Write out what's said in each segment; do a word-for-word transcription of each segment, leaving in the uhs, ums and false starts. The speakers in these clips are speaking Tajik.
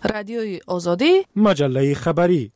رادیوی آزادی، مجله خبری.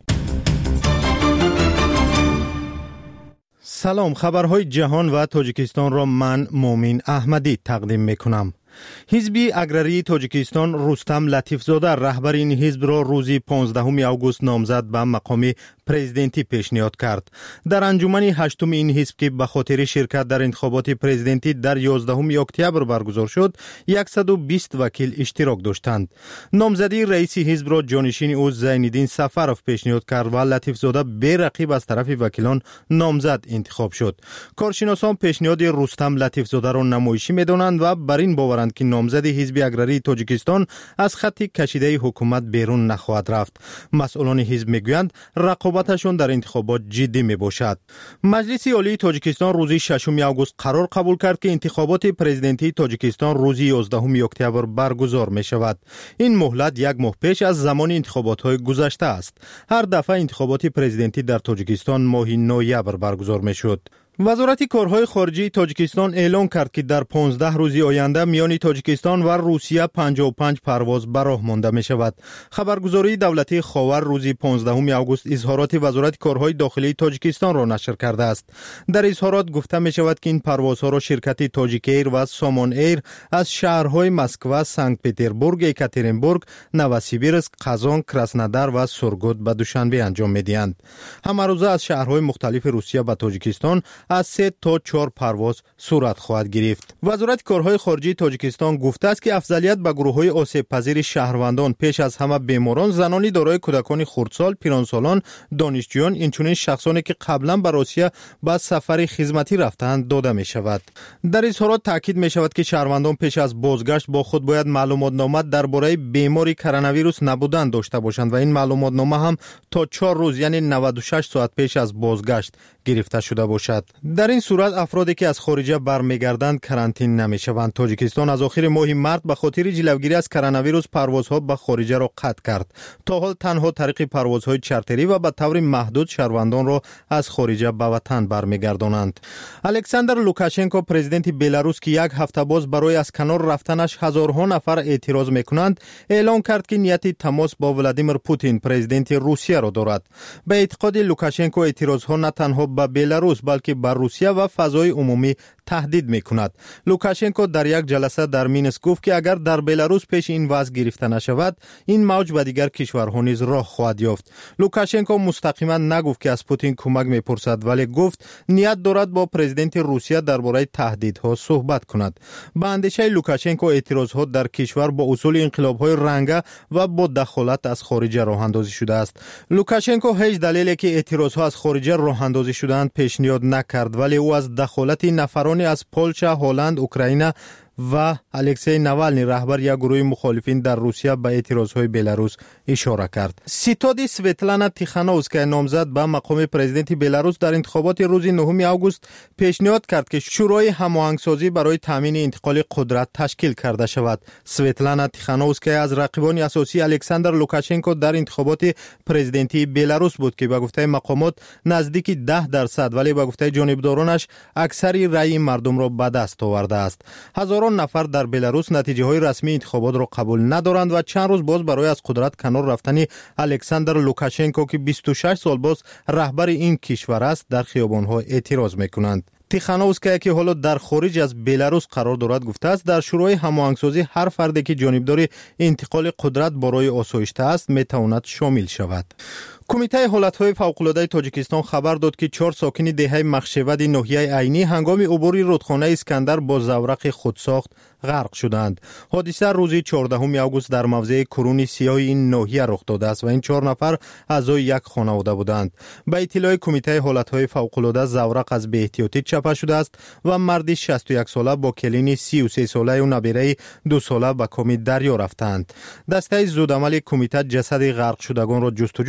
سلام، خبرهای جهان و تاجیکستان را من مومین احمدی تقدیم میکنم. حزب اگراری تاجیکستان رستم لطیفزاده رهبر این حزب را روزی پانزدهم آگوست نامزد به مقام پرزیدنتی پیشنهاد کرد. در انجمن هشتم این حزب که به خاطر شرکت در انتخابات پرزیدنتی در یازدهم اکتبر برگزار شد، صد و بیست وکیل اشتراک داشتند. نامزدی رئیس حزب را جانشین او زینالدین سفرов پیشنهاد کرد و لطیفزاده بی رقیب از طرف وکیلان نامزد انتخاب شد. کارشناسان پیشنهاد رستم لطیفزاده را نمایشی می‌دانند و بر این باورند که نامزد حزب اگراری تاجیکستان از خط کشیده حکومت بیرون نخواهد رفت. مسئولان حزب میگویند رقابتشون در انتخابات جدی می باشد. مجلس عالی تاجیکستان روزی ششم آگوست قرار قبول کرد که انتخابات پرزیدنتی تاجیکستان روزی یازدهم اکتبر برگزار می شود. این مهلت یک ماه پیش از زمان انتخابات های گذشته است. هر دفعه انتخابات پرزیدنتی در تاجیکستان ماه نوامبر برگزار می شد. وزارت کارهای خارجی تاجیکستان اعلام کرد که در پانزده روز آینده میان تاجیکستان و روسیه پنجاه و پنج پرواز به راه مانده می شود. خبرگزاری دولتی خاور روزی پانزدهم آگوست اظهارات وزارت کارهای داخلی تاجیکستان را نشر کرده است. در اظهارات گفته می شود که این پروازها را شرکت تاجیک ایر و سامان ایر از شهرهای مسکو، سنت پترزبورگ، یکاترینبورگ، نوسیبیرسک، قزان، کراسنودار و سورگوت به دوشنبه انجام میدهند. همه روزه از شهرهای مختلف روسیه به تاجیکستان از سه تا چهار پرواز صورت خواهد گرفت. وزارت کارهای خارجی تاجیکستان گفته است که افضلیت به گروه‌های آسیب پذیر شهروندان، پیش از همه بیماران، زنانی دارای کودکان خردسال، پیرانسالان، دانشجویان، اینچنین شخصانی که قبلا به روسیه به سفر خدمتی رفتند داده می شود. در اظهارات تاکید می شود که شهروندان پیش از بازگشت با خود باید معلومات نامه درباره بیماری کرونا ویروس نبودن داشته باشند و این معلومات نامه هم تا چهار روز یعنی نود و شش ساعت پیش از بازگشت گرفته شده باشد. در این صورت افرادی که از خارجه برمیگردند کرانتین نمیشوند. تاجیکستان از آخر ماه مارس به خاطر جلوگیری از کرونا ویروس پروازها به خارجه را قطع کرد. تا حال تنها طریق پروازهای چارتری و به طور محدود شهروندان را از خارجه به وطن برمیگردانند. الکساندر لوکاشنکو پرزیدنت بلاروس که یک هفته باز برای از کنار رفتنش هزارها نفر اعتراض میکنند، اعلام کرد که نیت تماس با ولادیمیر پوتین پرزیدنت روسیه را دارد. به اعتقاد لوکاشنکو اعتراضها نه تنها به بلاروس بلکه بر روسیه و فضای عمومی تهدید میکند. لوکاشنکو در یک جلسه در مینسک گفت که اگر در بلاروس پیش این وضع گرفته نشود، این موج به دیگر کشورها نیز راه خواهد یافت. لوکاشنکو مستقیما نگفت که از پوتین کمک میپرسد، ولی گفت نیت دارد با پرزیدنت روسیه درباره تهدیدها صحبت کند. به اندیشه لوکاشنکو اعتراضها در کشور با اصول انقلاب‌های رنگه و با دخالت از خارجه راه اندازی شده است. لوکاشنکو هیچ دلیلی که اعتراضها از خارجه راه اندازی شدند پیشنهاد نکرد، ولی او از دخالت نفرانی از پولشا، هلند، اوکراین و الکسی نوالنی رهبر یک گروه مخالفین در روسیه به اعتراضهای بلاروس اشاره کرد. ستاد سویتلانا تیخانووسکا نامزد به مقام پرزیدنت بلاروس در انتخابات روز نهم آگوست پیشنهاد کرد که شورای هماهنگسازی برای تامین انتقال قدرت تشکیل کرده شود. سویتلانا تیخانووسکا از رقیبان اساسی الکساندر لوکاشنکو در انتخابات پرزیدنتی بلاروس بود که به گفته مقامات نزدیک ده درصد، ولی به گفته جانبدارانش اکثری رأی مردم را به دست آورده است. هزاران نفر در بلاروس نتیجه های رسمی انتخابات را قبول ندارند و چند روز باز برای از قدرت کنار رفتن الکساندر لوکاشنکو که بیست و شش سال باز رهبر این کشور است در خیابان ها اعتراض میکنند. تیخانووسکا که حالا در خارج از بلاروس قرار دارد گفته است در شورای هماهنگسازی هر فردی که جانبدار انتقال قدرت برای آسایشته است میتواند شامل شود. کمیته حالتهای فوق‌العاده تاجیکستان خبر داد که چهار ساکن دهه مخشود ناحیه عینی هنگام عبور رودخانه اسکندر با زورق خودساخت غرق شدند. حادثه روز چهاردهم آگوست در موضع کرون سیاه این ناحیه رخ داده است و این چهار نفر اعضای یک خانواده بودند. به اطلاع کمیته حالتهای فوق‌العاده زورق از بی‌احتیاطی چپه شده است و مردی شصت و یک ساله با کلین سی و سه ساله و نبیره دو ساله به کام دریا رفتند. دسته زودعمل کمیته جسد غرق شدگان را جستجو دارد و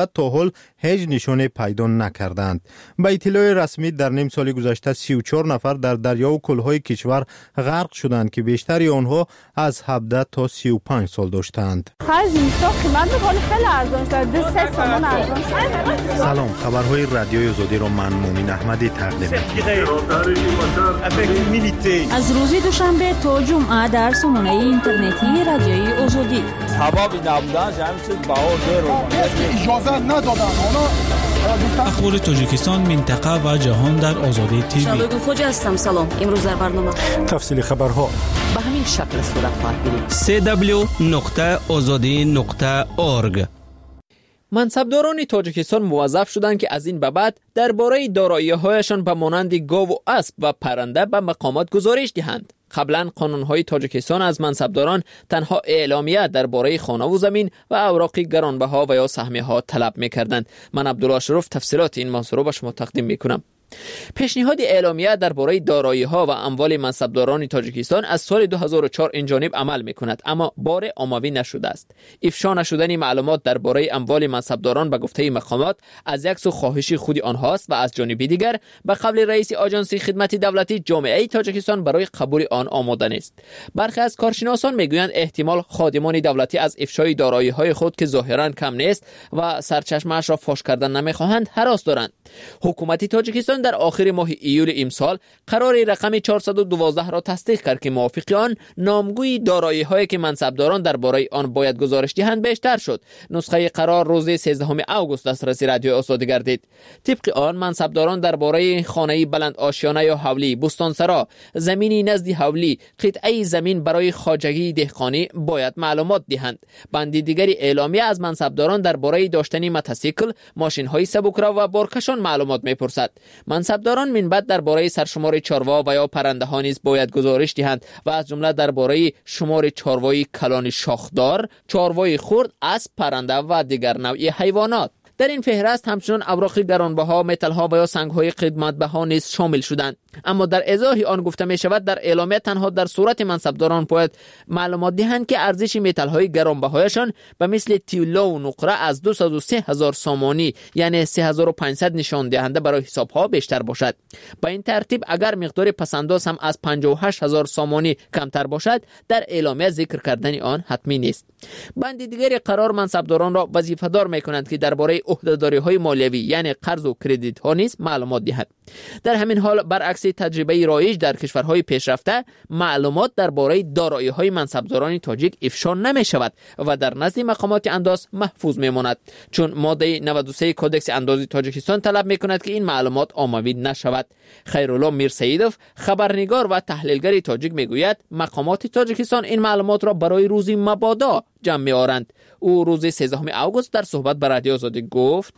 صورت تا حال هیچ نشانه پیدا نکردند. با اطلاع رسمی در نیم سال گذشته سی و چهار نفر در دریا و کلهای کشور غرق شدند که بیشتری آنها از هفده تا سی و پنج سال داشتند. سلام، خبرهای رادیوی آزادی را من مومین احمدی تقدیم می‌کنم. از روز دوشنبه تا جمعه در سامانه اینترنتی رادیوی آزادی. حبابی نبودن جمع شد باور اجازه ندادن. اخبار تاجیکستان، منطقه و جهان در آزادی تیوی. شالوگو خوجا هستم. سلام. امروز در برنامه تفصیل خبرها به همین شکل صورت خواهد گرفت. سی دبلیو نقطه آزادی نقطه اورگ. منصبداران تاجیکستان موظف شدند که از این به بعد درباره دارایی‌هایشان به مانند گاو و اسب و پرنده به مقامات گزارش دهند. قبلا قانون‌های تاجیکستان از منصبداران تنها اعلامیه درباره خانه و زمین و اوراق گرانبها و یا سهمیه‌ها طلب می‌کردند. من عبدالله شرف تفصیلات این موضوع را به شما تقدیم می‌کنم. پیشنهاد اعلامیه درباره دارایی‌ها و اموال منصبداران تاجیکستان از سال دو هزار و چهار این جانب عمل می‌کند، اما بار عمومی نشده است. افشا نشدن معلومات درباره اموال منصبداران به گفته مقامات از یک سو خواهش خود آنهاست و از جانب دیگر به قبل رئیس آژانس خدمت دولتی جامعه تاجیکستان برای قبول آن آماده نیست. برخی از کارشناسان میگویند احتمال خادمان دولتی از افشای دارایی‌های خود که ظاهراً کم نیست و سرچشمه‌اش را فاش کردن نمی‌خواهند هراس دارند. حکومت تاجیکستان در آخر ماه ایول امسال قرار رقم چهارصد و دوازده را تصدیق کرد که موافق آن نامگوی دارایی‌هایی که منصبداران درباره آن باید گزارش دهند بیشتر شد. نسخه قرار روز سیزدهم آگوست دسترسی رادیو آزادی گردید. طبق آن منصبداران درباره خانه بلند آشیانه یا حولی، بستانسرا، زمینی نزد حولی، قطعه زمین برای خواجگی دهقانی باید معلومات دهند. بند دیگری اعلامیه از منصبداران درباره داشتن موتورسیکل، ماشین‌های سبکرو و بارکشان معلومات می‌پرسد. منصبداران من بعد درباره سرشمار چاروا و یا پرنده ها نیز باید گزارش دهند و از جمله درباره شمار چاروای کلان شاخدار، چاروای خرد، اسب، پرنده و دیگر نوع حیوانات. در این فهرست همچنان اوراق گرانبها، متل‌ها و یا سنگ‌های قیمت‌بها نیز شامل شدند. اما در ازای آن گفته می شود در اعلامیه تنها در صورت منصبداران باید معلومات دهند که ارزش متل‌های گرانبهایشان به مثل طلا و نقره از دویست و سه هزار سامانی یعنی سه هزار و پانصد نشان دهنده برای حساب‌ها بیشتر باشد. با این ترتیب اگر مقدار پسنداز هم از پنجاه و هشت هزار سامانی کمتر باشد در اعلامیه ذکر کردن آن حتمی نیست. بند دیگری قرار منصبداران را وظیفه‌دار می‌کنند که درباره عهده‌داری‌های مالیوی یعنی قرض و کردیت‌ها نیز معلومات دهند. در همین حال برعکس تجربه رایج در کشورهای پیشرفته معلومات درباره دارایی‌های منصبداران تاجیک افشا نمی‌شود و در نزد مقامات انداز محفوظ می‌ماند، چون ماده نود و سه کدکس اندازی تاجیکستان طلب می‌کند که این معلومات عمومی نشود. خیرالله میرسیدوف خبرنگار و تحلیلگر تاجیک میگوید مقامات تاجیکستان این معلومات را برای روز مبادا جمع می‌آورند. او روز سیزدهم آگوست در صحبت با رادیو آزادی گفت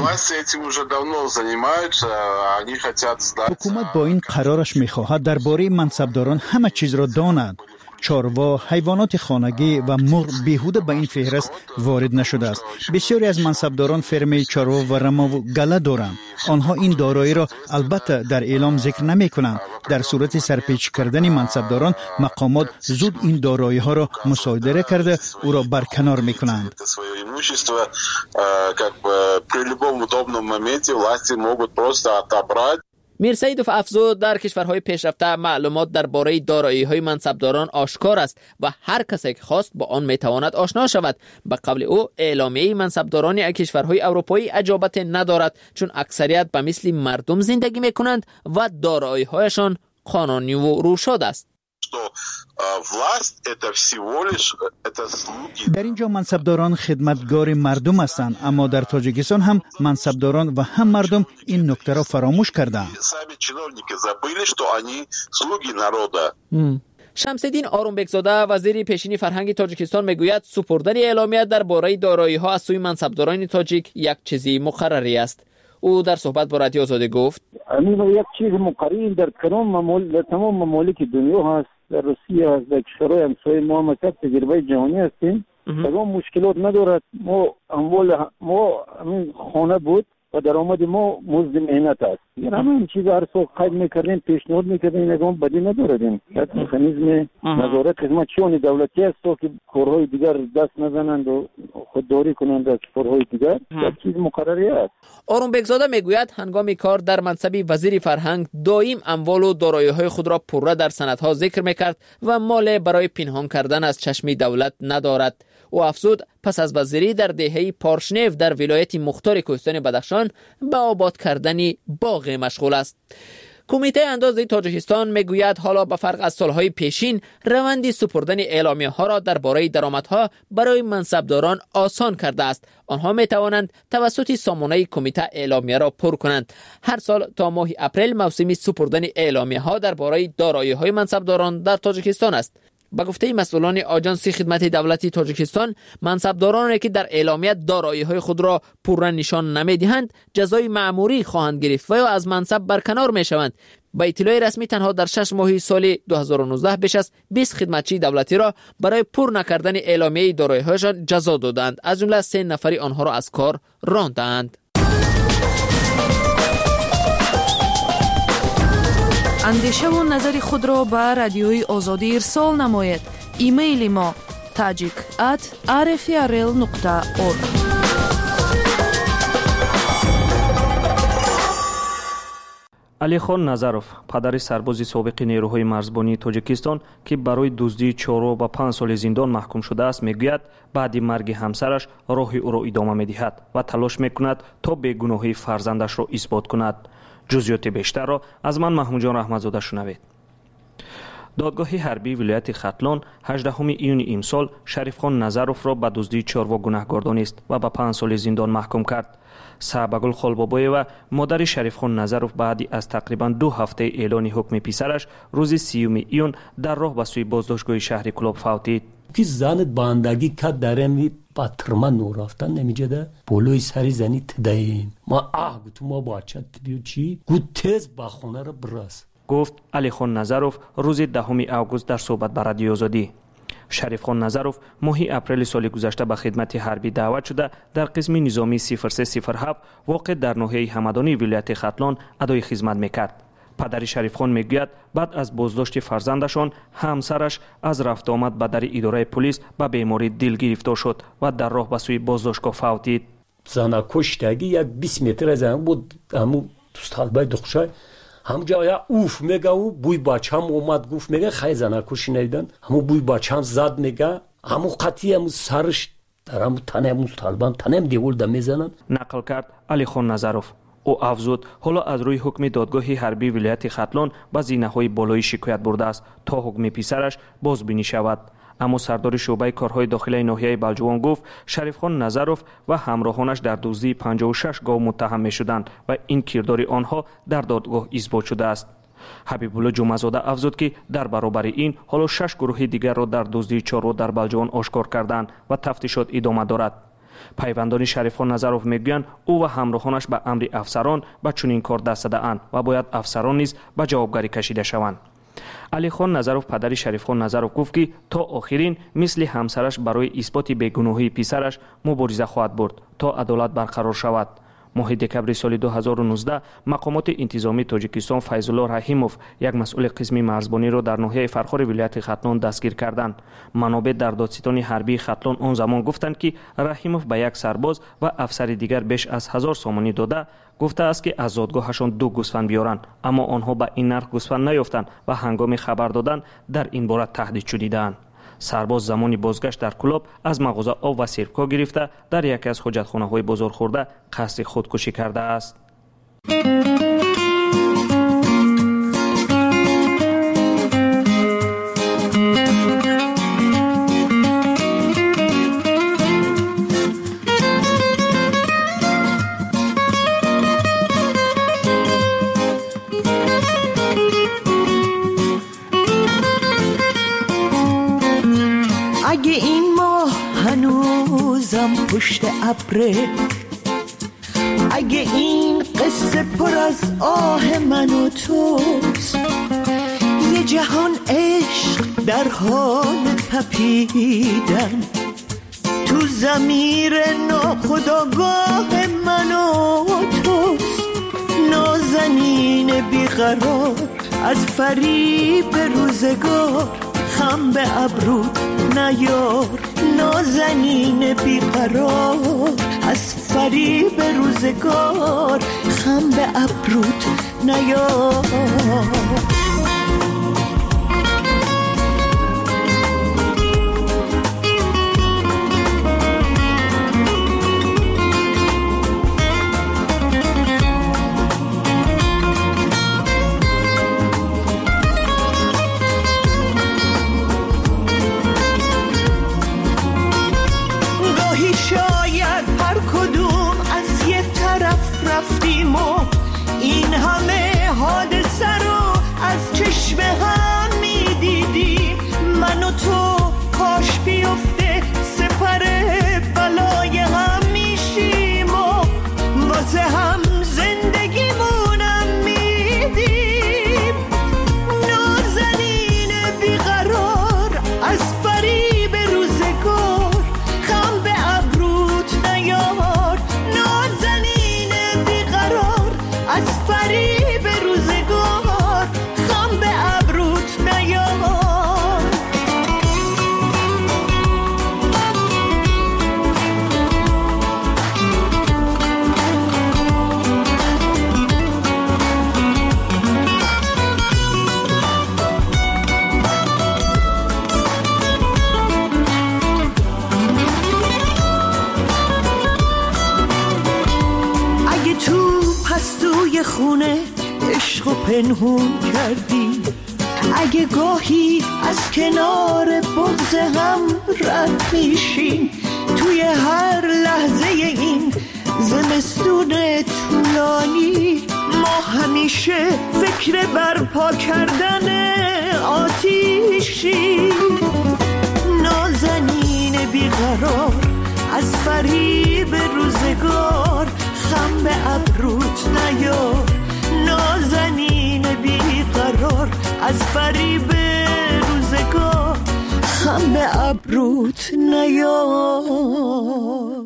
حکومت با این قرارش می‌خواهد درباره منصبداران همه چیز را داند. چاروا، حیوانات خانگی و مرغ بیهوده به این فهرست وارد نشده است. بسیاری از منصبداران فرم چاروا و رما و گله دارند. آنها این دارایی را البته در اعلام ذکر نمی کنند. در صورت سرپیچ کردن منصبداران مقامات زود این دارایی ها را مصادره کرده او را برکنار می کنند. میرسیدوف افزود در کشورهای پیشرفته معلومات درباره دارایی‌های منصبداران آشکار است و هر کسی که خواست با آن میتواند آشنا شود. به قول او اعلامیه منصبداران کشورهای اروپایی اجابت ندارد، چون اکثریت به مثل مردم زندگی میکنند و دارایی‌هایشان قانونی و روشاد است. در اینجا منصبداران خدمتگار مردم هستند، اما در تاجیکستان هم منصبداران و هم مردم این نکته را فراموش کردند. شمس‌الدین آرومبکزاده وزیر پیشین فرهنگ تاجیکستان میگوید سپردن اعلامیه درباره دارایی‌ها از سوی منصبداران تاجیک یک چیزی مقرری است. او در صحبت با رادیو آزادی گفت همین یک چیز مقرری در تمام ممالک تمام ممالک دنیا هست، در روسیه هست، در کشورهای همسایه ما هم تجربه جهانی هستیم. تمام مشکلات ندارد. ما اموال ما همین خانه بود و درآمد ما مزد مهنت است. یعنی همین چیزا هر سال قید میکردیم، پیشنهاد میکردیم، نگام بدی نداردیم. یک مکانیزم نظارت خدمت چون دولتی است که کارهای دیگر دست نزنند و خودداری کنند از کارهای دیگر. یک چیز مقرری است. آرون بگزاده میگوید هنگام کار در منصب وزیر فرهنگ دائم اموال و دارایی‌های خود را پره در سندها ذکر میکرد و مال برای پنهان کردن از چشم دولت ندارد. او افزود پس از وزیری در دهه پارشنیف در ولایت مختار کوهستان بدخشان به آباد کردن باغ مشغول است. کمیته اندازه تاجیکستان میگوید حالا به فرق از سالهای پیشین روند سپردن اعلامیه ها را درباره درآمدها برای منصبداران آسان کرده است. آنها می توانند توسط سامانه کمیته اعلامیه را پر کنند. هر سال تا ماه اپریل موسم سپردن اعلامیه ها درباره دارایی های منصبداران در تاجیکستان است. با گفته مسئولان آژانس خدمت دولتی تاجیکستان، منصبدارانی که در اعلامیه دارایی‌های خود را پررنگ نشان نمی‌دهند جزای مأموری خواهند گرفت و یا از منصب برکنار می‌شوند. با اطلاع رسمی تنها در شش ماه سال دو هزار و نوزده بیش از بیست خدمتچی دولتی را برای پر نکردن اعلامیه دارایی‌هایشان جزا دادند، از جمله سه نفری آنها را از کار راندند. اندیشه و نظر خود را به رادیوی آزادی ارسال نمایید. ایمیل ما tajik at r f r l nokta org. алихон назаров падари сарбози собиқи нерӯҳои марзбонии тоҷикистон ки барои дуздии чоро ба панҷ соли зиндон маҳкум шудааст мегӯяд баъди марги ҳамсараш роҳи ӯро идома медиҳад ва талош мекунад то бегуноҳии фарзандашро исбот кунад. ҷузъиёти бештарро аз ман маҳмудҷон раҳматзода шунавед. додгоҳи ҳарбии вилояти хатлон ҳаждаҳуми июни имсол шарифхон назаровро ба дуздии чорво гунаҳгор донист ва ба панҷ соли зиндон маҳкум кард. саҳбагул холбобоева модари шарифхон назаров баъди аз тақрибан ду ҳафтаи эълони ҳукми писараш рӯзи сиюми июн дар роҳ ба сӯи боздоштгоҳи шаҳри Кӯлоб фавтид. ки занат бандагӣ кад дареми ба тирма нӯ рафтан намиҷада болои сари зани тидаем ма аҳ гуту мо бача тибиё чӣ гут тез ба хонара бирас гуфт алихон назаров рӯзи даҳуми август дар суҳбат ба радиои Озодӣ. шарифхон назаров моҳи апрели соли гузашта ба хидмати ҳарбӣ даъват шуда дар қисми низомии сифр се сифр ҳафт воқеъ дар ноҳияи ҳамадонии вилояти хатлон адои хизмат мекард. падари шарифхон мегӯяд баъд аз боздошти фарзандашон ҳамсараш аз рафтуомад ба дари идораи пулис ба беморӣ дил гирифтор шуд ва дар роҳ ба сӯи боздоштгоҳ фавтид. занакуштаги як бист метр аз ам буд аму тусталбай духшай ҳамҷа я уф мега у бӯй бачам омад гуфт мега хай занакуши навидан ҳаму бӯй бачам зад мега ҳаму қатӣ ҳаму сарш дар ҳаму тане ҳаму талбан танем деволда мезананд нақл кард алихон назаров. ӯ афзуд ҳоло аз рӯи ҳукми додгоҳи ҳарбии вилояти хатлон ба зинаҳои болоӣ шикоят бурдааст то ҳукми писараш бозбинӣ шавад. аммо сардори шӯъбаи корҳои дохилаи ноҳияи балҷувон гуфт шарифхон назаров ва ҳамроҳонаш дар дуздии панҷоҳу шаш гов муттаҳам мешуданд ва ин кирдори онҳо дар додгоҳ исбот шудааст. ҳабибулло ҷумъазода афзуд ки дар баробари ин ҳоло шаш гурӯҳи дигарро дар дуздии чорво дар балҷувон ошкор карданд ва тафтишот идома дорад. пайвандони шарифхон назаров мегӯянд ӯ ва ҳамроҳонаш ба амри афсарон ба чунин кор даст задаанд ва бояд афсарон низ ба ҷавобгарӣ кашида шаванд. алихон назаров падари шарифхон назаров гуфт ки то охирин мисли ҳамсараш барои исботи бегуноҳии писараш мубориза хоҳад бурд то адолат барқарор шавад. моҳи декабри соли ду ҳазору нуздаҳ мақомоти интизомии тоҷикистон файзулло раҳимов як масъули қисми марзбониро дар ноҳияи фархори вилояти хатлон дастгир карданд. манобеъ дар додситони ҳарбии хатлон он замон гуфтанд ки раҳимов ба як сарбоз ва афсари дигар беш аз ҳазор сомонӣ дода гуфтааст ки аз зодгоҳашон ду гӯсфанд биёранд, аммо онҳо ба ин нарх гӯсфанд наёфтанд ва ҳангоми хабар додан дар ин бора таҳдид шудидаанд. сарбоз замони бозгашт дар Кӯлоб аз мағоза об ва сиркҳо гирифта дар яке аз ҳоҷатхонаҳои бозорхӯрда қасди худкушӣ кардааст. اگه این ماه هنوزم پشت ابره اگه این قصه پر از آه من و توست یه جهان عشق در حال تپیدن تو ضمیر ناخودآگاه من و توست. نازنین بیقرار از فریب روزگار، خم به ابروت نیار. نازنین بیقرار از فریب روزگار، خم به ابروت نیار. رفتیم و این همه حادثه رو از چشم هم میدیدیم. من و تو کاش بیفته سپر بلای هم میشیم و واسه هم زندگیمونم میدیم. نازنین بیقرار از فریب روزگار، خم به ابروت نیار. نازنین از فریب روزگار، خم به ابروت نیار. اگه تو پستوی خونه عشق و پنهون کردی، اگه گاهی از کنار بغض هم رد میشیم، توی هر لحظه این زمستون طولانی ما همیشه فکر برپا کردن آتیشی. نازنین بیقرار از فریب روزگار، خم به ابروت نیار. نازنین بیقرار از فریب روزگار، خم به ابروت نیار.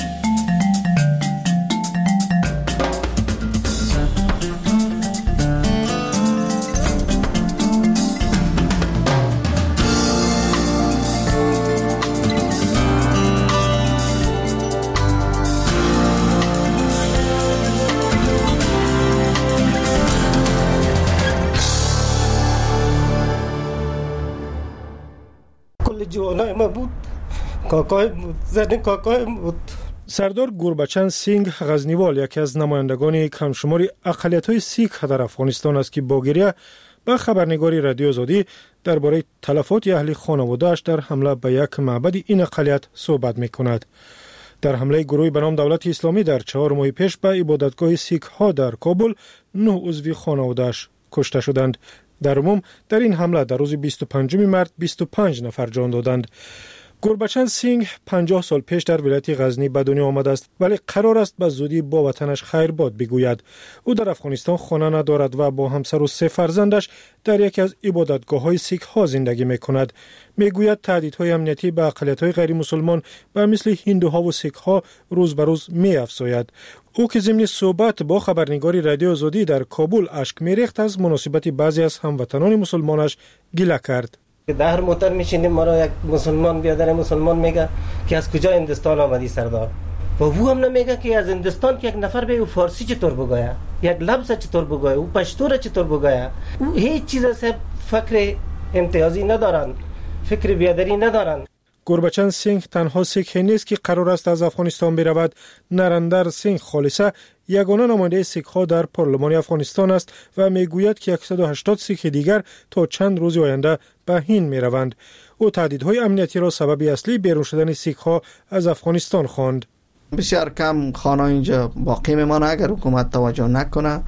جوانای ما بود، کاکای بود، زن کاکای بود. سردار گوربچن سینگ غزنیوال یکی از نمایندگان کمشماری اقلیت‌های سیک در افغانستان است که با گریه به خبرنگاری رادیو آزادی درباره تلفات اهل خانواده‌اش در حمله به یک معبد این اقلیت صحبت می‌کند. در حمله گروهی به نام دولت اسلامی در چهار ماه پیش به عبادتگاه سیک ها در کابل نه عضو خانواده‌اش کشته شدند. در عموم در این حمله در روز بیست و پنجم مارس بیست و پنج نفر جان دادند. گوربچن سینگ پنجاه سال پیش در ولایت غزنی به دنیا آمده است، ولی قرار است به زودی با وطنش خیر باد بگوید. او در افغانستان خانه ندارد و با همسر و سه فرزندش در یکی از عبادتگاه‌های سیک ها زندگی می‌کند. میگوید تهدیدهای امنیتی به اقلیت‌های غیر مسلمان به مثل هندوها و سیک ها روز به روز می‌افزاید. او که ضمن صحبت با خبرنگاری رادیو آزادی در کابل اشک می‌ریخت از مناسبت بعضی از هموطنان مسلمانش گله کرد. در موتر میشینیم، ما را یک مسلمان بیادر مسلمان میگه که از کجا هندوستان آمدی سردار، و او هم نمیگه که از هندوستان که یک نفر به او فارسی چطور بگویه، یک لفظ چطور بگویه، او پشتو را چطور بگویه. او هیچ چیز از فکر امتیازی ندارن، فکر بیادری ندارن. گوربچن سینگ تنها سیک نیست که قرار است از افغانستان برود. نرندر سینگ خالصه یگانه نماینده سیک ها در پارلمان افغانستان است و میگوید که صد و هشتاد سیک دیگر تا چند روز آینده به هند می روند. او تهدیدهای امنیتی را سبب اصلی بیرون شدن سیک ها از افغانستان خواند. بسیار کم خانه اینجا باقی میمانه اگر حکومت توجه نکنه.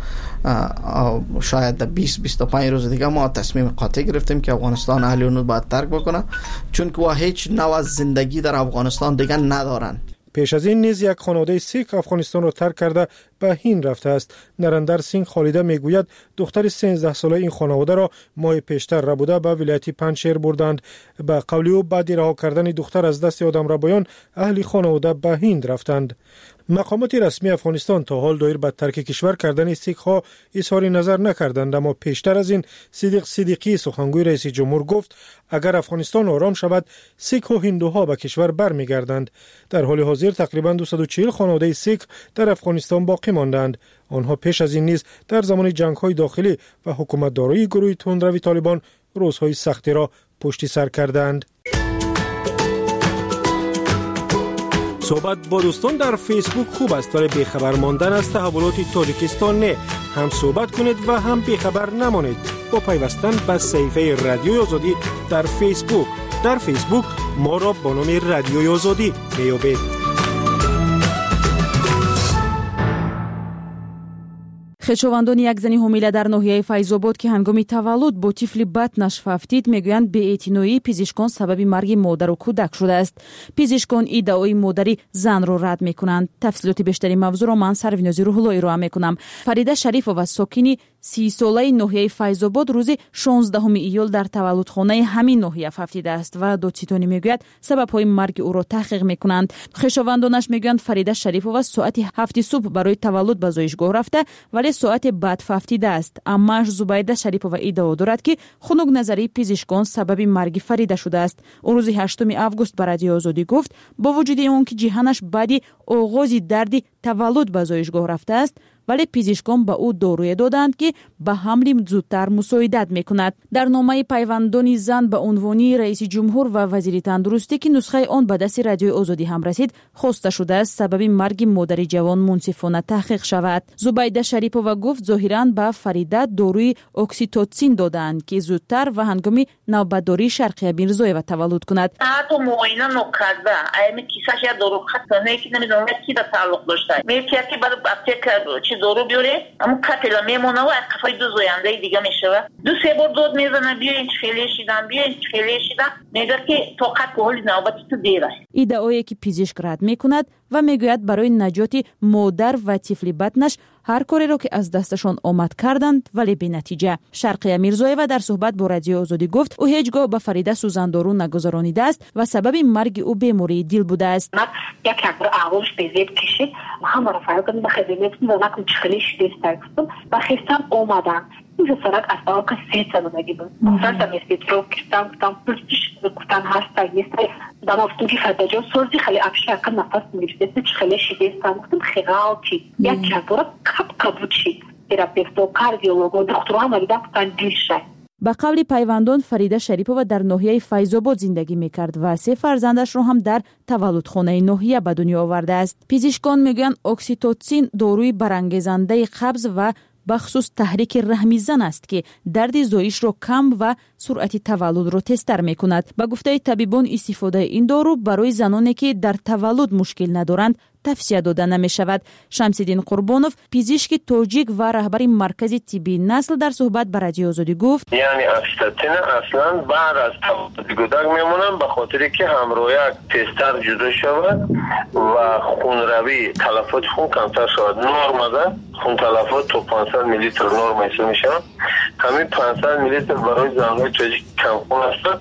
شاید بیست بیست و پنج روز دیگه ما تصمیم قاطع گرفتیم که افغانستان اهل اون باید ترک بکنه، چون که هیچ نوع زندگی در افغانستان دیگه ندارن. پیش از این نیز یک خانواده سیک افغانستان را ترک کرده به هند رفته است. نرندر سینگ خالیده میگوید دختر سیزده ساله این خانواده را ماه پیشتر ربوده به ولایت پنجشیر بردند. به قول او بعد رها کردن دختر از دست آدمربایان اهل خانواده به هند رفتند. مقامات رسمی افغانستان تا حال دایر به ترک کشور کردن سیک ها اظهار نظر نکردند، اما پیشتر از این صدیق صدیقی سخنگوی رئیس جمهور گفت اگر افغانستان آرام شود سیک ها هندوها به کشور برمیگردند. در حال حاضر تقریبا دویست و چهل خانواده سیک در افغانستان باقی ماندند. آنها پیش از این نیز در زمان جنگ های داخلی و حکومت داری گروه تندروی طالبان روزهای سختی را پشت سر کردند. صحبت با دوستان در فیسبوک خوب است، ولی بیخبر ماندن از تحولات تاجیکستان نه. هم صحبت کنید و هم بیخبر نمانید با پیوستن به صفحه رادیوی آزادی در فیسبوک. در فیسبوک ما را با نام رادیوی آزادی میابید. خیشاوندان یک زنی حامله در ناحیه فیض‌آباد که هنگام تولد با طفل بطنش ففتید میگویند بی‌اعتنایی پزشکان سبب مرگ مادر و کودک شده است. پزشکان ادعای مادری زن را رد میکنند. تفصیلات بیشتری موضوع را من سرویناز روح‌الله ارائه میکنم. فریده شریفова ساکنی سی ساله ناحیه فیض‌آباد روز شانزدهم ایول در تولدخانه همین ناحیه ففتیده است و دادستانی میگوید سبب‌های مرگ او را تحقیق میکنند. خیشاوندانش میگویند فریده شریفova ساعت هفت صبح برای تولد به زایشگاه رفته ولی ساعت بعد ففتیده است. اماش زبیده شریفova ادعا دارد که خنک نظری پزشکان سبب مرگ فریده شده است. او روز هشتم آگوست به رادیو آزادی گفت با وجود اینکه جهانش بعد آغاز درد تولد به زایشگاه رفته است ولی پزشکان به او داروی دادند که به حمل زودتر مساعدت میکند. در نامه پیوندان زن به عنوان رئیس جمهور و وزیر تندرستی که نسخه آن به دست رادیو آزادی هم رسید خواسته شده است سبب مرگ مادر جوان منصفانه تحقیق شود. زبیده شریفova گفت ظاهرا به فریده داروی اکسیتوسین دادند که زودتر و هنگام نوبتداری شرقیه میرزایeva تولد کند. حتی معاینه نکرده ایم کیسش یا دارو خط نه که نمیدونم کی در تعلق داشته میگه که بعد اپتیک دارو بیاره اما کاتلا میمونه و از کفای دو زاینده دیگه میشه دو سه بار داد میزنه بیا این خیلی شدن بیا این خیلی شدن میگه که طاقت به حال نوبت تو دیره. ادعایی که پزشک رد میکند و میگوید برای نجات مادر و طفل بطنش هر کاری را که از دستشان آمد کردند ولی بی نتیجه. شرقیه میرزایeva در صحبت با رادیو آزادی گفت او هیچگاه به فریده سوزندارو نگذرانیده است و سبب مرگ او بیماری دل بوده است. یک کار اولش بیزید کشید و همه را فرق کردن بخیزیتون و نکن چخلی شده استرکستم و خیستم اومدن اینجا سرک از آقا که سه سالونگی بود فرد میستید رو کشتم کتم پرسیش بکتن هست نیست دم افتون که فرده جا سرزی خیلی افشه که نفس میرسید چخلی شده استم کتم خیغال چی یک کارا کب کبو چی تراپیست و کاردیولوگ و دکتر هم دیدم کتن دیل شد. به قول پیوندان فریده شریفova در ناحیه فیض‌آباد زندگی میکرد و سه فرزندش را هم در تولدخانه ناحیه به دنیا آورده است. پزشکان میگویند اکسیتوسین داروی برانگیزنده قبض و بخصوص تحریک رحم زن است که درد زایش را کم و سرعت تولد را تستر می کند. به گفته طبیبان استفاده این دارو برای زنانی که در تولد مشکل ندارند توصیه داده نمی شود. شمس‌الدین قربانوف پزشک تاجیک و رهبر مرکز طبی نسل در صحبت با رادیو آزادی گفت یعنی اکسیتوسین اصلا بعد از تولد کودک میمونن به خاطر که همراه تستر جدا شود و خونروی تلفات خون کمتر شود. نرم ده خون تلفات تو پانصد میلی لیتر نرم حساب میشه. همین پانصد میلی لیتر برای زنهای تاجیک کم خون است.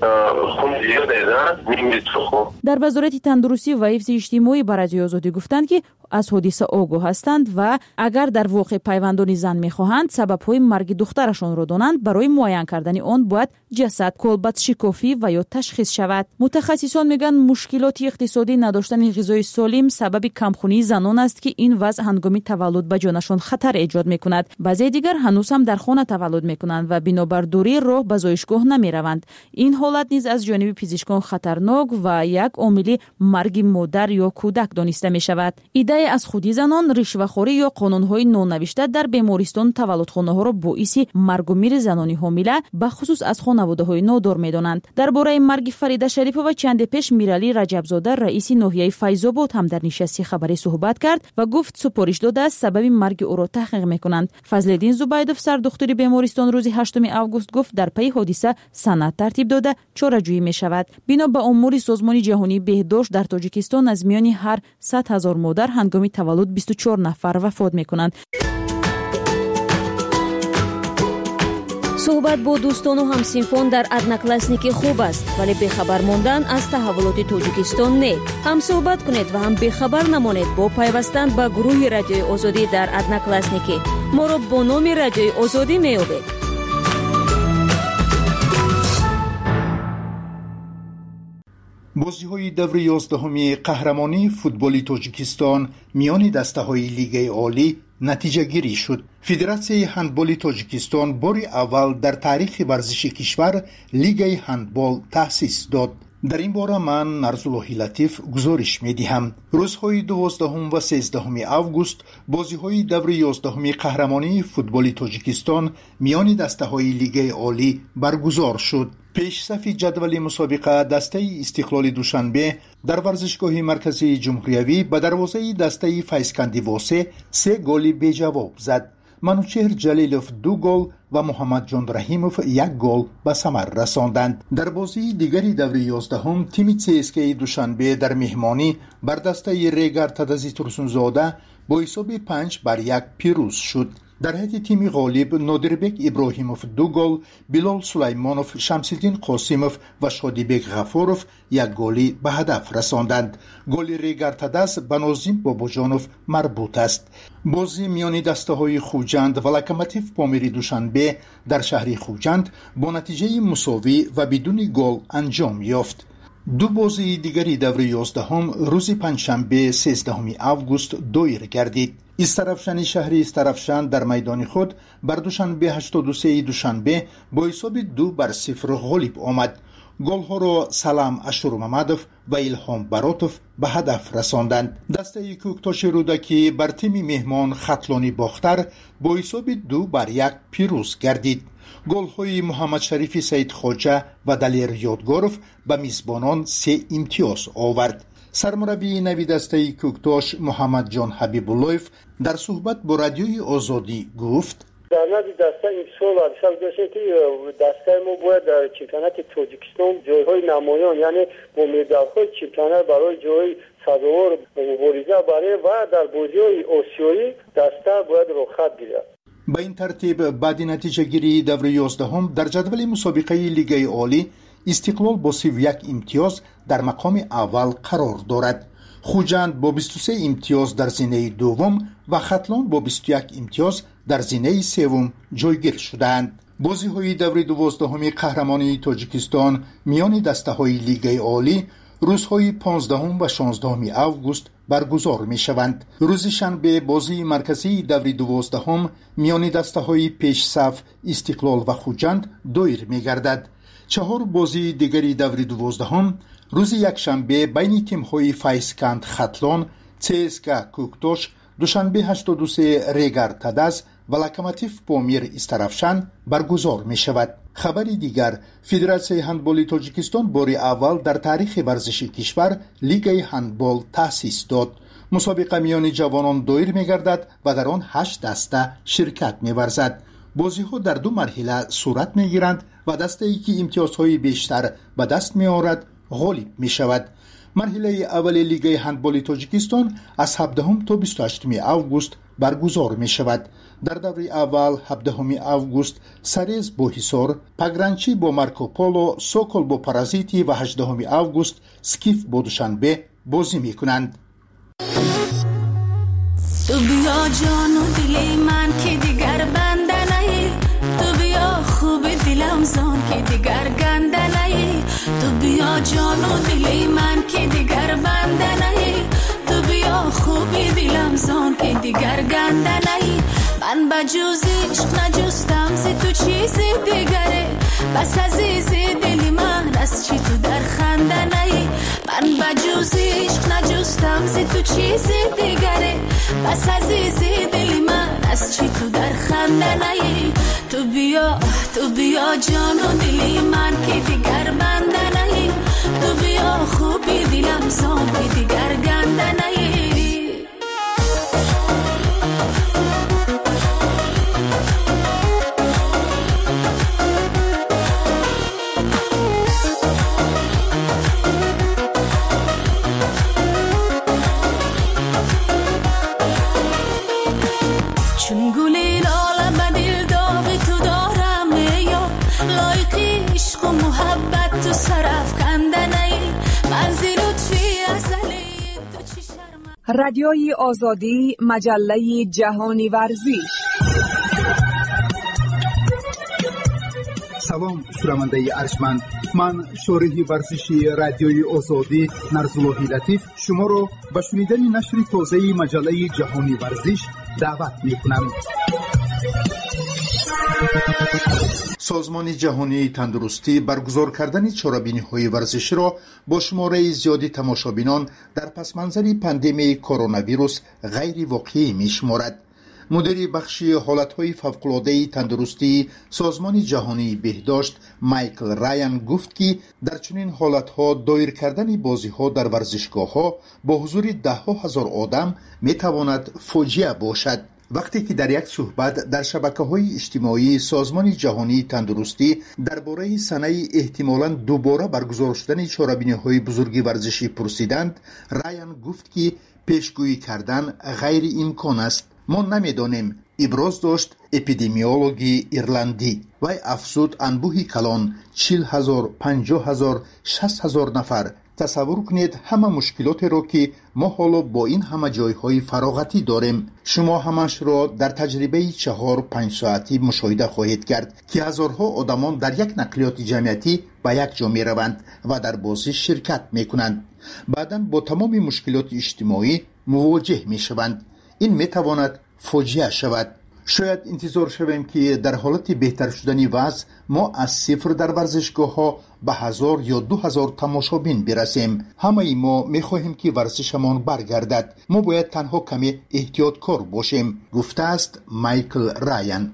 خون زیاد است نیم لیتر خون. در وزارت تندرستی و حفظ اجتماعی با رادیو آزادی گفتند که از حادثه آگاه هستند و اگر در واقع پیوندان زن میخواهند سبب‌های مرگ دخترشان را دانند برای معاین کردن آن باید جسد کلبت شکافی و یا تشخیص شود. متخصصان میگن مشکلات اقتصادی نداشتن غذای سالم سبب کمخونی زنان است که این وضع هنگام تولد به جانشان خطر ایجاد میکند. بعضی دیگر هنوز هم در خانه تولد میکنند و بنابر دوری راه به زایشگاه نمیروند. این حالت نیز از جانب پزشکان خطرناک و یک عامل مرگ مادر یا کودک دانسته میشود. ایده حمایه از خودی زنان، رشوه‌خوری یا قانون‌های نونوشته در بیمارستان تولدخانه‌ها را باعث مرگ و میر زنان حامله به خصوص از خانواده‌های نادار می‌دانند. درباره مرگ فریده شریفова چند پیش میرعلی رجبزاده رئیس ناحیه فیض‌آباد هم در نشست خبری صحبت کرد و گفت سپارش داده است سبب مرگ او را تحقیق می‌کنند. فضل‌الدین زبیدوف سردختر بیمارستان روز هشتم آگوست گفت در پی حادثه سند ترتیب داده چاره‌جویی می‌شود. بنا به امور سازمان جهانی بهداشت در تاجیکستان از میان هر صد هزار مادر هنگام تولد بیست و چهار نفر وفات می‌کنند. صحبت با دوستان و همسینفان در ادناکلاسنیکی خوب است، ولی بخبر ماندن از تحولات تاجیکستان نه. هم صحبت کنید و هم بخبر نمانید با پیوستن به گروه رادیوی آزادی در ادناکلاسنیکی. ما را با نام رادیوی آزادی میابید. بازی‌های دور یازدهمی قهرمانی فوتبال تاجیکستان میان دسته‌های لیگ عالی نتیجه گیری شد. فدراسیون هندبال تاجیکستان بار اول در تاریخ ورزش کشور لیگ هندبال تأسیس داد. در این باره من نرزالله لطیف گزارش می‌دهم. روزهای دوازدهم و سیزدهم آگوست بازی‌های دور یازدهمی قهرمانی فوتبال تاجیکستان میان دسته‌های لیگ عالی برگزار شد. پیش صف جدول مسابقه دسته استقلال دوشنبه در ورزشگاه مرکزی جمهوریوی به دروازه دسته فیضکندی واسه سه گل بی جواب زد. منوچهر جلیلوف دو گل و محمد جان رحیموف یک گل به ثمر رساندند. در بازی دیگری دور یازدهم تیم سی اس کی دوشنبه در مهمانی بر دسته ریگر تدزی ترسونزاده با حساب پنج بر یک پیروز شد. در حیط تیم غالب نادربک ابراهیموف دو گل، بلال سلیمانوف، شمس‌الدین قاسموف و شادیبک غفاروف یک گلی به هدف رساندند. گل ریگر تدس به نازیم باباجانوف مربوط است. بازی میان دسته‌های خوجند و لوکوموتیو پامیری دوشنبه در شهر خوجند با نتیجه مساوی و بدون گل انجام یافت. دو بازی دیگری دور یازدهم روز پنجشنبه سیزدهم آگوست دایر گردید. استرافشان شهری استرافشان در میدان خود بر دوشنبه هشتاد و سه دوشنبه با حساب دو بر صفر غالب آمد. گل‌ها را سلام اشورمامدوف و الهام براتوف به هدف رساندند. دسته کوکتاش رودکی بر تیم مهمان خطلانی باختر با حساب دو بر یک پیروز گردید. گل‌های محمد شریف سید خواجه و دلیر یادگاروف به میزبانان سه امتیاز آورد. سرمربی نوی دسته کوکتاش محمد جان حبیب اللهیف در صحبت با رادیوی آزادی گفت در نوی دسته امسال حدیث داشتیم که دسته ما باید در چمپیونات تاجیکستان جایهای نمایان یعنی با مدال‌های چمپیونات برای جای سزاوار مبارزه برای و در بازی‌های آسیایی دسته باید رخصت گیرد. با این ترتیب بعد نتیجه گیری دور یازدهم در جدول مسابقه لیگ عالی استقلال با سی و یک امتیاز در مقام اول قرار دارد. خوجند با بیست و سه امتیاز در زینه دوم و خطلان با بیست و یک امتیاز در زینه سوم جایگیر شدند. بازی‌های دور دوازدهم قهرمانی تاجیکستان میان دسته‌های لیگ عالی روزهای پانزدهم و شانزدهم آگوست برگزار می‌شوند. روز شنبه بازی مرکزی دور دوازدهم میان دسته‌های پیش صف استقلال و خوجند دایر می‌گردد. چهار بازی دیگری دور دوازدهم روز یکشنبه بین تیم‌های فیضکند خطلان، سی اس کی کوکتاش، دوشنبه هشتاد و سه ریگر تدز و لوکوموتیو پامیر استرافشان برگزار می‌شود. خبری دیگر، فدراسیون هندبال تاجیکستان بار اول در تاریخ ورزش کشور لیگ هندبال تأسیس داد. مسابقه میان جوانان دایر می‌گردد و در آن هشت دسته شرکت می‌ورزد. بازی‌ها در دو مرحله صورت می‌گیرند و دسته‌ای که امتیازهای بیشتر به دست می‌آورد غالب می‌شود. مرحله اول لیگ هندبال تاجیکستان از هفدهم تا بیست و هشتم آگوست برگزار می‌شود. در دور اول هفدهم آگوست سریز با حصار، پگرانچی با مارکوپولو، سوکل با پارازیتی و هجدهم آگوست سکیف با دوشنبه بازی می‌کنند. تو بیا جان و دل من که دیگر بنده نهی، تو بیا خوب دلم زان که دیگر گنده نهی، تو بیا جان و دل من که دیگر بنده نهی، تو بیا خوب دلم زان که دیگر گنده نهی. من با جز عشق نجستم ز تو چیز دیگره، بس عزیز دل من از چی تو در خنده نهی. من با جز عشق نجستم داشتم زی تو چیزی دیگره، بس عزیزی دلی من از چی تو در خنده نهی. تو بیا تو بیا جان و دلی من که دیگر بنده نهی. تو بیا خوبی دلم زان که دیگر گنده نهی. چون گلی لاله به دل داغی تو دارم یا لایقی عشق و محبت تو سرف کنده نی. منزل لطفی ازلی تو چی شرم. رادیوی آزادی، مجله جهانی ورزش. سلام شنونده ارجمند، من شارح ورزشی رادیوی آزادی نرزالله لطیف شما را به شنیدن نشر تازه مجله جهانی ورزش دعوت می‌کنم. سازمان جهانی تندرستی برگزار کردن چاره‌بینی‌های ورزشی را با شماره زیادی تماشابینان در پس منظر پاندمی کرونا ویروس غیر واقعی می‌شمارد. مدیر بخش حالتهای فوق‌العاده تندرستی سازمان جهانی بهداشت مایکل رایان گفت که در چنین حالتها دایر کردن بازی‌ها در ورزشگاه‌ها با حضور ده ها هزار آدم می‌تواند فاجعه باشد. وقتی که در یک صحبت در شبکه‌های اجتماعی سازمان جهانی تندرستی درباره سنه احتمالاً دوباره برگزار شدن چاره‌بینی‌های بزرگ ورزشی پرسیدند، رایان گفت که پیشگویی کردن غیر امکان است. ما نمیدانیم، ابراز داشت اپیدمیولوژی ایرلندی. و افزود انبوهی کلان چهل هزار، پنجاه هزار، شصت هزار نفر. تصور کنید همه مشکلات را که ما حالا با این همه جایهای فراغتی داریم. شما همش را در تجربه چهار پنج ساعتی مشاهده خواهید کرد که هزارها آدمان در یک نقلیات جمعیتی به یک جا می روند و در بازی شرکت می کنند. بعداً با تمام مشکلات اجتماعی مواجه می شوند. این می تواند فاجعه شود. شاید انتظار شویم که در حالت بهتر شدن وضع ما از صفر در ورزشگاه ها به هزار یا دو هزار تماشابین برسیم. همه ما می خواهیم که ورزشمان برگردد. ما باید تنها کمی احتیاطکار باشیم، گفته است مایکل رایان.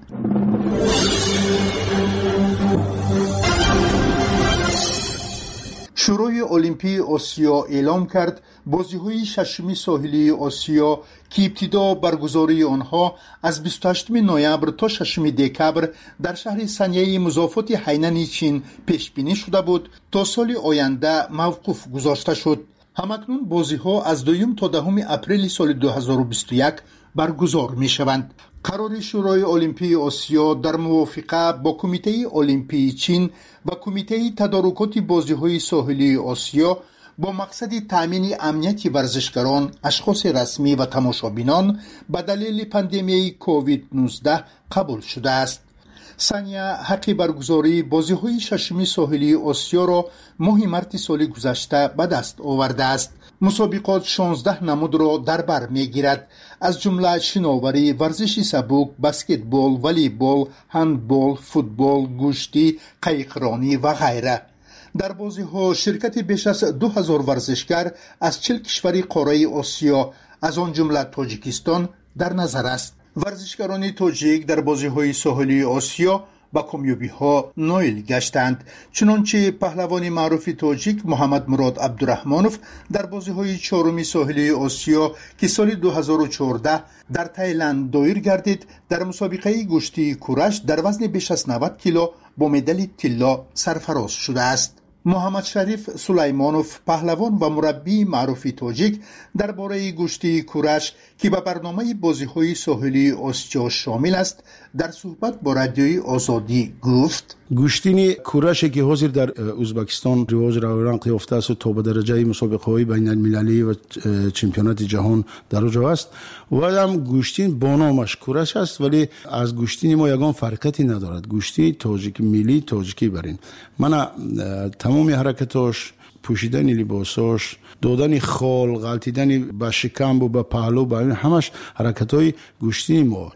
شورای المپی آسیا اعلام کرد بازی‌های ششمی ساحلی آسیا که ابتدا برگزاری آنها از بیست و هشتم نوامبر تا ششم دکبر در شهر سنیه مضافات هینن چین پیش بینی شده بود، تا سال آینده موقوف گذاشته شد. همکنون بازی‌ها از دوم تا دهم اپریل سال دو هزار و بیست و یک برگزار می‌شوند. قرار شورای المپی آسیا در موافقه با کمیته المپی چین و کمیته تدارکات بازی‌های ساحلی آسیا با مقصد تأمین امنیت ورزشکاران، اشخاص رسمی و تماشابینان به دلیل پاندمی کووید نوزده قبول شده است. سانیا حق برگزاری بازی‌های ششمی ساحلی آسیا را ماه مارس سال گذشته به دست آورده است. مسابقات شانزده نمود را در بر می‌گیرد، از جمله شناوری، ورزش سبک، بسکتبال، والیبال، هندبال، فوتبال، گوشتی، قایقرانی و غیره. در بازی‌ها شرکت بیش از دو هزار ورزشکار از چهل کشور قاره آسیا از آن جمله تاجیکستان در نظر است. ورزشکاران تاجیک در بازی‌های ساحلی آسیا با کامیابی‌ها نایل گشتند، چنانچه پهلوان معروف تاجیک محمد مراد عبدالرحمانوف در بازی‌های چهارم ساحلی آسیا که سال دو هزار و چهارده در تایلند دایر گردید، در مسابقه گوشتی کورش در وزن بیش از نود کیلو با مدال طلا سرفراز شده است. محمد شریف سلیمانوف پهلوان و مربی معروف تاجیک درباره گوشتی کورش که به برنامه بازی‌های ساحلی آسیا شامل است در صحبت با رادیوی آزادی گفت: گوشتین کورشی که حاضر در ازبکستان رواج را رنگ یافته است تا به درجه مسابقه‌های بین‌المللی و چمپیونات جهان در آنجا است و هم گوشتین با نامش کورش است، ولی از گوشتین ما یگان فرقتی ندارد. گوشتی تاجیک ملی تاجیکی برین من تمام حرکتاش، پوشیدن لباساش، دادن خال، غلطیدن به شکم و به پهلو، به همش حرکت‌های گوشتی ما.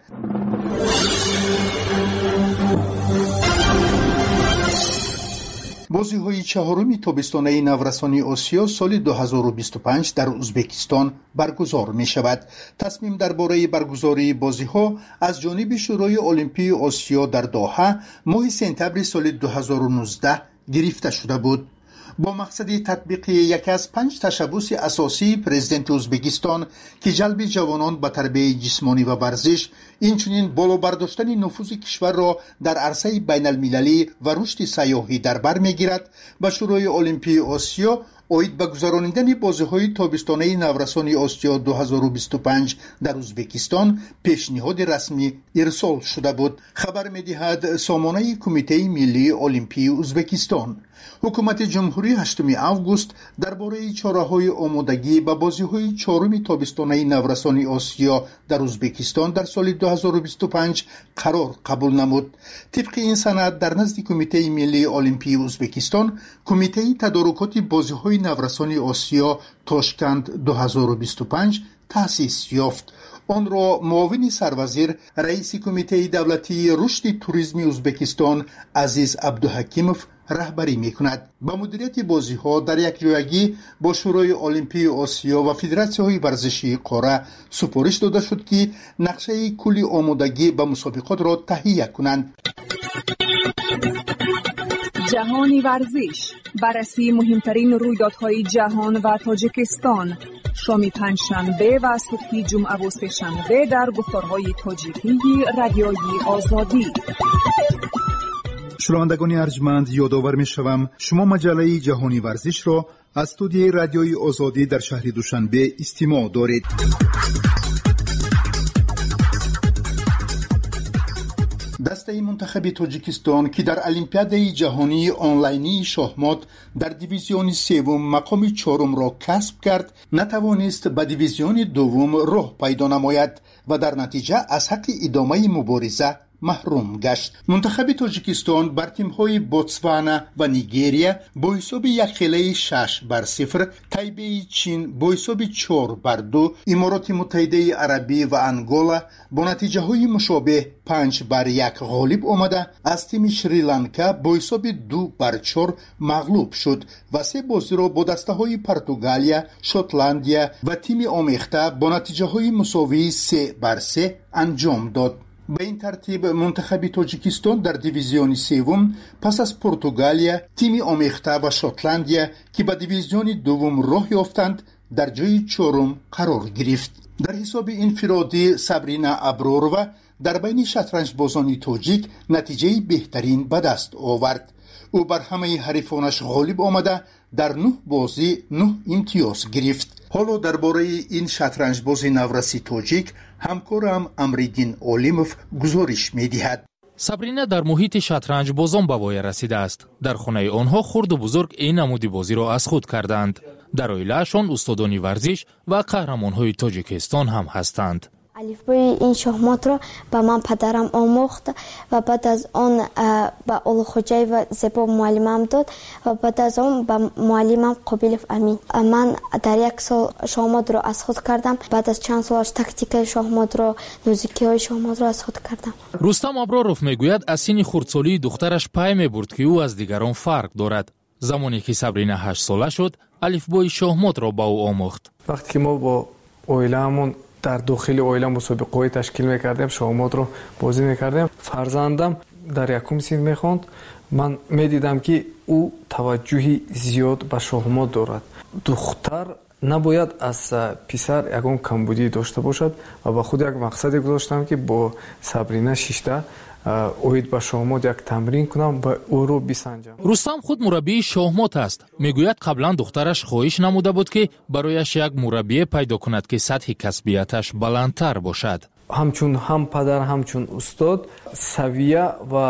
бозиҳои чаҳорум тобистонаи наврасони осиё соли ду ҳазору бисту панҷ дар узбекистон баргузор мешавад. тасмим дар бораи баргузории бозиҳо аз ҷониби шӯрои олимпии осиё дар доҳа моҳи сентябри соли ду ҳазору нуздаҳ гирифта шуда буд. бо мақсади татбиқи яке аз панҷ ташаббуси асосии президенти Узбекистон ки ҷалби ҷавонон ба тарбияи ҷисмонӣ ва варзиш, инчунин боло бардоштани нуфузи кишварро дар арсаи байналмилалӣ ва рушди сайёҳӣ дар бар мегирад, ба шӯрои олимпии осиё оид ба гузарониндани бозиҳои тобистонаи наврасони осиё ду ҳазору бисту панҷ дар Узбекистон пешниҳоди расмӣ ирсол шуда буд. хабар медиҳад сомонаи Кумитаи миллии олимпии Узбекистон. ҳукумати ҷумҳурӣ ҳаштуми август дар бораи чораҳои омодагӣ ба бозиҳои чоруми тобистонаи наврасони осиё дар Узбекистон дар соли ду ҳазору бисту панҷ қарор қабул намуд. тибқи ин санад дар назди Кумитаи миллии олимпии Узбекистон Кумитаи тадорукоти бозиҳои наврасони осиё Тошканд ду ҳазору бисту панҷ таъсис ёфт. онро муовини сарвазир раиси Кумитаи давлатии рушди туризми Узбекистон Азиз Абдуҳакимов раҳбарӣ мекунад. ба мудирияти бозиҳо дар якҷоягӣ бо шӯрои олимпии осиё ва федератсияҳои варзишии қора супориш дода шуд ки нақшаи кулли омодагӣ ба мусобиқотро таҳия кунанд. ҷаҳони варзиш барраси муҳимтарин рӯйдодҳои ҷаҳон ва Тоҷикистон. шоми панҷшанбе ва субҳи ҷумъаву сешанбе дар гуфторҳои тоҷикии радиои озодӣ. шунавандагони арҷманд, ёдовар мешавам шумо маҷаллаи ҷаҳони варзишро аз студияи радиои озодӣ дар шаҳри Душанбе истимоъ доред. дастаи мунтахаби Тоҷикистон ки дар олимпиадаи ҷаҳонии онлайнии шоҳмот дар дивизиони севум мақоми чорумро касб кард, натавонист ба дивизиони дуввум роҳ пайдо намояд ва дар натиҷа аз ҳаққи идомаи мубориза маҳрум гашт. мунтахаби Тоҷикистон бар тимҳои Ботсвана ва Нигерия бо ҳисоби якхелаи шаш бар сифр, Тайбеи Чин бо ҳисоби чор бар ду, Имороти Муттаҳидаи Арабӣ ва Ангола бо натиҷаҳои мушобеҳ панҷ бар як ғолиб омада, аз тими Шри-Ланка бо ҳисоби ду бар чор мағлуб шуд ва се бозиро бо дастаҳои Португалия, Шотландия ва тими омехта бо натиҷаҳои мусовии се бар се анҷом дод. ба ин тартиб мунтахаби Тоҷикистон дар дивизиони севум пас аз Португалия, тими омехта ва Шотландия ки ба дивизиони дуввум роҳ ёфтанд, дар ҷои чорум қарор гирифт. дар ҳисоби инфиродӣ Сабрина Абророва дар байни шатранҷбозони тоҷик натиҷаи беҳтарин ба даст овард. ӯ бар ҳамаи ҳарифонаш ғолиб омада дар нӯҳ бозӣ нӯҳ имтиёз гирифт. ҳоло дар бораи ин шатранҷбози навраси тоҷик ҳамкорам Амриддин Олимов гузориш медиҳад. сабрина дар муҳити шатранҷбозон ба воя расидааст. дар хонаи онҳо хурду бузург ин намуди бозиро аз худ карданд. дар оилаашон устодони варзиш ва қаҳрамонҳои Тоҷикистон ҳам ҳастанд. алифбои ин шоҳмотро ба ман падарам омӯхт ва баъд аз он ба Улухоҷаева Зебо муаллимам дод ва баъд аз он ба муаллимам Қобилов Амин. ман дар як сол шоҳмотро аз худ кардам. баъд аз чанд солаш тактикаи шоҳмотро, нозикиҳои шоҳмотро аз худ кардам. Рустам Аброров мегӯяд аз синни хурдсолии духтараш пай мебурд ки ӯ аз дигарон фарқ дорад. замоне ки Сабрина ҳашт сола шуд, алифбои шоҳмотро ба ӯ омӯхт. вақте ки мо бо оилаамон дар дохили оила мусобиқаҳои ташкил мекардем, шоҳмотро бозӣ мекардем. фарзандам дар якум синф мехонд. ман медидам ки ӯ таваҷҷӯҳи зиёд ба шоҳмот дорад. духтар набояд аз писар ягон камбудӣ дошта бошад ва ба худ як мақсаде гузоштам ки бо Сабрина шишта оид ба шоҳмот як тамрин кунам ва ӯро бисанҷам. рустам худ мураббии шоҳмот аст. мегӯяд қаблан духтараш хоҳиш намуда буд ки барояш як мураббие пайдо кунад ки сатҳи касбияташ баландтар бошад. ҳамчун ҳам падар ҳамчун устод савия ва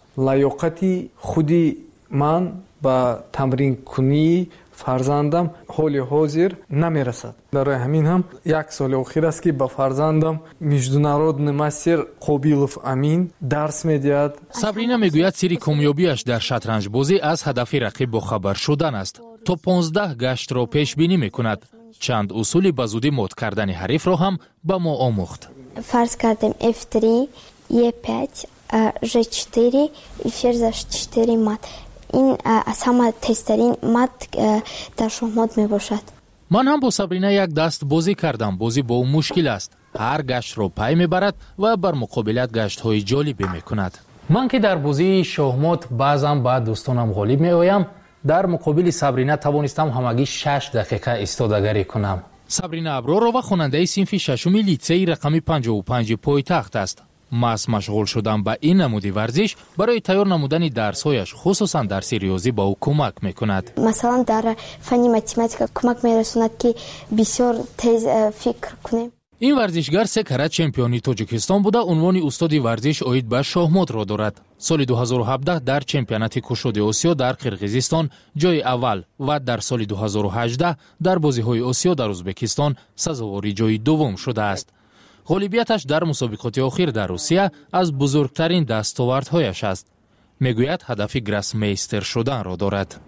лаёқати худи ман ба тамринкунии фарзандам ҳоли ҳозир намерасад. барои ҳамин ҳам як соли охир аст ки ба фарзандам международный мастер Қобилов Амин дарс медиҳад. Сабрина мегӯяд сири комёбиаш дар шатранҷбозӣ аз ҳадафи рақиб бохабар шудан аст. то понздаҳ гаштро пешбинӣ мекунад. чанд усули ба зудӣ мот кардани ҳарифро ҳам ба мо омӯхт. фарз кардем эф три, е пять, же четыре и ферзь эйч четыре мат. این از همه تسترین مد در شهمات می باشد. من هم با سابرینا یک دست بازی کردم. بازی با اون مشکل است. هر گشت رو پای میبرد و بر مقابلت گشت های جالبی میکند. من که در بازی شهمات بعضم با دوستانم غالب می آیم، در مقابل سابرینا توانستم همگی شش دقیقه ایستادگی کنم. سابرینا ابرارова خواننده صنف ششم لیسه رقم پنجاه و پنج پایتخت است. ماس مشغول شدن با این نمودی ورزش برای تیار نمودن درس‌هایش خصوصا درس ریاضی با او کمک میکند. مثلا در فن متماتیک کمک میرساند که بسیار تیز فکر کنیم. این ورزشگر سه کرات چمپیونی تاجیکستان بوده. عنوان استاد ورزش عاید به شهمات را دارد. سال دو هزار و هفده در چمپیونات کشاد آسیا در قرقیزستان جای اول و در سال دو هزار و هجده در بازی‌های آسیا در ازبکستان سزاوار جای دوم شده است. غالبیتش در مسابقات اخیر در روسیه از بزرگترین دستاوردهایش است. میگوید هدف گراسمیستر شدن را دارد.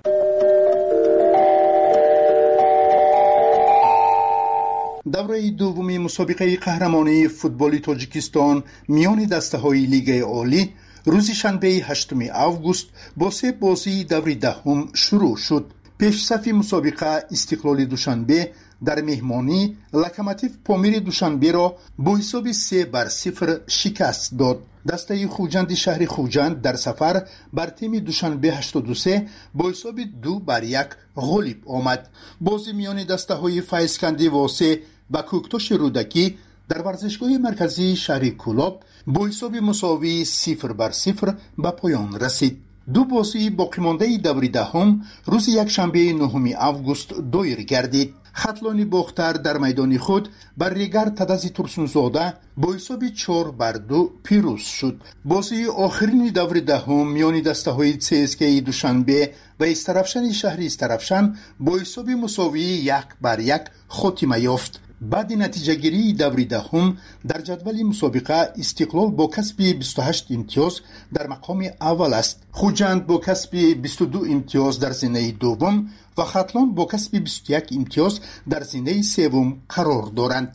دوره دومی مسابقه قهرمانی فوتبال تاجیکستان میان دسته‌های لیگ عالی روز شنبه هشتم آگوست با سه بازی دوره دهم شروع شد. پیش صف مسابقه استقلال دوشنبه در مهمانی لوکوموتیو پامیر دوشنبه را با حساب سه بر صفر شکست داد. دسته خوجند شهر خوجند در سفر بر تیم دوشنبه هشتاد و سه با حساب دو بر یک غالب آمد. بازی میان دسته های فیضکندی واسه و کوکتاش رودکی در ورزشگاه مرکزی شهر کولاب با حساب مساوی صفر بر صفر به پایان رسید. دو بازی باقی مانده دوره دهم روز یک شنبه نهم آگوست دایر گردید. خطلانی باختر در میدان خود بر ریگر تدازی ترسونزاده با حساب چهار بر دو پیروز شد. بازی آخرین دوره دهم میان دسته های سی اس کی دوشنبه و استرافشن شهری استرافشن با حساب مساوی یک بر یک خاتمه یافت. بعد نتیجه گیری دوره دهم در جدول مسابقه استقلال با کسب بیست و هشت امتیاز در مقام اول است. خوجند با کسب بیست و دو امتیاز در زینه دوم و خطلان با کسب بیست و یک امتیاز در زینه سوم قرار دارند.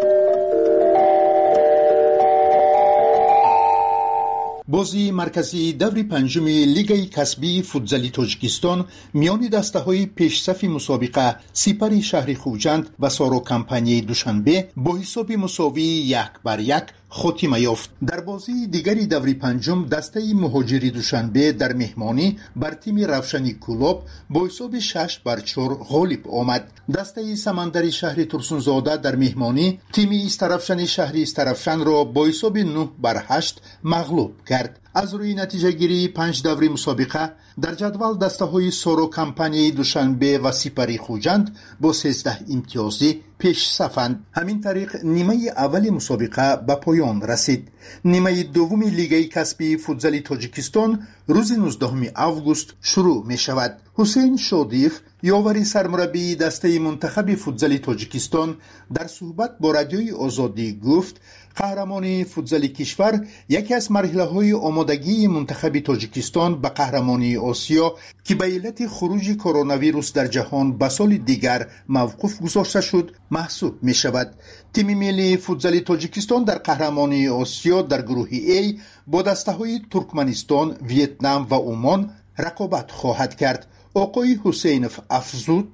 بازی مرکزی دوره پنجم لیگ کسبی فوتزال تاجیکستان میان دسته‌های پیش صف مسابقه سپر شهر خوجند و سارو کمپانی دوشنبه با حساب مساوی یک بر یک خاتمه یافت. در بازی دیگری دوره پنجم دسته مهاجری دوشنبه در مهمانی بر تیم روشنی کولاب با حساب شش بر چهار غالب آمد. دسته سمندری شهر ترسونزاده در مهمانی تیم استرافشن شهری استرافشن را با حساب نه بر هشت مغلوب کرد. از روی نتیجه گیری پنج دوره مسابقه در جدول دسته های سارو کمپانی دوشنبه و سپری خوجند با سیزده امتیازی پیش صفند. همین طریق نیمه اول مسابقه به پایان رسید. نیمه دوم لیگ کسبی فوتزال تاجیکستان روز نوزدهم آگوست شروع می شود. حسین شادیف یاوری سرمربی دسته منتخب فوتزال تاجیکستان در صحبت با رادیوی آزادی گفت قهرمانی فوتزال کشور یکی از مرحله‌های آمادگی منتخب تاجیکستان به قهرمانی آسیا که به علت خروج کرونا ویروس در جهان به سال دیگر موقوف گذاشته شد محسوب می شود. تیم ملی فوتزال تاجیکستان در قهرمانی آسیا در گروه A با دسته‌های ترکمنستان، ویتنام و عمان رقابت خواهد کرد. آقای حسینف افزود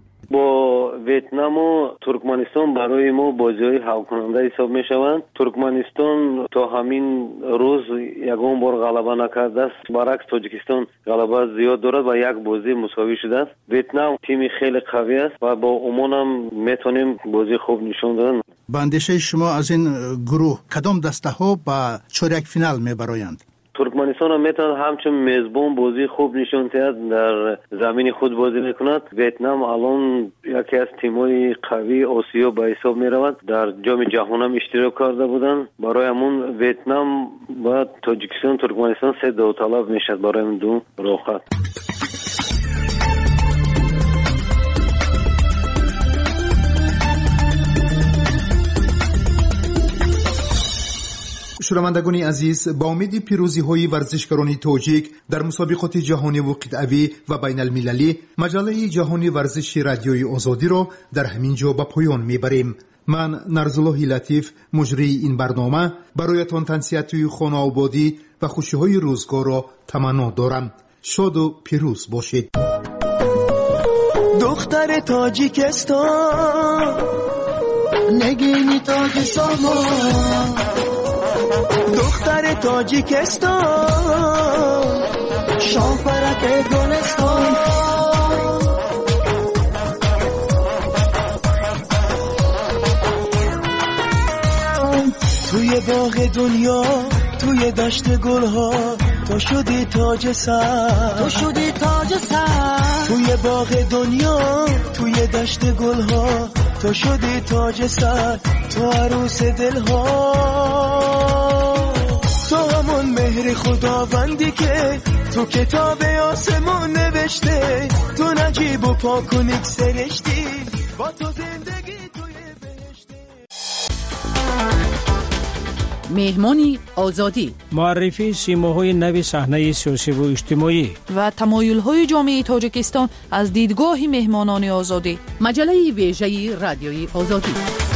با ویتنام و ترکمنستان برای ما بازی‌های حل کننده حساب می‌شوند. ترکمنستان تا همین روز یگان بار غلبه نکرده است. برعکس تاجیکستان غلبه زیاد دارد و یک بازی مساوی شده است. ویتنام تیمی خیلی قوی است و با عمان هم میتونیم بازی خوب نشون دادن. به اندیشه شما از این گروه کدام دسته‌ها به چهارک فینال میبرایند؟ ترکمنستان هم میتواند همچون میزبان بازی خوب نشون دهد، در زمین خود بازی میکند. ویتنام الان یکی از تیم‌های قوی آسیا به حساب میرود. در جام جهان هم اشتراک کرده بودند. برای همون ویتنام و تاجیکستان ترکمنستان سه داوطلب میشد برای این دو رقابت. شنوندگان عزیز، با امید پیروزی های ورزشکاران تاجیک در مسابقات جهانی و قطعی و بین المللی، مجله جهانی ورزش رادیوی آزادی را در همین جا به پایان میبریم. من نرزالله لطیف مجری این برنامه برایتان تنصیحات خانه آبادی و خوشی های روزگار را تمنا دارم. شاد و پیروز باشید. دختر تاجیکستان نگینی تاج سامان، دختر تاجیکستان شاپرک گلستان، توی باغ دنیا توی دشت گلها تو شدی تاج سر، تو شدی تاج سر، توی باغ دنیا توی دشت گلها تو شدی تاج سر، تو عروس دلها، تو همون مهر خداوندی که تو کتاب آسمون نوشته، تو نجیب و پاک و نیک سرشتی با تو زندگی توی بهشته. مهمانی آزادی، معرفی سیماهای نو صحنه سیاسی و اجتماعی و تمایل‌های جامعه تاجیکستان از دیدگاه مهمانان آزادی. مجله ویژه رادیوی آزادی.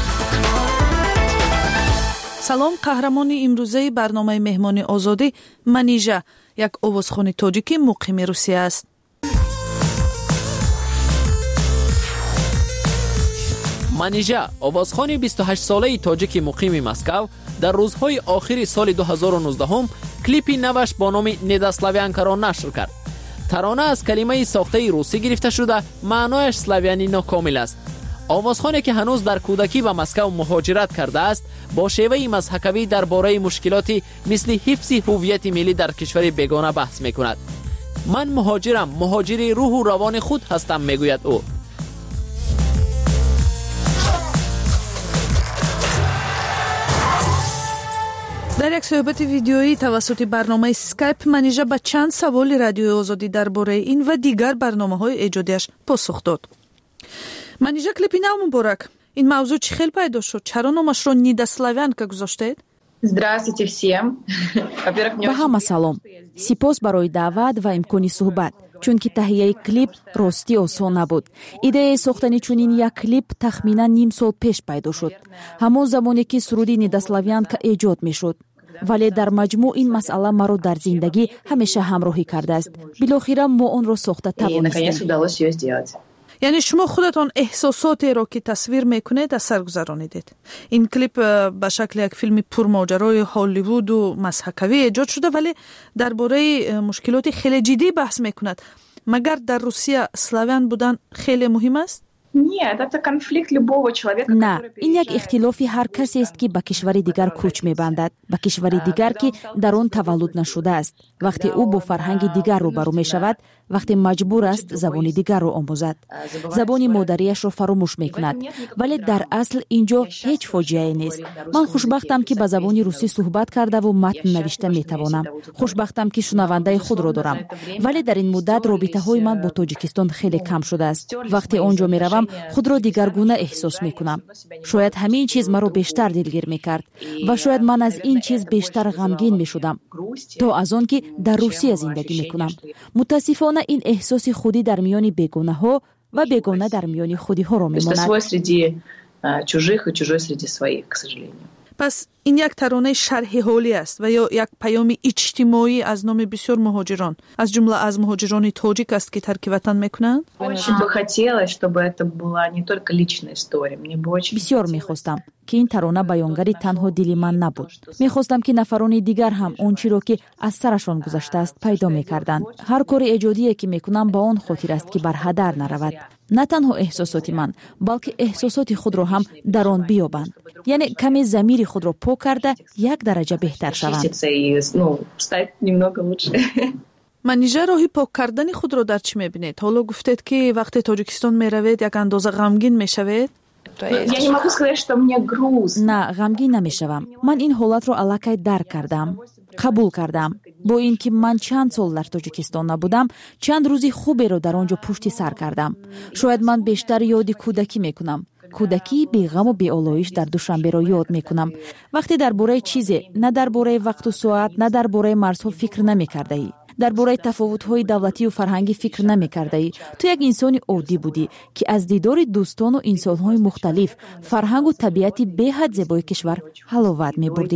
سلام، قهرمان امروزه برنامه مهمان آزادی منیژه، یک آوازخوان تاجیکی مقیم روسیه است. منیژه، آوازخوان بیست و هشت ساله تاجیک مقیم مسکو، در روزهای آخر سال دو هزار و نوزده هم کلیپی نوش با نام نداسلاویانکا را نشر کرد. ترانه از کلمه ساخته روسی گرفته شده، معنایش سلاویانی ناکامل است. آوازخوانی که هنوز در کودکی به مسکو مهاجرت کرده است، با شیوه مضحکاوی درباره مشکلاتی مثل حفظ هویت ملی در کشور بیگانه بحث می‌کند. من مهاجرم، مهاجری روح و روان خود هستم، میگوید او. در یک صحبت ویدیویی توسط برنامه اسکایپ منیژه به چند سوال رادیوی آزادی درباره این و دیگر برنامه‌های ایجادیش پاسخ داد. منیژه، کلیپی نو مبارک. این موضوع چی خیلی پیدا شد؟ چرا نامش را نداسلاویانکا گذاشتید؟ Здравствуйте всем. Во-первых, به همه سلام. سپاس برای دعوت و امکانی صحبت. چون که تهیه کلیپ راستی آسان نبود. ایده ساختن چنین یک کلیپ تخمینا نیم سال پیش پیدا شد. همون زمانی که سرودی نداسلاویانکا ایجاد میشد. ولی در مجموع این مسئله مرا در زندگی همیشه همراهی کرده است. بالاخره ما آن را ساخته توانستیم. یعنی شما خودتان احساساتی را که تصویر میکنید از سر گذرانیدید. این کلیپ به شکل یک فیلم پرماجرای هالیوود و مضحکاوی ایجاد شده، ولی درباره مشکلات خیلی جدی بحث میکند. مگر در روسیه سلاویان بودن خیلی مهم است؟ نه، این یک اختلافی هر کسی است که به کشور دیگر کوچ می‌بندد، به کشور دیگر که در آن تولد نشده است. وقتی او با فرهنگ دیگر روبرو می‌شود، وقتی مجبور است زبان دیگر را آموزد، زبان مادریش را فراموش می‌کند. ولی در اصل اینجا هیچ فاجعه‌ای نیست. من خوشبختم که به زبان روسی صحبت کرده و متن نوشته می‌توانم. خوشبختم که شنونده خود را دارم. ولی در این مدت رابطه‌های من با تاجیکستان خیلی کم شده است. وقتی آنجا می‌روم خود را دیگرگونه احساس میکنم. شاید همین چیز مرا بیشتر دلگیر میکرد و شاید من از این چیز بیشتر غمگین میشدم تا از آن که در روسیه زندگی میکنم. متاسفانه این احساس خودی در میان بیگانه ها و بیگانه در میان خودی ها را میماند. پس این یک ترانه شرح حالی است و یا یک پیام اجتماعی از نام بسیار مهاجران، از جمله از مهاجران تاجیک است که ترک وطن میکنند. بسیار میخواستم که این ترانه بیانگری تنها دل من نبود. میخواستم که نفران دیگر هم اون چیزی را که از سرشان گذشته است پیدا میکردند. هر کار ایجادی که میکنم با آن خاطر است که بر هدر نرود. نه تنها احساسات من، بلکه احساسات خود را هم در آن بیابند. یعنی کمی ضمیر خود را پاک کرده یک درجه بهتر شوند. منیژه، راهی پاک کردن خود را در چی میبینید؟ حالا گفتید که وقتی تاجیکستان میروید یک اندازه غمگین میشوید؟ نه، غمگین نمیشوم. من این حالت را الکی درک کردم، قبول کردم. با اینکه من چند سال در تاجیکستان نبودم، چند روزی خوبی را در آنجا پشت سر کردم. شاید من بیشتر یاد کودکی میکنم. کودکی بی غم و بی آلایش در دوشنبه را یاد میکنم. وقتی درباره چیزی، نه درباره وقت و ساعت، نه درباره مرزها فکر نمیکرده ای. дар бораи тафовутҳои давлатию фарҳангӣ фикр намекардаӣ? ту як инсони оддӣ будӣ ки аз дидори дӯстону инсонҳои мухталиф фарҳангу табиати беҳад зебои кишвар ҳаловат мебурдӣ.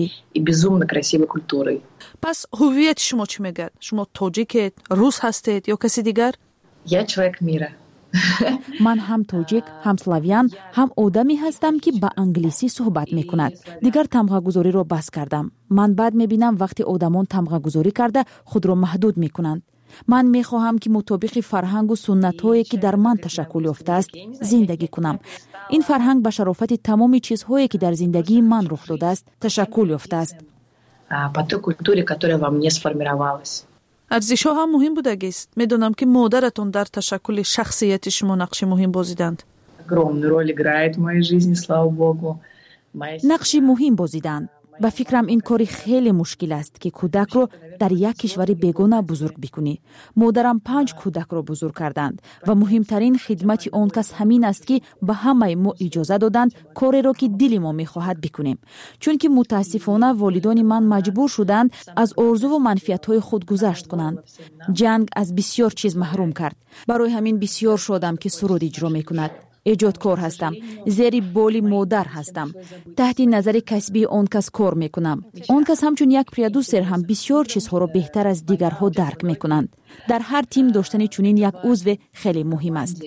пас ҳуввияти шумо чӣ мегӯяд? шумо тоҷикед, рус ҳастед ё каси дигар? Я человек мира. ман ҳам тоҷик, ҳам славян, ҳам одаме ҳастам ки ба англисӣ суҳбат мекунад. дигар тамғагузориро бас кардам. ман баъд мебинам вақте одамон тамғагузорӣ карда худро маҳдуд мекунанд. ман мехоҳам ки мутобиқи фарҳангу суннатҳое ки дар ман ташаккул ёфтааст зиндагӣ кунам. ин фарҳанг ба шарофати тамоми чизҳое ки дар зиндагии ман рух додааст ташаккул ёфтааст. По той культуре, которая во мне сформировалась. арзишҳо ҳам муҳим будагист. медонам ки модаратон дар ташаккули шахсияти шумо нақши муҳим бозиданд. Огромную роль играет в моей жизни, слава богу. нақши муҳим бозиданд. ба фикрам ин кори хеле мушкил аст ки кӯдакро дар як кишвари бегона бузург бикунӣ. модарам панҷ кӯдакро бузург карданд ва муҳимтарин хидмати он кас ҳамин аст ки ба ҳамаи мо иҷоза доданд кореро ки дили мо мехоҳад бикунем. чунки мутаассифона волидони ман маҷбур шуданд аз орзуву манфиатҳои худ гузашт кунанд. ҷанг аз бисьёр чиз маҳрум кард. барои ҳамин бисьёр шодам ки суруд иҷро мекунад. эҷодкор ҳастам, зери боли модар ҳастам. таҳти назари касби он кас кор мекунам. он кас ҳамчун як продюсер ҳам бисьёр чизҳоро беҳтар аз дигарҳо дарк мекунанд. дар ҳар тим доштани чунин як узве хеле муҳим аст.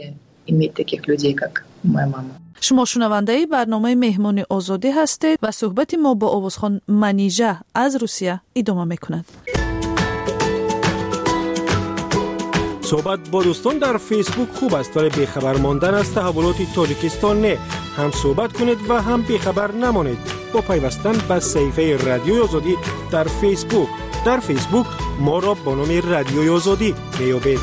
шумо шунавандаи барномаи меҳмони озодӣ ҳастед ва суҳбати мо бо овозхон Манижа аз Русия идома мекунад. صحبت با دوستان در فیسبوک خوب است ولی بیخبر ماندن از تحولات تاجیکستان نه. هم صحبت کنید و هم بیخبر نمانید با پیوستن به صفحه رادیوی آزادی در فیسبوک. در فیسبوک ما را با نام رادیوی آزادی بیابید.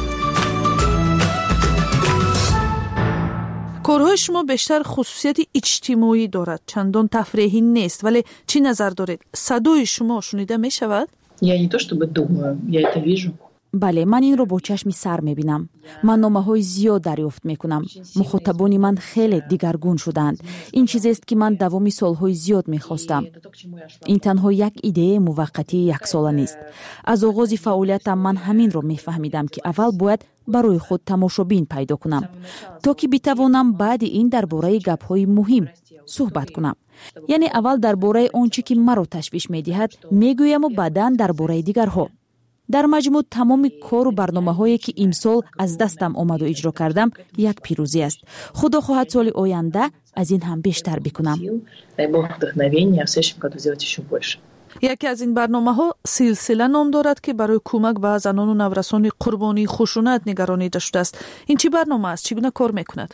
کارهای شما بیشتر خصوصیت اجتماعی دارد، چندان تفریحی نیست، ولی چی نظر دارید؟ صدای شما شنیده می شود؟ Я не то чтобы думаю, я это вижу. бале, ман инро бо чашми сар мебинам. ман номаҳои зиёд дарёфт мекунам. мухотобони ман хеле дигаргун шудаанд. ин чизест ки ман давоми солҳои зиёд мехостам. ин танҳо як идеяи муваққатии яксола нест. аз оғози фаъолиятам ман ҳаминро мефаҳмидам ки аввал бояд барои худ тамошобин пайдо кунам, то ки битавонам баъди ин дар бораи гапҳои муҳим суҳбат кунам. яъне аввал дар бораи он чӣ ки маро ташвиш медиҳад мегӯяму баъдан дар бораи дигарҳо. дар маҷмӯъ тамоми кору барномаҳое ки имсол аз дастам омаду иҷро кардам як пирӯзӣ аст. худо хоҳад соли оянда аз ин ҳам бештар бикунам. яке аз ин барномаҳо силсила ном дорад ки барои кӯмак ба занону наврасони қурбонии хушунат нигаронида шудааст. ин чӣ барнома аст? чӣ гуна кор мекунад?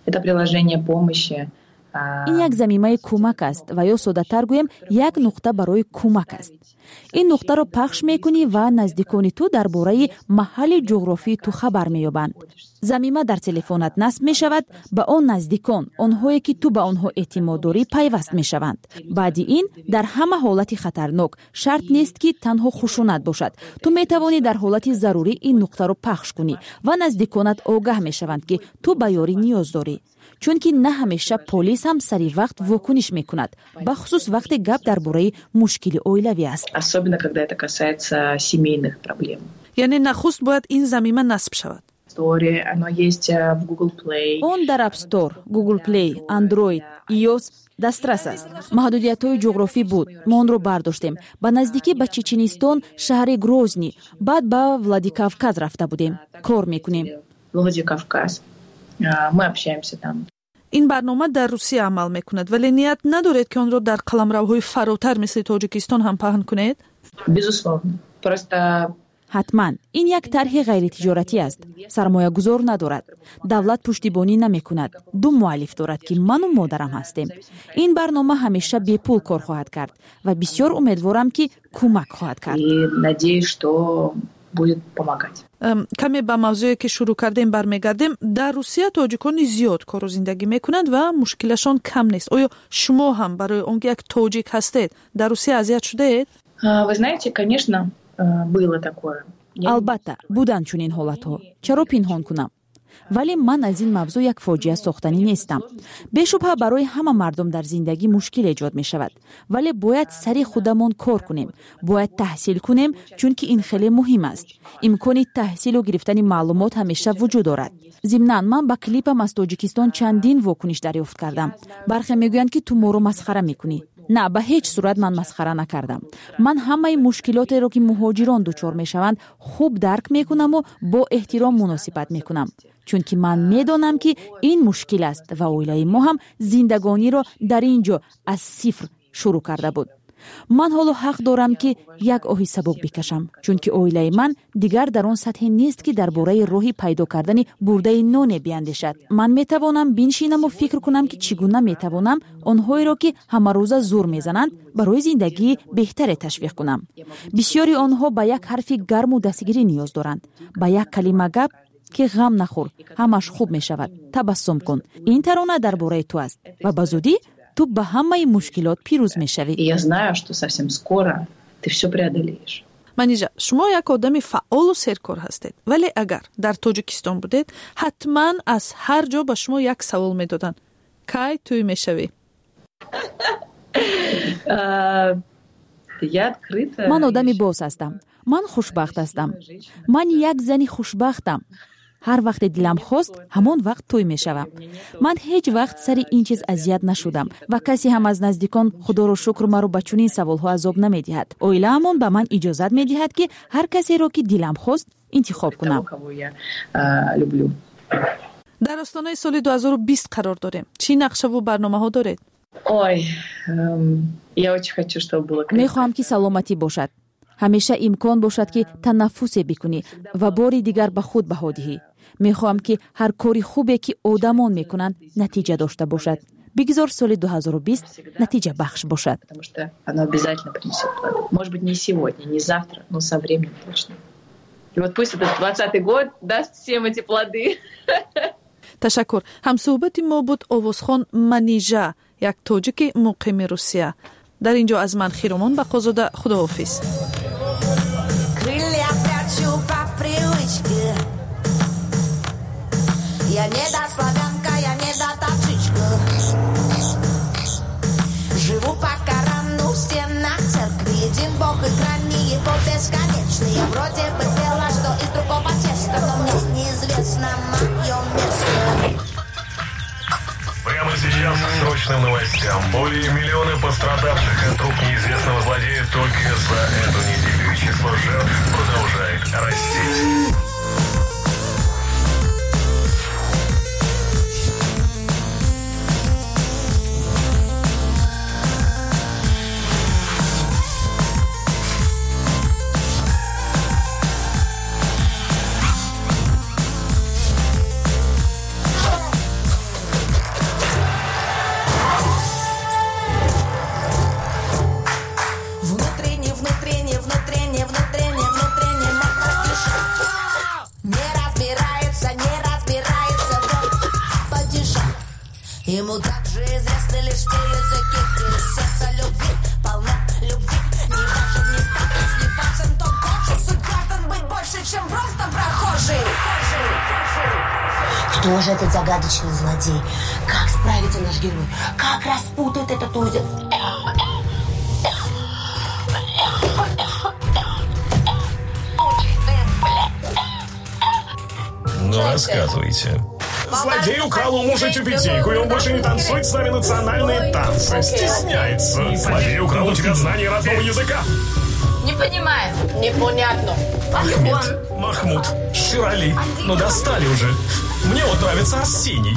ин як замимаи кӯмак аст ва ё соддатар гӯем як нуқта барои кӯмак аст. ин нуқтаро пахш мекунӣ ва наздикони ту дар бораи маҳалли ҷуғрофии ту хабар меёбанд. замима дар телефонат насб мешавад, ба он наздикон, онҳое ки ту ба онҳо эътимод дорӣ пайваст мешаванд. баъди ин дар ҳама ҳолати хатарнок, шарт нест ки танҳо хушунат бошад, ту метавонӣ дар ҳолати зарурӣ ин нуқтаро пахш кунӣ ва наздиконат огаҳ мешаванд ки ту ба ёрӣ ниёз дорӣ. чунки на ҳамеша полис ҳам сари вақт вокуниш мекунад, бахусус вақте гап дар бораи мушкили оилавӣ аст. Особенно когда это касается семейных проблем. яъне нахуст бояд ин замима насб шавад. Оно есть в Google Play. он дар App Store, Google Play, Android, iOS дастрас аст. маҳдудиятҳои ҷуғрофӣ буд. мо онро бардоштем. ба наздикӣ ба Чеченистон, шаҳри Грозний, баъд ба Владикавказ рафта будем. кор мекунем. Владикавказ. Мы общаемся там. ин барнома дар Русия амал мекунад, вале ният надоред ки онро дар қаламравҳои фаротар мисли Тоҷикистон ҳам паҳн кунед? Безусловно. Просто ҳатман ин як тарҳи ғайритиҷоратӣ аст. сармоягузор надорад. давлат пуштибонӣ намекунад. ду муаллиф дорад ки ману модарам ҳастем. ин барнома ҳамеша бепул кор хоҳад кард ва бисёр умедворам ки кӯмак хоҳад кард. И надеюсь, что будет помогать. каме ба мавзӯе ки шурӯъ кардем бармегардем. дар Русия тоҷикони зиёд кору зиндагӣ мекунанд ва мушкилашон кам нест. оё шумо ҳам барои он ки як тоҷик ҳастед дар Русия азият шудаед? Вы знаете, конечно, было такое. албатта буданд чунин ҳолатҳо. чаро пинҳон кунам? вале ман аз ин мавзӯъ як фоҷиа сохтанӣ нестам. бешубҳа барои ҳама мардум дар зиндагӣ мушкил эҷод мешавад, вале бояд сари худамон кор кунем, бояд таҳсил кунем, чунки ин хеле муҳим аст. имкони таҳсилу гирифтани маълумот ҳамеша вуҷуд дорад. зимнан ман ба клипам аз Тоҷикистон чандин вокуниш дарёфт кардам. бархе мегӯянд ки ту моро масхара мекунӣ. на, ба ҳеҷ сурат ман масхара накардам. ман ҳамаи мушкилотеро ки муҳоҷирон дучор мешаванд хуб дарк мекунаму бо эҳтиром муносибат мекунам, чунки ман медонам ки ин мушкил аст ва оилаи мо ҳам зиндагониро дар ин ҷо аз сифр шурӯъ карда буд. ман ҳоло ҳақ дорам ки як оҳи сабук бикашам, чунки оилаи ман дигар дар он сатҳе нест ки дар бораи роҳи пайдо кардани бурдаи ноне биандешад. ман метавонам биншинаму фикр кунам ки чӣ гуна метавонам онҳоеро ки ҳамарӯза зур мезананд барои зиндагии беҳтаре ташвиқ кунам. бисёри онҳо ба як ҳарфи гарму дастгирӣ ниёз доранд, ба як калима гап ки ғам нахӯр, ҳамаш хуб мешавад, табассум кун. ин тарона дар бораи ту аст ва ба зудӣ ту ба ҳамаи мушкилот пирӯз мешавӣ. Я знаю, что совсем скоро ты все преодолеешь. Манижа, шумо як одами фаъолу серкор ҳастед, вале агар дар Тоҷикистон будед, ҳатман аз ҳар ҷо ба шумо як савол медоданд. Кай туй мешавӣ? ман одами боз ҳастам. ман хушбахт ҳастам. ман як зани хушбахтам. ҳар вақте дилам хост, ҳамон вақт тӯй мешавам. ман ҳеҷ вақт сари ин чиз азият нашудам ва касе ҳам аз наздикон худоро шукр маро ба чунин саволҳо азоб намедиҳад. оилаамон ба ман иҷозат медиҳад ки ҳар касеро ки дилам хост интихоб кунам. дар остонаи соли ду ҳазору бист қарор дорем. чӣ нақшаву барномаҳо доред? Ой, я очень хочу, чтобы было. мехоҳам ки саломатӣ бошад. ҳамеша имкон бошад ки танаффусе бикунӣ ва бори дигар ба худ баҳо диҳӣ. мехоҳам ки ҳар кори хубе ки одамон мекунанд натиҷа дошта бошад. бигзор соли ду ҳазору бист натиҷа бахш бошад. Потому что оно обязательно принесет плоды. Может быть, не сегодня, не завтра, но со временем точно. И вот пусть этот двадцатый год даст всем эти плоды. ташаккур. ҳамсӯҳбати мо буд Овозхон Манижа, як тоҷики муқими Русия. дар ин ҷо аз ман Хиромон Бақозода худоҳофиз. Я не до славянка, я не до тавчичка. Живу пока рано в стенах церкви. Един Бог и грани его бесконечные. Вроде бы дело, что из другого теста, но мне неизвестно мое место. Прямо сейчас к срочным новостям. Более миллиона пострадавших от рук неизвестного злодея только за эту неделю. И число жертв продолжает расти. Ему также известны лишь те языки, где сердце любви, полно любви. Не важен ни статус, не важен тот год, что суть граждан быть больше, чем просто прохожий. Кто же этот загадочный злодей? Как справится наш герой? Как распутает этот узел? Ну, рассказывайте. Злодей украл у мужа тюбетейку, и он больше не танцует с нами национальные танцы. Стесняется. Злодей украл у тебя знание родного языка. Не понимаю. Непонятно. Ахмед, Махмуд, Ширали. Ну достали уже. Мне вот нравится Арсений.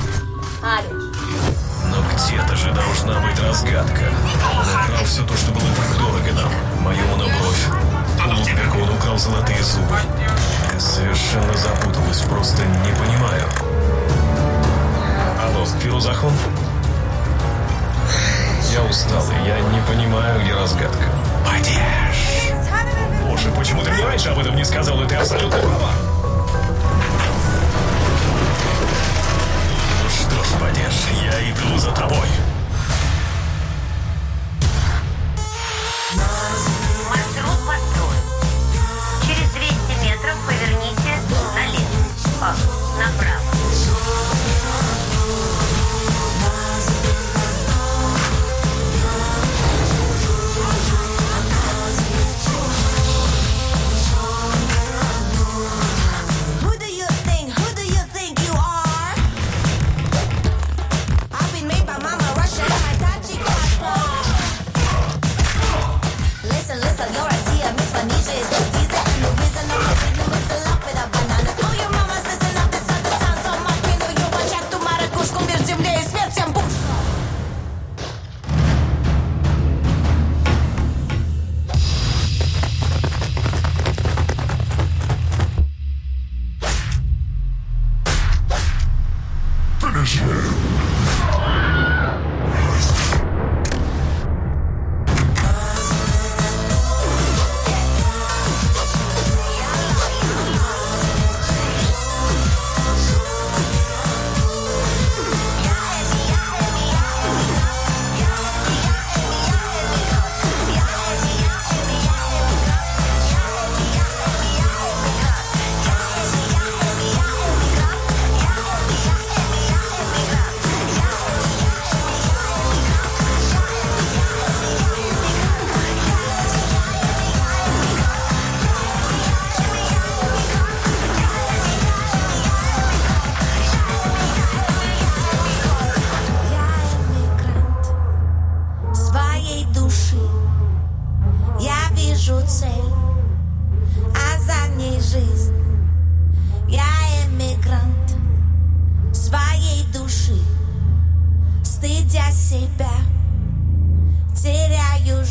Но где-то же должна быть разгадка. Он украл все то, что было так дорого нам. Мою на бровь. У Лудбека он украл золотые зубы. Я совершенно запуталась, просто не понимаю. Алло, Фирузахон? Я устал, и я не понимаю, где разгадка. Падеж! Боже, почему ты мне раньше об этом не сказал, и ты абсолютно права. Ну что ж, Падеж, я иду за тобой. Маршрут построен. Через двести метров поверните налево. О, направо.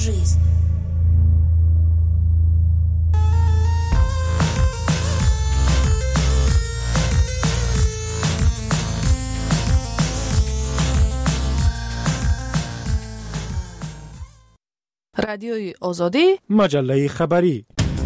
жизнь. رادیوی آزادی مجله خبری.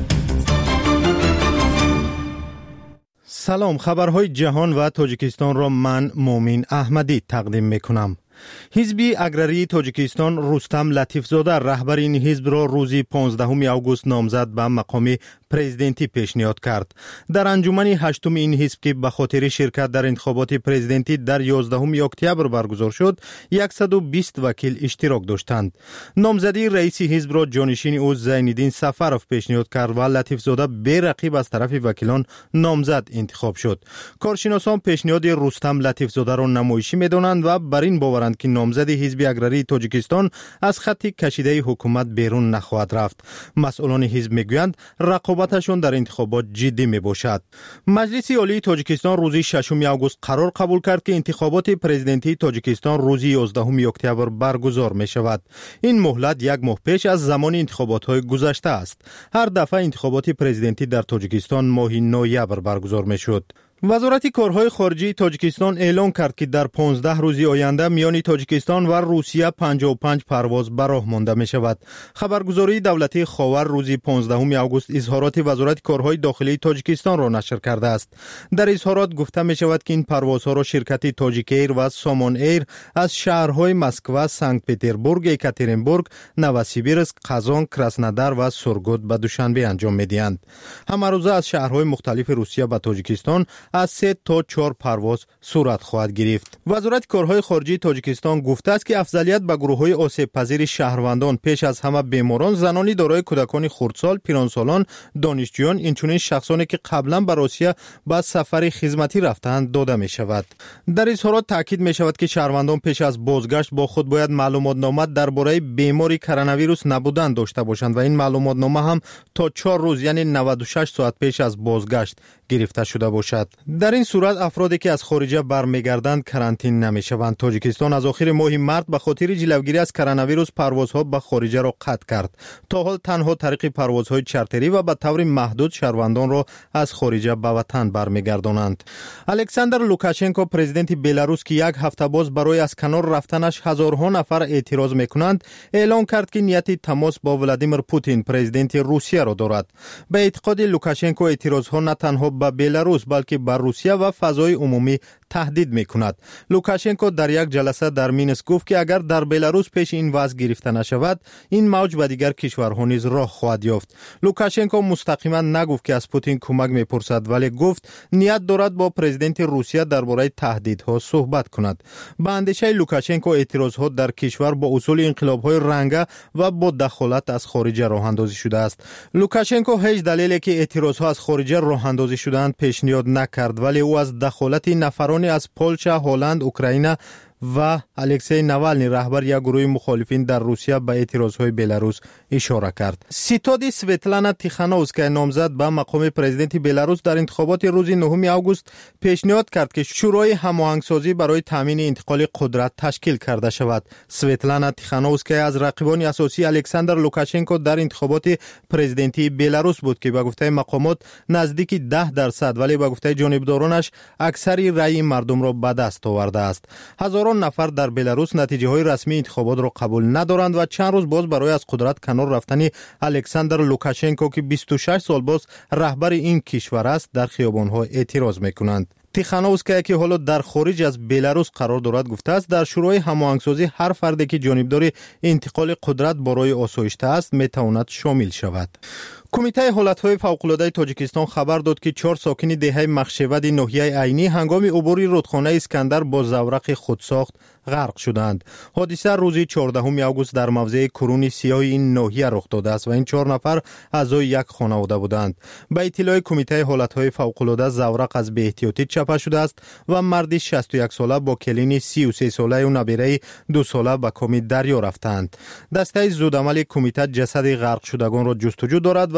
سلام، خبرهای جهان و تاجیکستان را من مومین احمدی تقدیم میکنم. حزب اگراری تاجیکستان رستم لطیفزاده رهبر این حزب را روز پانزدهم آگوست نامزد به مقام پرزیدنتی پیشنهاد کرد. در انجمن هشتم این حزب که به خاطر شرکت در انتخابات پرزیدنتی در یازدهم اکتبر برگزار شد، صد و بیست وکیل اشتراک داشتند. نامزدی رئیس حزب را جانشین او زینالدین سفرов پیشنهاد کرد و لطیفزاده بی رقیب از طرف وکیلان نامزد انتخاب شد. کارشناسان پیشنهاد رستم لطیفزاده را نمایشی می‌دانند و بر این باورند که نامزد حزب اگراری تاجیکستان از خط کشیده حکومت بیرون نخواهد رفت. مسئولان حزب میگویند رقابتشون در انتخابات جدی می باشد. مجلس عالی تاجیکستان روز ششم آگوست قرار قبول کرد که انتخابات پرزیدنتی تاجیکستان روز یازدهم اکتبر برگزار می شود. این مهلت یک ماه پیش از زمان انتخابات های گذشته است. هر دفعه انتخابات پرزیدنتی در تاجیکستان ماه نوامبر برگزار می شد. وزارت کارهای خارجی تاجیکستان اعلام کرد که در پانزده روز آینده میان تاجیکستان و روسیه پنجاه و پنج پرواز به راه مانده می شود. خبرگزاری دولتی خاور روز پانزدهم آگوست اظهارات وزارت کارهای داخلی تاجیکستان را نشر کرده است. در اظهارات گفته می شود که این پروازها را شرکت تاجیک ایر و سامان ایر از شهرهای مسکو، سنت پترزبورگ، یکاترینبورگ، نوسیبیرسک، قزان، کراسنودار و سورگوت به دوشنبه انجام میدهند. همه روزه از شهرهای مختلف روسیه به تاجیکستان از سه تا چهار پرواز صورت خواهد گرفت. وزارت کارهای خارجی تاجیکستان گفته است که افضلیت به گروه‌های آسیب پذیر شهروندان پیش از همه بیماران، زنانی دارای کودکان خردسال، پیرانسالان، دانشجویان، اینچنین شخصانی که قبلا به روسیه با سفر خدمتی رفتند داده می شود. در اظهارات تاکید می شود که شهروندان پیش از بازگشت با خود باید معلومات نامه درباره بیماری کرونا ویروس نبودن داشته باشند و این معلومات نامه هم تا چهار روز یعنی نود و شش ساعت پیش از بازگشت گرفته شده باشد. در این صورت افرادی که از خارج برمیگردند کرانتین نمیشوند. تاجیکستان از آخر ماه مارس به خاطر جلوگیری از کرونا ویروس پروازها به خارج را قطع کرد. تا حال تنها طریق پروازهای چارتری و به طور محدود شهروندان را از خارج به وطن برمیگردانند. الکساندر لوکاشنکو پرزیدنت بلاروس که یک هفته باز برای از کنار رفتنش هزارها نفر اعتراض میکنند، اعلام کرد که نیت تماس با ولادیمیر پوتین پرزیدنت روسیه را دارد. به اعتقاد لوکاشنکو اعتراضها نه تنها به بلاروس بلکه بر روسیه و فضای عمومی تهدید میکند. لوکاشنکو در یک جلسه در مینسک گفت که اگر در بلاروس پیش این وضع گرفته نشود، این موج به دیگر کشورها نیز راه خواهد یافت. لوکاشنکو مستقیما نگفت که از پوتین کمک میپرسد، ولی گفت نیت دارد با پرزیدنت روسیه درباره تهدیدها صحبت کند. به اندیشه لوکاشنکو اعتراضها در کشور با اصول انقلاب‌های رنگه و با دخالت از خارج راه اندازی شده است. لوکاشنکو هیچ دلیلی که اعتراضها از خارج راه اندازی شدند پیشنهاد نکرد، ولی او از دخالت نفرانی از پولشا، هلند، اوکراین و الکسی نوالنی رهبر یک گروه مخالفین در روسیه به اعتراضهای بلاروس اشاره کرد. ستاد سویتلانا تیخانووسکای نامزد به مقام پرزیدنت بلاروس در انتخابات روز نهم آگوست پیشنهاد کرد که شورای هماهنگسازی برای تامین انتقال قدرت تشکیل کرده شود. سویتلانا تیخانووسکای از رقیبان اساسی الکساندر لوکاشنکو در انتخابات پرزیدنتی بلاروس بود که به گفته مقامات نزدیک ده درصد، ولی به گفته جانبدارانش اکثری رأی مردم را به دست آورده است. هزاران نفر در بلاروس نتیجه های رسمی انتخابات را قبول ندارند و چند روز باز برای از قدرت کنار رفتن الکساندر لوکاشنکو که بیست و شش سال باز رهبر این کشور است در خیابان ها اعتراض میکنند. تیخانووسکای که حالا در خارج از بلاروس قرار دارد گفته است در شورای هماهنگسازی هر فردی که جانبدار انتقال قدرت برای آسایشته است میتواند شامل شود. کمیته حالتهای فوق‌العاده تاجیکستان خبر داد که چهار ساکن دهه مخشود ناحیه عینی هنگام عبور رودخانه اسکندر با زورق خودساخت غرق شدند. حادثه روز چهاردهم آگوست در موضع کرون سیاه این ناحیه رخ داده است و این چهار نفر اعضای یک خانواده بودند. به اطلاع کمیته حالتهای فوق‌العاده زورق از بی‌احتیاطی چپه شده است و مردی شصت و یک ساله با کلین سی و سه ساله و نبیره دو ساله به کام دریا رفتند. دسته زودعمل کمیته جسد غرق شدگان را جستجو دارد و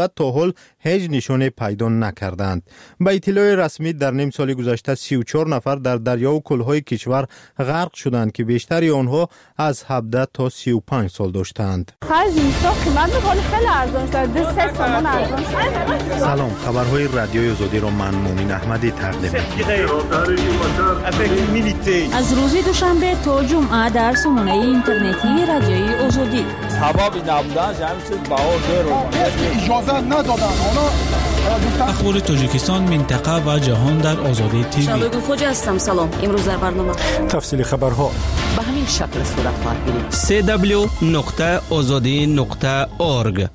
شود تا حال هیچ نشانه پیدا نکردند. به اطلاع رسمی در نیم سال گذشته سی و چهار نفر در دریا و کلهای کشور غرق شدند که بیشتری آنها از هفده تا سی و پنج سال داشتند. سلام، خبرهای رادیوی آزادی را من مومن احمدی تقدیم می‌کنم. از روز دوشنبه تا جمعه در سامانه اینترنتی رادیوی آزادی. حبابی نبودن همین چیز بهار داره. اجازه ندادن. اخبار تاجیکستان، منطقه و جهان در آزادی تیوی. شبگون خوجا هستم. سلام. امروز در برنامه تفصیل خبرها به همین شکل صورت خواهد گرفت. سی دبلیو نقطه آزادی نقطه اورگ.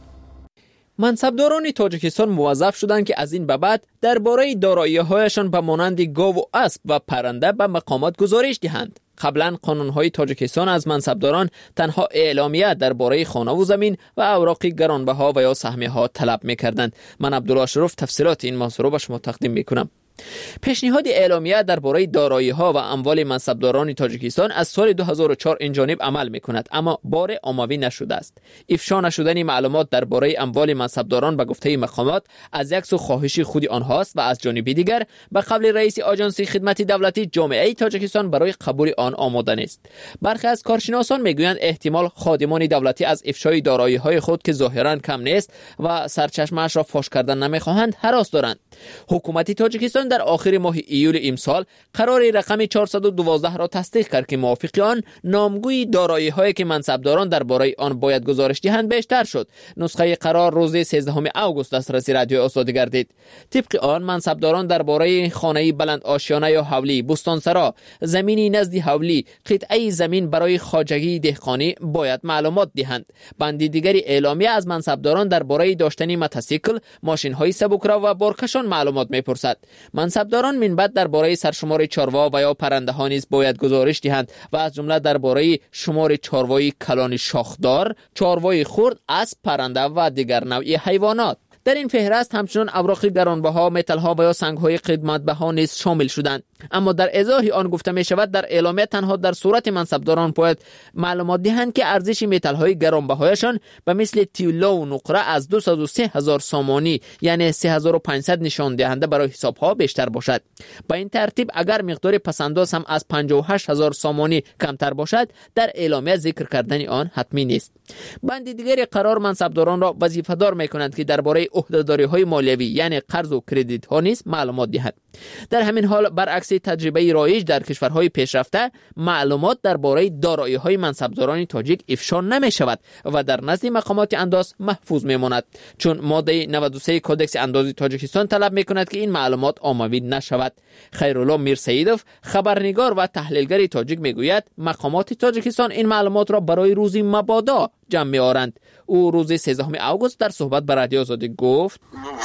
منصبداران تاجیکستان موظف شدند که از این به بعد درباره دارایی‌هایشان به مانند گاو و اسب و پرنده به مقامات گزارش دهند. قبلا قانون‌های تاجیکستان از منصبداران تنها اعلامیه درباره خانه و زمین و اوراق گرانبها و یا سهمیه‌ها طلب می‌کردند. من عبدالله شرف تفصیلات این موضوع را به شما تقدیم می‌کنم. پیشنهاد اعلامیه درباره دارایی‌ها و اموال منصبداران تاجیکستان از سال دو هزار و چهار این جانب عمل می‌کند، اما بار عمومی نشده است. افشا نشدن معلومات درباره اموال منصبداران به گفته مقامات از یک سو خواهش خود آنهاست و از جانب دیگر به قبل رئیس آژانس خدمت دولتی جامعه تاجیکستان برای قبول آن آماده نیست. برخی از کارشناسان میگویند احتمال خادمان دولتی از افشای دارایی‌های خود که ظاهراً کم نیست و سرچشمه‌اش را فاش کردن نمی‌خواهند هراس دارند. حکومت تاجیکستان در آخر ماه ایول امسال قرار رقم چهارصد و دوازده را تصدیق کرد که موافق آن نامگوی دارایی‌هایی که منصبداران درباره آن باید گزارش دهند بیشتر شد. نسخه قرار روز سیزدهم آگوست دسترس رادیو آزادی گردید. طبق آن منصبداران درباره خانه بلند آشیانه یا حولی، بستانسرا، زمینی نزد حولی، قطعه زمین برای خواجگی دهقانی باید معلومات دهند. بند دیگری اعلامیه از منصبداران درباره داشتن موتورسیکل، ماشین‌های سبکرو و بارکشان معلومات می‌پرسد. منصبداران من بعد درباره سرشمار چاروا و یا پرنده ها نیز باید گزارش دهند و از جمله درباره شمار چاروای کلان شاخدار، چاروای خرد، اسب، پرنده و دیگر نوع حیوانات. در این فهرست همچنان اوراق گرانبها، متال‌ها و یا سنگ‌های قیمت‌بها نیز شامل شدند. اما در ازای آن گفته می شود در اعلامیه تنها در صورت منصبداران باید معلومات دهند که ارزش متال‌های گرانبهایشان به مثل طلا و نقره از دویست و سه هزار سامانی یعنی سه هزار و پانصد نشان دهنده برای حساب‌ها بیشتر باشد. با این ترتیب اگر مقدار پسنداز هم از پنجاه و هشت هزار سامانی کمتر باشد در اعلامیه ذکر کردن آن حتمی نیست. بند دیگری قرار منصبداران را وظیفه‌دار می‌کنند که درباره عهده‌داری‌های مالیوی یعنی قرض و کردیت‌ها نیز معلومات دهند. در همین حال برعکس تجربه رایج در کشورهای پیشرفته معلومات درباره دارایی‌های منصبداران تاجیک افشا نمی‌شود و در نزد مقامات انداز محفوظ می‌ماند، چون ماده نود و سه کدکس اندازی تاجیکستان طلب می‌کند که این معلومات عمومی نشود. خیرالله میرسیدوف خبرنگار و تحلیلگر تاجیک میگوید مقامات تاجیکستان این معلومات را برای روزی مبادا جمع می‌آورند. او روز سیزدهم آگوست در صحبت با رادیو آزادی گفت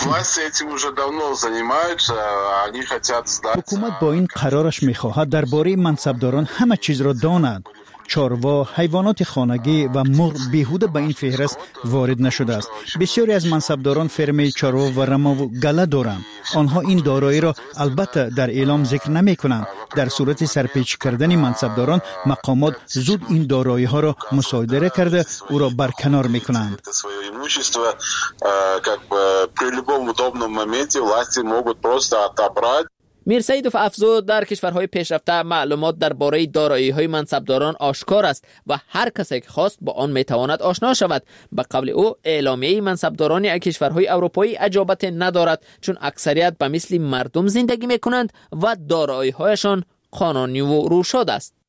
حکومت با این قرارش می‌خواهد درباره منصبداران همه چیز را داند. چاروا، حیوانات خانگی و مرغ بیهوده به این فهرست وارد نشده است. بسیاری از منصبداران فرم چاروا و رما و گله دارند. آنها این دارایی را البته در اعلام ذکر نمی کنند. در صورت سرپیچ کردن منصبداران مقامات زود این دارایی ها را مصادره کرده او را برکنار می کنند. میرسیدوف افزود در کشورهای پیشرفته معلومات درباره دارایی‌های منصبداران آشکار است و هر کسی که خواست با آن میتواند آشنا شود. به قول او اعلامیه منصبداران کشورهای اروپایی اجابت ندارد، چون اکثریت به مثل مردم زندگی میکنند و دارایی‌هایشان قانونی و روشاد است.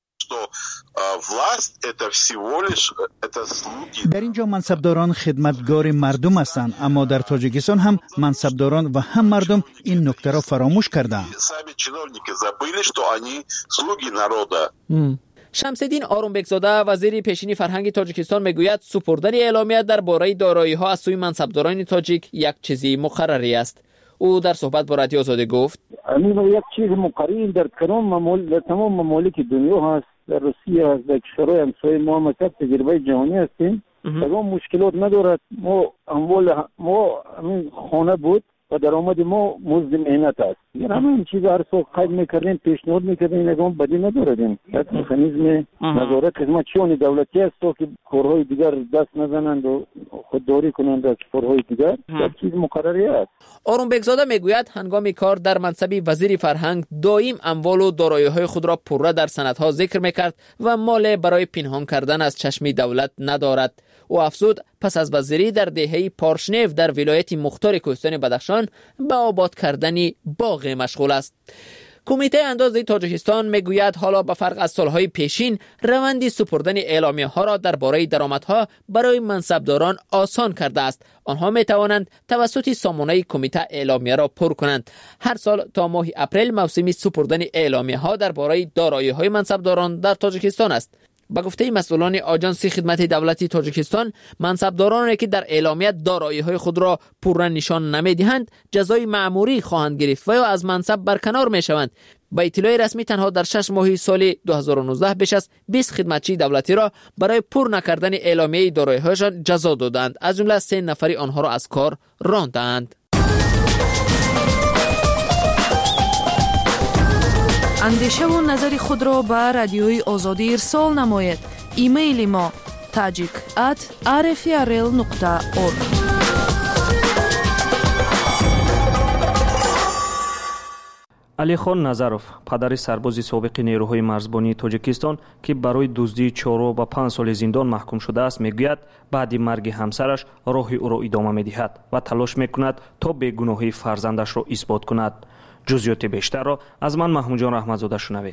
در اینجا منصبداران خدمتگار مردم هستند، اما در تاجیکستان هم منصبداران و هم مردم این نکته را فراموش کردند. شمس‌الدین آرومبکزاده وزیر پیشین فرهنگ تاجیکستان میگوید سپردن اعلامیه درباره دارایی‌ها از سوی منصبداران تاجیک یک چیزی مقرری است. او در صحبت با رادیو آزادی گفت این یک چیز مقرری در تمام ممالک تمام ممالک دنیا هست. در روسیه هست، در کشورهای همسایه ما مکتب تجربه جهانی هستیم. تمام مشکلات ندارد. ما اموال ما همین خانه بود و درآمد ما مزد مهنت است. یعنی همین چیزا هر سال قید میکردیم، پیشنهاد میکردیم، نگام بدی نداریم. یک مکانیزم نظارت خدمت چون دولتی است که کارهای دیگر دست نزنند و خودداری کنند از کارهای دیگر. یک چیز مقرری است. آرون بگزاده میگوید هنگام کار در منصب وزیر فرهنگ دائم اموال و دارایی‌های خود را پوره در سندها ذکر میکرد و مال برای پنهان کردن از چشم دولت ندارد. او افزود پس از وزیری در دهه پارشنیف در ولایت مختار کوهستان بدخشان به آباد کردن باغ مشغول است. کمیته اندازه تاجیکستان میگوید حالا به فرق از سالهای پیشین روند سپردن اعلامیه ها را درباره درآمدها برای منصبداران آسان کرده است. آنها می توانند توسط سامانه کمیته اعلامیه را پر کنند. هر سال تا ماه اپریل موسم سپردن اعلامیه ها درباره دارایی های منصبداران در تاجیکستان است. با گفته مسئولان آژانس خدمت دولتی تاجیکستان، منصبدارانی که در اعلامیه دارایی‌های خود را پورا نشان نمی‌دهند جزای مأموری خواهند گرفت و یا از منصب برکنار می‌شوند. با اطلاع رسمی تنها در شش ماه سال دو هزار و نوزده بیش از بیست خدمتچی دولتی را برای پر نکردن اعلامیه دارایی‌هایشان جزا دادند، از جمله سه نفری آنها را از کار راندند. اندیشه و نظر خود را به رادیوی آزادی ارسال نماید. ایمیل ما tajik at r f r l nokta org. алихон назаров падари сарбози собиқи нерӯҳои марзбонии тоҷикистон ки барои дуздии чоро ба панҷ соли зиндон маҳкум шудааст мегӯяд баъди марги ҳамсараш роҳи ӯро идома медиҳад ва талош мекунад то бегуноҳии фарзандашро исбот кунад. ҷузъиёти бештарро аз ман маҳмудҷон раҳматзода шунавед.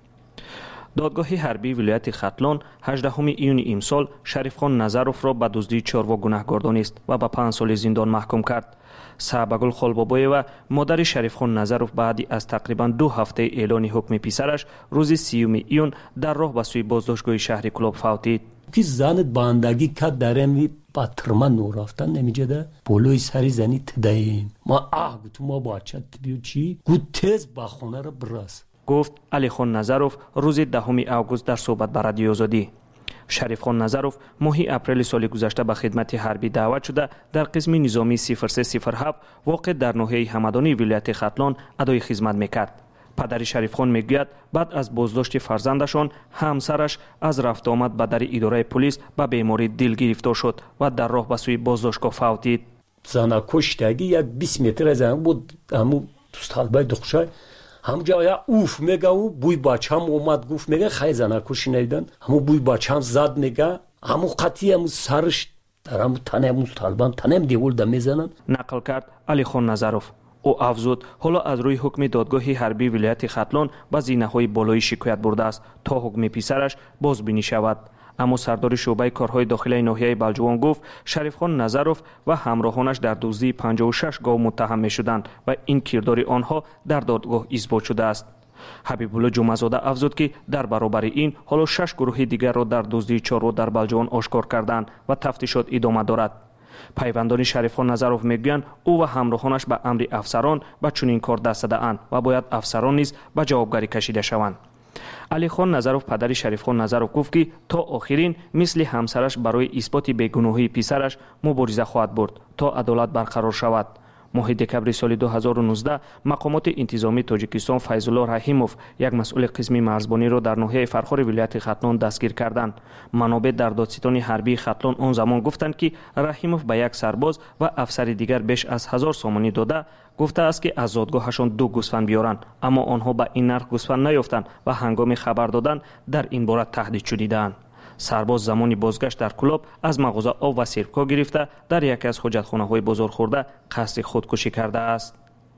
додгоҳи ҳарбии вилояти хатлон ҳаждаҳуми июни имсол шарифхон назаровро ба дуздии чорво гунаҳгор донист ва ба панҷ соли зиндон маҳкум кард. саҳбагул холбобоева модари шарифхон назаров баъди аз тақрибан ду ҳафтаи эълони ҳукми писараш рӯзи сиюми июн дар роҳ ба сӯи боздоштгоҳи шаҳри Кулоб фавтид. ки занит бандагӣ кад дареми ба тирма нурафтан намиҷада болои сари зани тидаем ма аҳ гуту ма бача тибиё чӣ гут тез ба хонара бирас гуфт алихон назаров рӯзи даҳуми август дар суҳбат ба радиои Озодӣ. шарифхон назаров моҳи апрели соли гузашта ба хидмати ҳарбӣ даъват шуда дар қисми низомии сифр се сифр ҳафт воқеъ дар ноҳияи ҳамадонии вилояти хатлон адои хизмат мекард. падари шарифхон мегӯяд баъд аз боздошти фарзандашон ҳамсараш аз рафтуомад ба дари идораи пулис ба беморӣ дил гирифтор шуд ва дар роҳ ба сӯи боздоштгоҳ фавтид. занакуштаги як бист метр аз ан буд ҳаму тусталбаи духша ҳамҷа я уф мега у бӯй бачам омад гуфт мега хай занакуши навидан ҳаму бӯй бачам зад мега ҳаму қатъи ҳаму сарш дар ҳаму тани ҳаму талбан танем деволда мезананд нақл кард алихон назаров. ӯ афзуд ҳоло аз рӯи ҳукми додгоҳи ҳарбии вилояти хатлон ба зинаҳои болоӣ шикоят бурдааст то ҳукми писараш бозбинӣ шавад. аммо сардори шӯъбаи корҳои дохилаи ноҳияи балҷувон гуфт шарифхон назаров ва ҳамроҳонаш дар дуздии панҷоҳу шаш гов муттаҳам мешуданд ва ин кирдори онҳо дар додгоҳ исбот шудааст. ҳабибулло ҷумъазода афзуд ки дар баробари ин ҳоло шаш гурӯҳи дигарро дар дуздии чорво дар балҷувон ошкор карданд ва тафтишот идома дорад. пайвандони шарифхон назаров мегӯянд ӯ ва ҳамроҳонаш ба амри афсарон ба чунин кор даст задаанд ва бояд афсарон низ ба ҷавобгарӣ кашида шаванд. алихон назаров падари шарифхон назаров гуфт ки то охирин мисли ҳамсараш барои исботи бегуноҳии писараш мубориза хоҳад бурд то адолат барқарор шавад. моҳи декабри соли ду ҳазору нуздаҳ мақомоти интизомии тоҷикистон файзулло раҳимов як масъули қисми марзбониро дар ноҳияи фархори вилояти хатлон дастгир карданд. манобеъ дар додситони ҳарбии хатлон он замон гуфтанд ки раҳимов ба як сарбоз ва афсари дигар беш аз ҳазор сомонӣ дода гуфтааст ки аз зодгоҳашон ду гӯсфанд биёранд, аммо онҳо ба ин нарх гӯсфанд наёфтанд ва ҳангоми хабар додан дар ин бора таҳдид шудидаанд. сарбоз замони бозгашт дар Кулоб аз мағоза об ва сирко гирифта дар яке аз ҳоҷатхонаҳои бозорхӯрда қасди худкушӣ кардааст.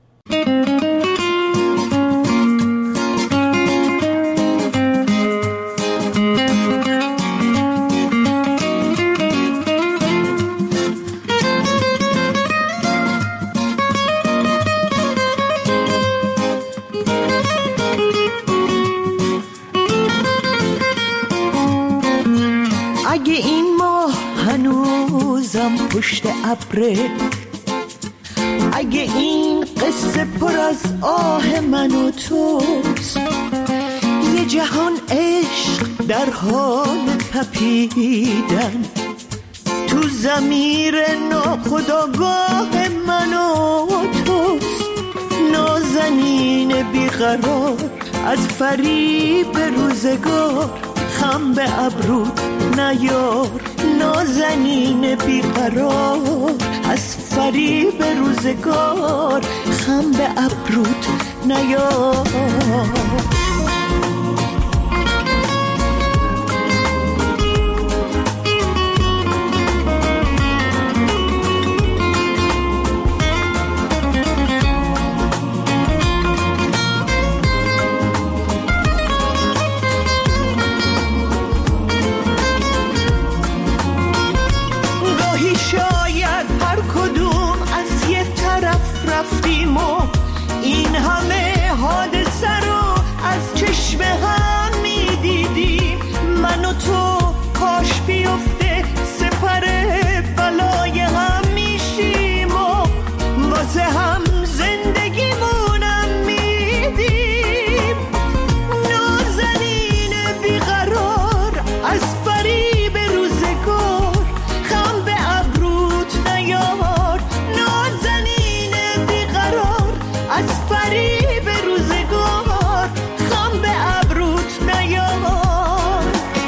اگه این ماه هنوزم پشت ابره، اگه این قصه پر از آه من و توست، یه جهان عشق در حال تپیدن تو ضمیر ناخودآگاه من و تو نازنین بیقرار از فریب روزگار خم به ابروت نیار نازنین بیقرار از فریب روزگار خم به ابروت نیار رفتیم و این همه حادثه رو از چشم هم میدیدیم من و تو کاش بیفته سپر بلای هم میشیم و واسه هم زندگیمونم میدیم نازنین بیقرار از فریب روزگار خم به ابروت نیار نازنین از فریب روزگار خم به ابروت نیار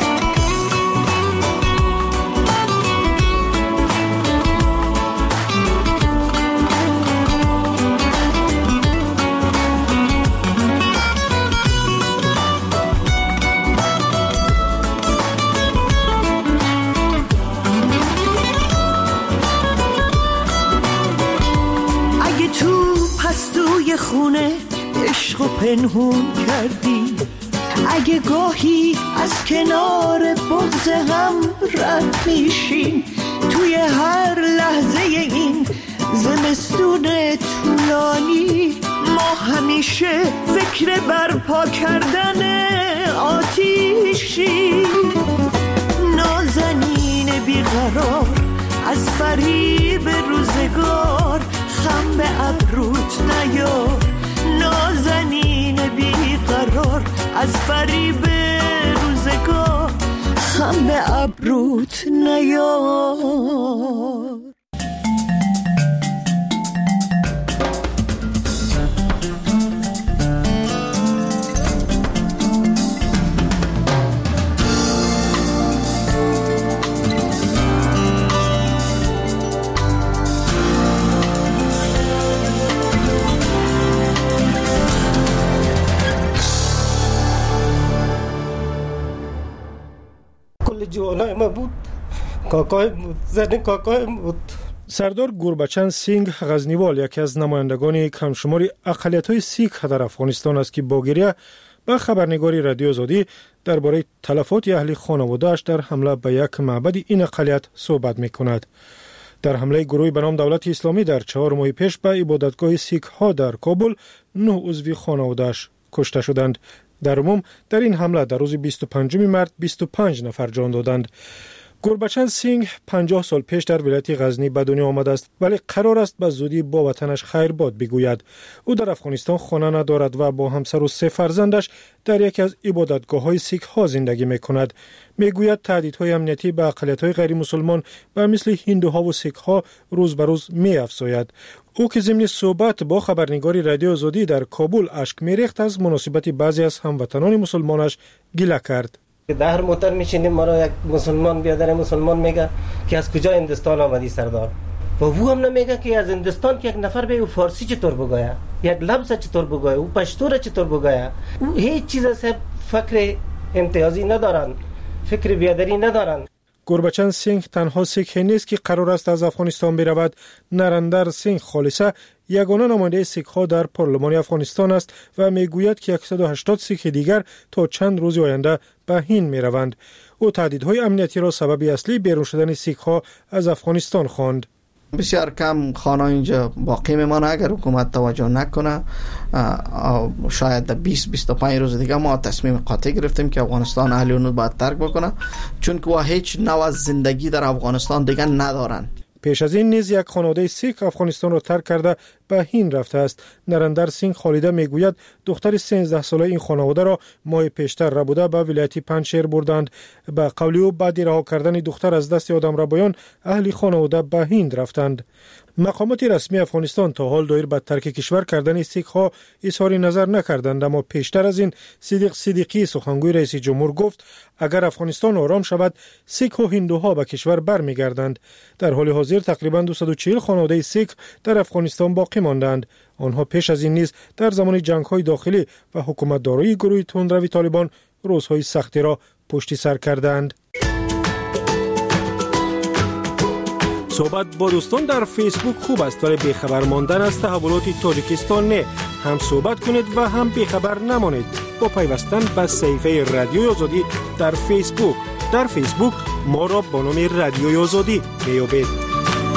اگه تو پستوی خونه عشق و پنهون کردی اگه گاهی از کنار بغض هم رد میشیم توی هر لحظه این زمستون طولانی ما همیشه فکر برپا کردن آتیشی نازنین بیقرار از فریب روزگار خم به ابروت نیار نازنین بیقرار از فریب روزگار خم به ابروت نیار جوانای ما بود کاکای بود زن کاکای بود سردار گوربچن سینگ غزنیوال یکی از نمایندگان کمشماری اقلیت‌های سیک در افغانستان است که با گریه به خبرنگاری رادیو آزادی درباره تلفات اهل خانواده‌اش در حمله به یک معبد این اقلیت صحبت می‌کند. در حمله گروهی به نام دولت اسلامی در چهار ماه پیش به عبادتگاه سیک‌ها در کابل نه عضو خانواده‌اش کشته شدند. در عموم در این حمله در روز بیست و پنجم مارس بیست و پنج نفر جان دادند. گوربچن سینگ پنجاه سال پیش در ولایت غزنی به دنیا آمده است ولی قرار است به زودی با وطنش خیر باد بگوید. او در افغانستان خانه ندارد و با همسر و سه فرزندش در یکی از عبادتگاه‌های سیک‌ها زندگی می‌کند. میگوید تهدیدهای امنیتی به اقلیت‌های غیر مسلمان و مثل هندوها و سیک‌ها روز به روز می‌افزاید. او که ضمن صحبت با خبرنگاری رادیو آزادی در کابل اشک می‌ریخت از مناسبت بعضی از هموطنان مسلمانش گله کرد. در هر موتر میشینیم ما را یک مسلمان بیادر مسلمان میگه که از کجا هندوستان آمدی سردار و او هم نمیگه که از هندوستان که یک نفر به او فارسی چطور بگویه یک لفظ چطور بگویه او پشتو را چطور بگویه او هیچ چیز از فکر امتیازی ندارن فکر بیادری ندارن. گوربچن سینگ تنها سیک نیست که قرار است از افغانستان برود. نرندر سینگ خالصه یگانه نماینده سیک ها در پارلمان افغانستان است و میگوید که صد و هشتاد سیک دیگر تا چند روز آینده به هند می روند. او تهدیدهای امنیتی را سبب اصلی بیرون شدن سیک ها از افغانستان خواند. بسیار کم خانه اینجا باقی میمانه اگر حکومت توجه نکنه. شاید بیست بیست و پنج روز دیگه ما تصمیم قاطع گرفتیم که افغانستان اهل اون باید ترک بکنه چون که هیچ نوع از زندگی در افغانستان دیگه ندارن. پیش از این نیز یک خانواده سیک افغانستان را ترک کرده به هند رفته است. نرندر سینگ خالیده میگوید دختر سیزده ساله این خانواده را ماه پیشتر ربوده به ولایت پنجشیر بردند. به قول او بعد رها کردن دختر از دست آدم ربایان اهل خانواده به هند رفتند. مقامات رسمی افغانستان تا حال دایر به ترک کشور کردن سیک ها اظهار نظر نکردند، اما پیشتر از این صدیق صدیقی سخنگوی رئیس جمهور گفت اگر افغانستان آرام شود سیک و هندوها به کشور برمیگردند. در حال حاضر تقریبا دویست و چهل خانواده سیک در افغانستان باقی ماندند. آنها پیش از این نیز در زمان جنگ های داخلی و حکومت دارای گروه تندروی طالبان روزهای سختی را پشت سر کردند. صحبت با دوستان در فیسبوک خوب است، ولی بیخبر ماندن از تحولات تاجیکستان نه. هم صحبت کنید و هم بیخبر نمانید با پیوستن به صفحه رادیوی آزادی در فیسبوک. در فیسبوک ما را با نام رادیوی آزادی میابید.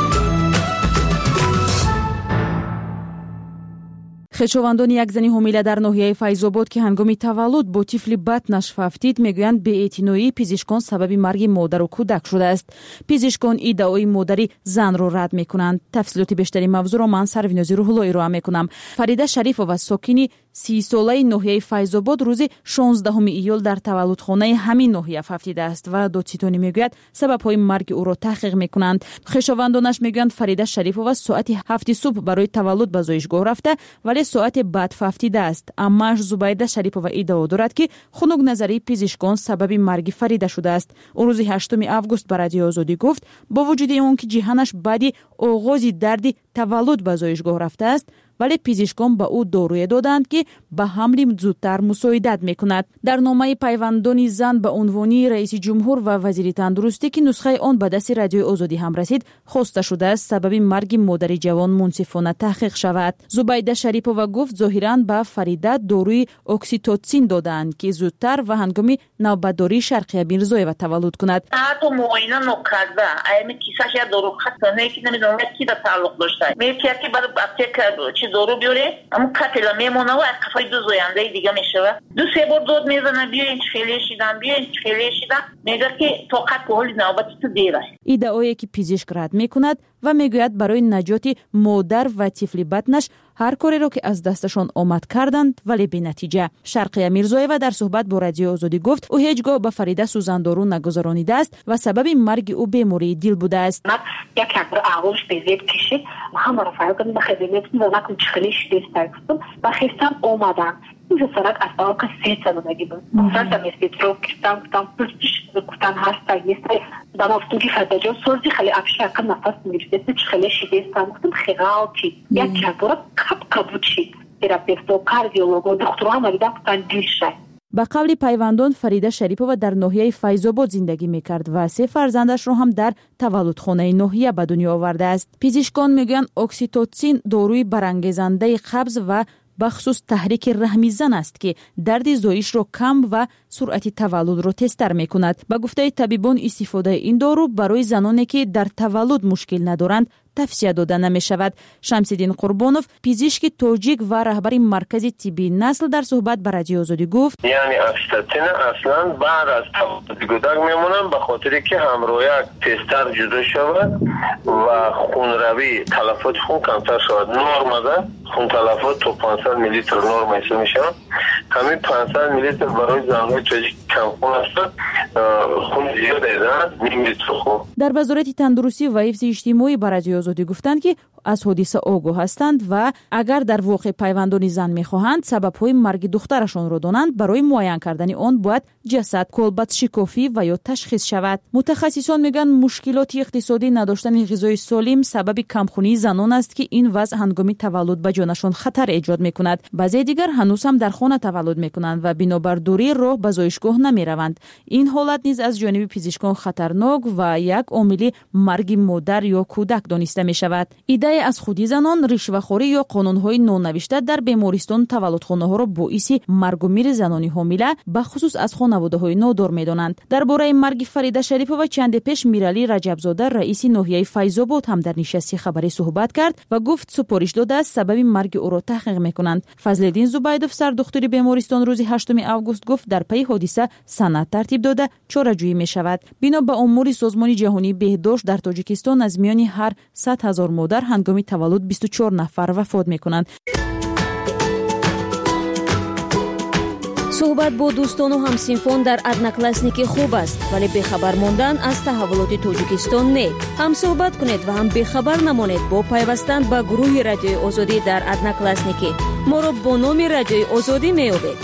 خیشاوندان یک زنی حامله در ناحیه فیض‌آباد که هنگام تولد با طفلی بدنش ففتید میگویند بی‌اعتنایی پزشکان سبب مرگ مادر و کودک شده است. پزشکان ادعای مادری زن را رد میکنند. تفصیلات بیشتری موضوع را من سروینازی روح‌الله ارائه میکنم. فریده شریفова ساکنی سی ساله ناحیه فیض‌آباد روز شانزدهم ایول در تولدخانه همین ناحیه ففتیده است و دادستانی میگوید سبب‌های مرگ او را تحقیق میکنند. خیشاوندانش میگویند فریده شریفова ساعت هفت صبح برای تولد به زایشگاه رفته ولی ساعت بعد ففتیده است. اماش زبیده شریفова ادعا دارد که خنک نظری پزشکان سبب مرگ فریده شده است. او روز هشتم آگوست به رادیو آزادی گفت با وجود اون که جهانش بعد آغاز درد تولد به زایشگاه رفته است ولی پزشکان به او داروی دادند که به حمل زودتر مساعدت میکند. در نامه پیوندان زن به عنوان رئیس جمهور و وزیر تندرستی که نسخه آن به دست رادیو آزادی هم رسید خواسته شده است سبب مرگ مادر جوان منصفانه تحقیق شود. زبیده شریفova گفت ظاهرا به فریده داروی اکسیتوسین دادند که زودتر و هنگام نوبتداری شرقیه میرزایeva تولد کند. حتی معاینه نکرده ایمی کیسش یا دارو خط نه که نمیدونم کی در تعلق داشته میگه که برای اپتیک دارو بیاره اما کاتلا میمونه و از کفای دو زاینده دیگه میشه دو سه بار داد میزنه بیاین خیلی شیدن بیاین خیلی شیدن میگه که طاقت به حال نوبت تو دیره. ادعایی که پزشک رد میکند و میگوید برای نجات مادر و طفل بدنش هر کاری را که از دستشان آمد کردند ولی بی نتیجه. شرقیه میرزایeva در صحبت با رادیو آزادی گفت او هیچگاه به فریده سوزندارو نگذرانیده است و سبب مرگ او بیماری دل بوده است. یک بار اولش به زیر کشید همه را فرق کردم خدمتتون و نکن چخلی شده است و خستم اومدم این سرک از آن که سه سالگی بود. مثلا میسترو کردم کردم پرسش کردن هست نیست دم افتادی فداجو سوزی خیلی افشار کن نفس میگیره چخلی شده است گفتم خیلی یک چطور کپ کبوچی تراپیست و کاردیولوگ و دکترها مریضا کردن دیشه. به قول پیوندان فریده شریفova در ناحیه فیض‌آباد زندگی میکرد و سه فرزندش را هم در تولدخانه ناحیه به دنیا آورده است. پزشکان میگویند اکسیتوسین داروی برانگیزنده قبض و بخصوص تحریک رحم زن است که درد زایش را کم و سرعت تولد را تیزتر میکند. به گفته طبیبان استفاده این دارو برای زنانی که در تولد مشکل ندارند توصیه داده نمی شود. شمس‌الدین قربانوف پزشک تاجیک و رهبر مرکز طبی نسل در صحبت با رادیو آزادی گفت یعنی اکسیتوسین اصلا بعد از تولد کودک میمونن به خاطر که همرویه تیزتر جدا شود و خونروی تلفات خون کمتر شود. نرم ده خون تلفات تو پانصد میلی لیتر نرم حساب میشه. همین پانصد میلی لیتر برای زنهای تاجیک کم خون است. خون زیاد دارن نیم لیتر خون. در وزارت تندرستی و حفظ اجتماعی با رادیو آزادی گفتند که از حادثه آگاه هستند و اگر در واقع پیوندان زن میخواهند سبب‌های مرگ دخترشان را دانند برای معاین کردن آن باید جسد کلبت شکافی و یا تشخیص شود. متخصصان میگن مشکلات اقتصادی نداشتن غذای سالم سبب کمخونی زنان است که این وضع هنگام تولد به جانشان خطر ایجاد میکند. بعضی دیگر هنوز هم در خانه تولد میکنند و بنابر دوری راه به زایشگاه نمیروند. این حالت نیز از جانب پزشکان خطرناک و یک عامل مرگ مادر یا کودک دانسته می شود. ایده از خودی زنان، رشوه‌خوری یا قانون‌های نونوشته در بیمارستان تولدخانه‌ها را باعث مرگ و میر زنان حامله به خصوص از خانواده‌های نادار می‌دانند. درباره مرگ فریده شریفova چند پیش میرعلی رجبزاده رئیس ناحیه فیض‌آباد هم در نشست خبری صحبت کرد و گفت سپارش داده است سبب مرگ او را تحقیق می‌کنند. فضل‌الدین زبیدوف سردختر بیمارستان روز هشتم آگوست گفت در پی حادثه سند ترتیب داده چاره‌جویی می‌شود. بنا به امور سازمان جهانی بهداشت در تاجیکستان از میان هر صد هزار مادر هنگام تولد بیست و چهار نفر وفات میکنند. суҳбат бо дӯстону ҳамсинфон дар одноклассники хуб аст, вале бехабар мондан аз таҳаввулоти тоҷикистон не. ҳам суҳбат кунед ва ҳам бехабар намонед бо пайвастан ба гурӯҳи радиои озодӣ дар одноклассники. моро бо номи радиои озодӣ меёбед.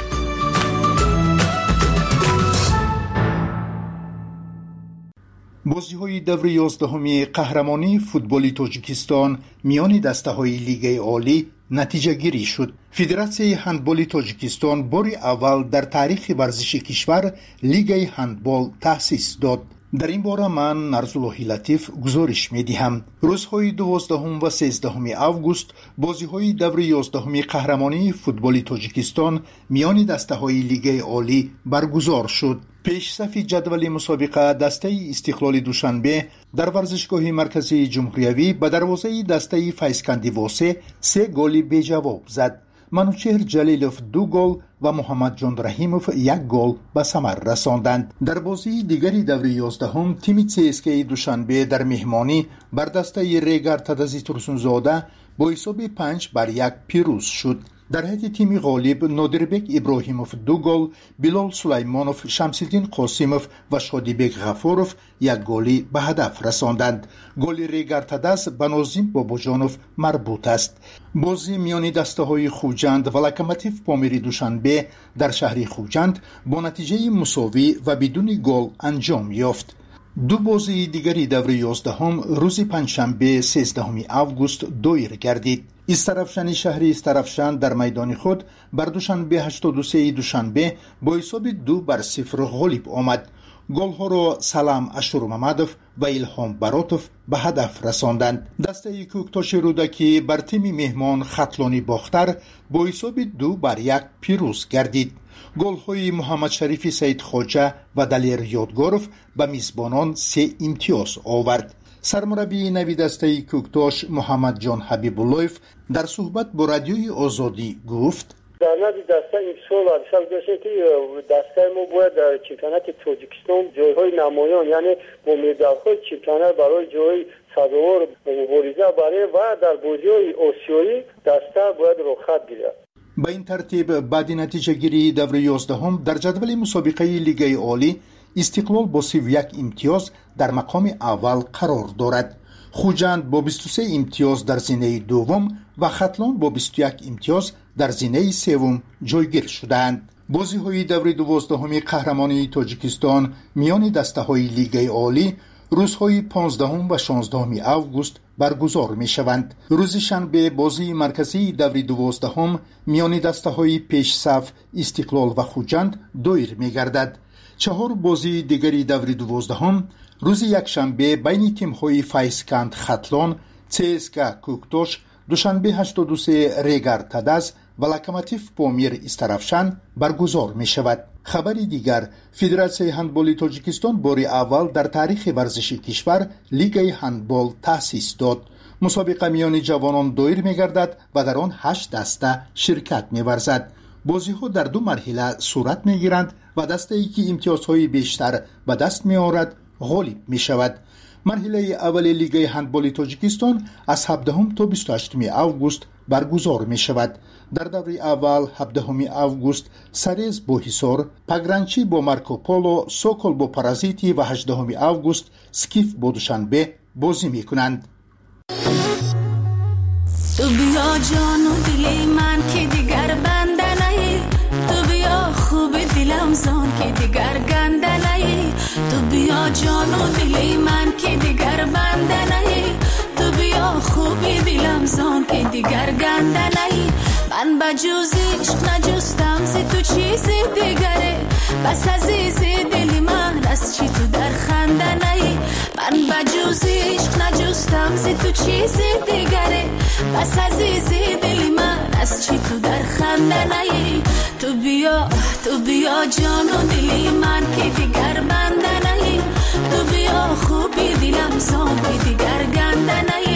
бозиҳои даври ёздаҳуми қаҳрамонии футболи тоҷикистон миёни дастаҳои лигаи олӣ натиҷагирӣ шуд. федератсияи ҳандболи тоҷикистон бори аввал дар таърихи варзиши кишвар лигаи ҳандбол таъсис дод. дар ин бора ман нарзуллоҳи латиф гузориш медиҳам. рӯзҳои дувоздаҳум ва сездаҳуми август бозиҳои даври ёздаҳуми қаҳрамонии футболи тоҷикистон миёни дастаҳои лигаи олӣ баргузор шуд. пешсафи ҷадвали мусобиқа дастаи истиқлоли душанбе дар варзишгоҳи марказии ҷумҳуриявӣ ба дарвозаи дастаи файзканди восе се голи беҷавоб зад. манучеҳр ҷалилов ду гол ва муҳаммадҷон раҳимов як гол ба самар расонданд. дар бозии дигари даври ёздаҳум тими цскаи душанбе дар меҳмонӣ бар дастаи регар тадази турсунзода бо ҳисоби панҷ бар як пирӯз шуд. дар ҳайати тими ғолиб нодирбек иброҳимов ду гол, билол сулаймонов, шамсиддин қосимов ва шодибек ғафуров як голи ба ҳадаф расонданд. голи регар тадас ба нозим бобоҷонов марбут аст. бозӣ миёни дастаҳои хуҷанд ва локомотив помири душанбе дар шаҳри хуҷанд бо натиҷаи мусовӣ ва бидуни гол анҷом ёфт. ду бозии дигари даври ёздаҳум рӯзи панҷшанбе сездаҳуми август доир гардид. истарафшани шаҳри истарафшан дар майдони худ бар душанбе ҳаштоду сеи душанбе бо ҳисоби ду бар сифр ғолиб омад. голҳоро салам ашурмамадов ва илҳом баротов ба ҳадаф расонданд. дастаи кӯктоши рӯдакӣ бар тими меҳмон хатлони бохтар бо ҳисоби ду бар як пирӯз гардид. голҳои муҳаммадшарифи саидхоҷа ва далер ёдгоров ба мизбонон се имтиёз овард. сармураббии нави дастаи кӯктош муҳаммадҷон ҳабибуллоев дар суҳбат бо радиои озодӣ гуфт: дар нави даста имсол абшар доште ки дастаи мо бояд дар чемпионати тоҷикистон ҷойҳои намоён, яъне бо медалҳои чемпионат барои ҷойҳои сазовор мубориза барем ва дар бозиҳои осиёӣ даста бояд рохат гирад. ба ин тартиб баъди натиҷагирии даври ёздаҳум дар ҷадвали мусобиқаи лигаи олӣ истиқлол бо сиву як имтиёз дар мақоми аввал қарор дорад. хуҷанд бо бисту се имтиёз дар зинаи дуввум ва хатлон бо бисту як имтиёз дар зинаи севум ҷойгир шудаанд. бозиҳои даври дувоздаҳуми қаҳрамонии тоҷикистон миёни дастаҳои лигаи олӣ рӯзҳои понздаҳум ва шонздаҳуми август баргузор мешаванд. рӯзи шанбе бозии марказии даври дувоздаҳум миёни дастаҳои пешсаф истиқлол ва хуҷанд доир мегардад. чаҳор бозии дигари даври дувоздаҳум рӯзи якшанбе байни тимҳои файзканд хатлон, цска кӯктош, душанбе ҳаштоду се регар тадаз ва локомотив помир истарафшан баргузор мешавад. хабари дигар, федератсияи ҳандболи тоҷикистон бори аввал дар таърихи варзиши кишвар лигаи ҳандбол таъсис дод. мусобиқа миёни ҷавонон доир мегардад ва дар он ҳашт даста ширкат меварзад. бозиҳо дар ду марҳила сурат мегиранд ва дастае ки имтиёзҳои бештар ба даст меорад ғолиб мешавад. марҳилаи аввали лигаи ҳандболи тоҷикистон аз ҳабдаҳум то бисту ҳаштуми август баргузор мешавад. дар даври аввал ҳабдаҳуми август сарез бо ҳисор, пагранчӣ бо маркополо, сокол бо паразити ва ҳаждаҳуми август скиф бо душанбе бозӣ мекунанд. تو بیا جان و دل من که دیگر بنده نهی، تو بیا خوب دلم زان که دیگر گنده نهی، تو بیا جان و دل من که دیگر بنده نهی، تو بیا خوب دلم زان که دیگر گنده نهی. من با جز عشق نجستم زی تو چیزی دیگره، بس عزیز دل من از چی تو در خنده نهی. من با جز عشق نجستم زی تو چیزی دیگره، بس عزیز دل من از چی تو در خنده نهی. تو بیا تو بیا جان و دل من که دیگر بنده نهی، تو بیا خوبی دلم زان که دیگر گنده نهی.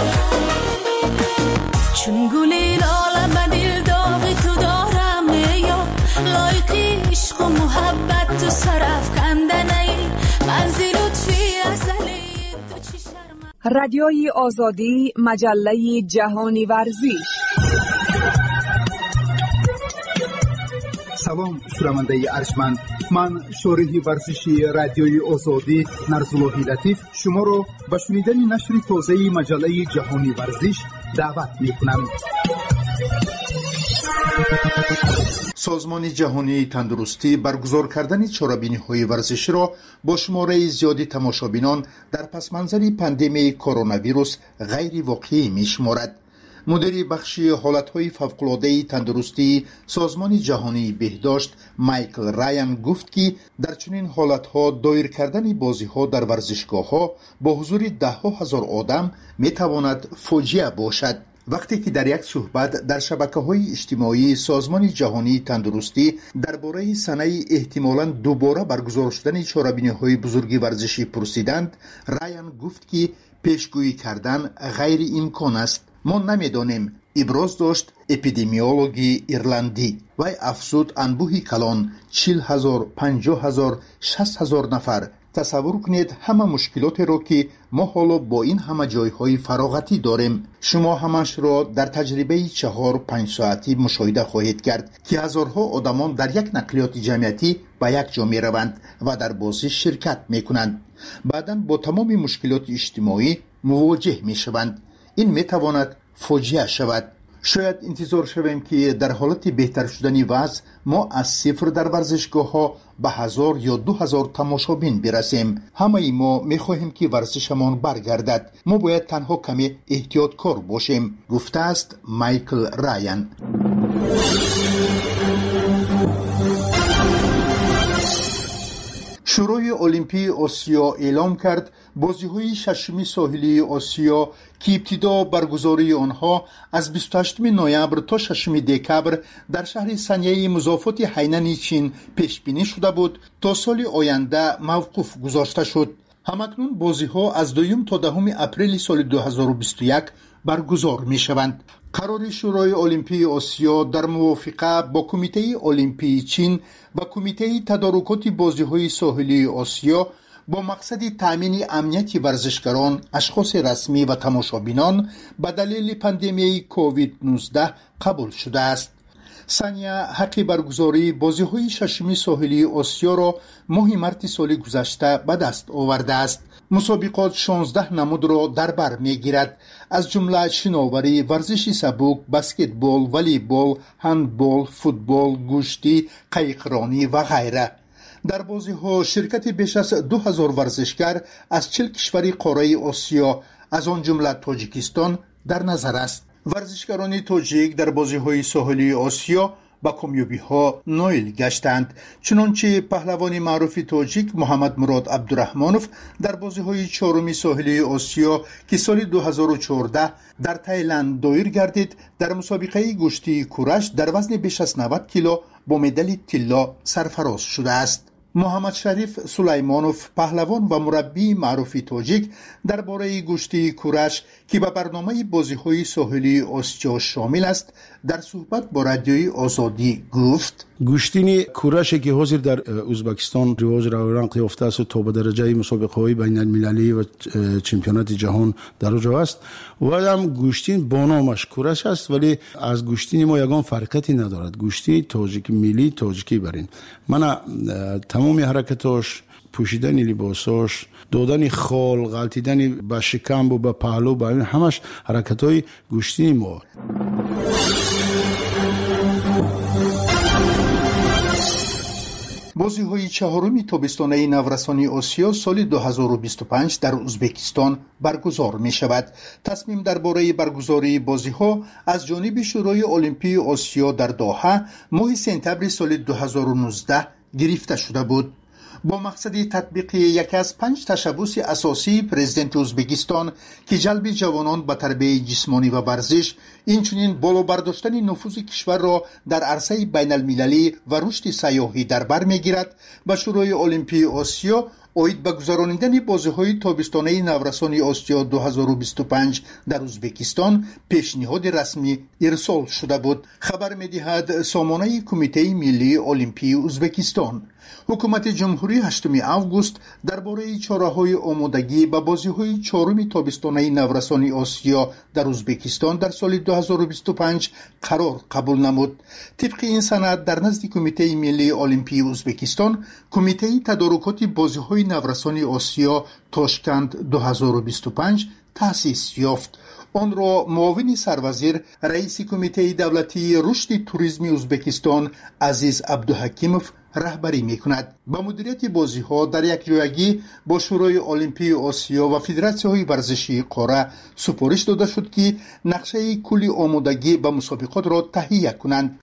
چون گلی لاله به دل داغی تو دارم یا رادیوی آزادی، مجله جهانی ورزش. سلام شنونده ارجمند، من شارح ورزشی رادیوی آزادی نرزالله لطیف شما را به شنیدن نشر تازه مجله جهانی ورزش دعوت می‌کنم. سازمان جهانی تندرستی برگزار کردن چاره‌بینی‌های ورزشی را با شماره زیادی تماشابینان در پس منظر پاندمی کرونا ویروس غیر واقعی می‌شمارد. مدیر بخش حالتهای فوق‌العاده تندرستی سازمان جهانی بهداشت مایکل رایان گفت که در چنین حالتها دایر کردن بازی‌ها در ورزشگاه‌ها با حضور ده ها هزار آدم می‌تواند فاجعه باشد. وقتی که در یک صحبت در شبکه‌های اجتماعی سازمان جهانی تندرستی درباره سنه احتمالاً دوباره برگزار شدن چاره‌بینی‌های بزرگ ورزشی پرسیدند، رایان گفت که پیشگویی کردن غیر امکان است. ما نمی‌دانیم، ابراز داشت اپیدمیولوژی ایرلندی. و افزود انبوهی کلان چهل هزار، پنجاه هزار، شصت هزار نفر. تصور کنید همه مشکلات را که ما حالا با این همه جایهای فراغتی داریم. شما همش را در تجربه چهار پنج ساعتی مشاهده خواهید کرد که هزارها آدمان در یک نقلیات جمعیتی به یک جا می روند و در بازی شرکت می کنند. بعداً با تمام مشکلات اجتماعی مواجه می شوند. این می تواند فاجعه شود. شاید انتظار شویم که در حالت بهتر شدن وضع ما از صفر در ورزشگاه ها به هزار یا دو هزار تماشابین برسیم. همه ما می خواهیم که ورزشمان برگردد. ما باید تنها کمی احتیاطکار باشیم، گفته است مایکل رایان. شورای المپی آسیا اعلام کرد بازی‌های ششمی ساحلی آسیا که ابتدا برگزاری آنها از بیست و هشتم نوامبر تا ششم دکبر در شهر سنیه مضافات هینن چین پیش بینی شده بود، تا سال آینده موقوف گذاشته شد. همکنون بازی‌ها از دوم تا دهم اپریل سال دو هزار و بیست و یک برگزار می‌شوند. قرار شورای المپی آسیا در موافقه با کمیته المپی چین و کمیته تدارکات بازی‌های ساحلی آسیا با مقصد تأمین امنیت ورزشکاران، اشخاص رسمی و تماشابینان به دلیل پاندمی کووید نوزده قبول شده است. سانیا حق برگزاری بازی‌های ششمی ساحلی آسیا را ماه مارس سال گذشته به دست آورده است. مسابقات شانزده نمود را در بر می‌گیرد، از جمله شناوری، ورزش سبک، بسکتبال، والیبال، هندبال، فوتبال، گوشتی، قایقرانی و غیره. در بازی‌ها شرکت بیش از دو هزار ورزشکار از چهل کشور قاره آسیا از آن جمله تاجیکستان در نظر است. ورزشکاران تاجیک در بازی‌های ساحلی آسیا با کامیابی‌ها نایل گشتند، چنانچه پهلوان معروف تاجیک محمد مراد عبدالرحمانوف در بازی‌های چهارم ساحلی آسیا که سال دو هزار و چهارده در تایلند دایر گردید، در مسابقه گشتی کورش در وزن بیش از نود کیلو با مدال طلا سرفراز شده است. محمد شریف سلیمانوف پهلوان و مربی معروف تاجیک درباره گشتی کورش که به برنامه بازی‌های ساحلی آسیا شامل است در صحبت با رادیوی آزادی گفت: گشتین کورشی که حاضر در ازبکستان رواج رونق یافته است تا به درجه مسابقه‌های بین‌المللی و چمپیونات جهان در اونجا است و هم گشتین با نامش کورش است، ولی از گشتین ما یگان فرقتی ندارد. گشتین تاجیک ملی تاجیکی برین من تمام حرکتاش، پوشیدن لباساش، دادن خال، غلطیدن به شکم و به پهلو، به این همش حرکت‌های گشتین ما. بازی‌های چهارم تابستانه نورسانی آسیا سال دو هزار و بیست و پنج در ازبکستان برگزار می‌شود. تصمیم درباره برگزاری بازی‌ها از جانب شورای المپی آسیا در دوحه ماه سپتامبر سال دو هزار و نوزده گرفته شده بود. با مقصد تطبیق یکی از پنج تشبوس اساسی پرزیدنت ازبکستان که جلب جوانان به تربیت جسمانی و ورزش، اینچنین بالا برداشتن نفوذ کشور را در عرصه بین المللی و رشد سیاحی در بر میگیرد، به شورای المپی آسیا اوید به گذراندن بازی‌های تابستانه نورسانی آسیا دو هزار و بیست و پنج در ازبکستان پیشنهاد رسمی ارسال شده بود. خبر می‌دهد سامانه کمیته ملی المپی ازبکستان. حکومت جمهوری هشتم август درباره چاره‌های آمادگی به بازی‌های چهارم تابستانه نورسان آسیا در ازبکستان در سال دو هزار و بیست و پنج قرار قبول نمود. طبق این سند در نزد کمیته ملی المپی ازبکستان، کمیته تدارکات بازی‌های نورسان آسیا تاشکند دو هزار و بیست و پنج تأسیس یافت. آن را معاون سروزیر رئیس کمیته دولتی رشد توریسم ازبکستان عزیز عبدالحکیموف رهبری میکند. با مدیریت بازی ها در یک جایگی با شورای المپی آسیا و فدراسیون های ورزشی قاره سپارش داده شد که نقشه کلی آمادگی به مسابقات را تهیه کنند.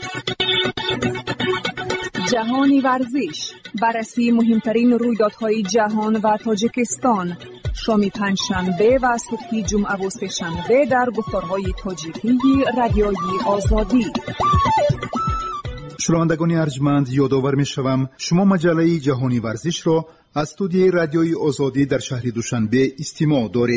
جهانی ورزش، بررسی مهمترین رویدادهای جهان و تاجیکستان، شامی پنجشنبه و صبح جمعه و سه‌شنبه در گفتارهای تاجیکی رادیوی آزادی. شنوندگان ارجمند، یادآور می‌شوم شما مجله جهانی ورزش را از استودیوی رادیوی آزادی در شهر دوشنبه استماع دارید.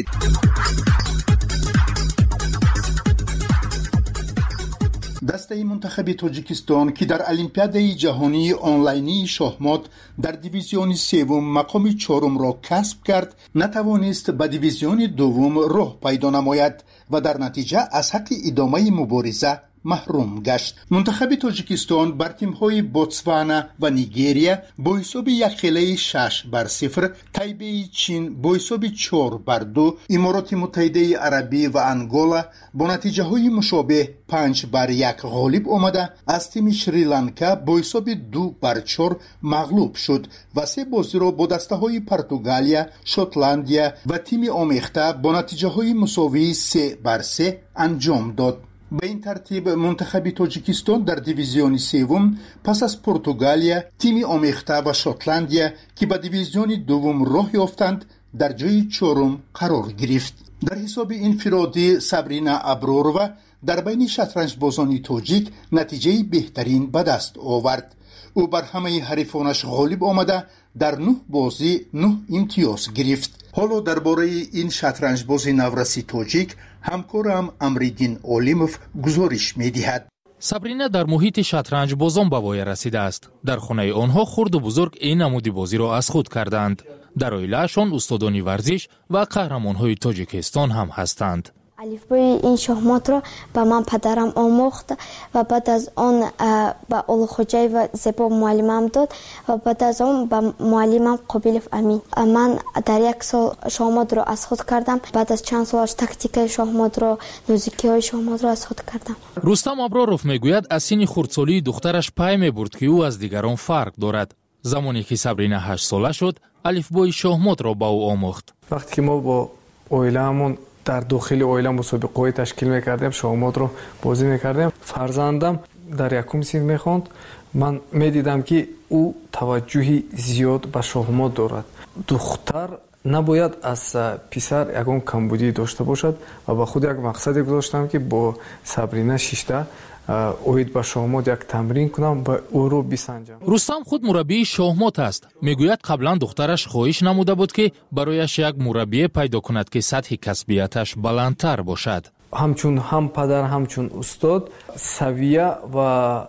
دسته منتخب تاجیکستان که در المپیاد جهانی آنلاینی شاهمات در دیویزیون سوم مقام چهارم را کسب کرد، نتوانست به دیویزیون دوم راه پیدا نماید و در نتیجه از حق ادامه مبارزه محروم گشت. منتخب تاجیکستان بر تیم‌های بوتسوانا و نیگریا با حساب یک خیلی شش بر صفر، تایبه چین با حساب چهار بر دو، امارات متحده عربی و انگولا با نتیجه های مشابه پنج بر یک غالب آمده از تیم شریلانکا با حساب دو بر چهار مغلوب شد و سه بازی را با دسته های پرتغالیا، شوتلندیا و تیم آمیخته با نتیجه های مساوی سه بر سه انجام داد. به این ترتیب منتخب تاجیکستان در دیویزیون سوم پس از پرتغالیا، تیم آمیخته و شوتلندیا که به دیویزیون دوم راه یافتند در جای چهارم قرار گرفت. در حساب انفرادی سابرینا ابرورova در بین شطرنج بازان تاجیک نتیجه بهترین به دست آورد. او بر همه حریفانش غالب آمده در نه بازی نه امتیاز گرفت. حالا درباره این شطرنج باز نورسی تاجیک همکارم امریدین اولیموف گزارش می‌دهد. سابرینا در محیط شطرنج بازان به وای رسیده است. در خانه آنها خرد و بزرگ این نمودی بازی را از خود کردند. در عائله‌شان استادان ورزش و قهرمان‌های تاجیکستان هم هستند. الفبای این شاهمات را به من پدرم آموخت و بعد از آن به اولخوجای و زیبا معلمم داد و بعد از آن به معلمم قابلف امین. من در یک سال شاهمات را از خود کردم. بعد از چند سالش تاکتیک شاهمات را، نوزیکی های شاهمات را از خود کردم. رستم ابراروف میگوید از سن خردسالی دخترش پی میبرد که او از دیگران فرق دارد. زمانی که سابرینا هشت ساله شد، الفبای شاهمات را با او آموخت. وقتی که ما با عائله‌مون در داخل عائله مسابقه‌ای تشکیل می‌کردیم، شاهمات رو بازی می‌کردیم، فرزندم در یکم سن می‌خواند. من می‌دیدم که او توجهی زیاد به شاهمات دارد. دختر نباید از پسر یگان کمبودی داشته باشد و با خود یک مقصد گذاشتم که با سابرینا شیشته اوید با شاهمات یک تمرین کنم و او رو بسنجم. رستم خود مربی شاهمات است. میگوید قبلا دخترش خواهش نموده بود که برایش یک مربی پیدا کند که سطح کسبیتش بلندتر باشد. همچون هم پدر همچون استاد سویه و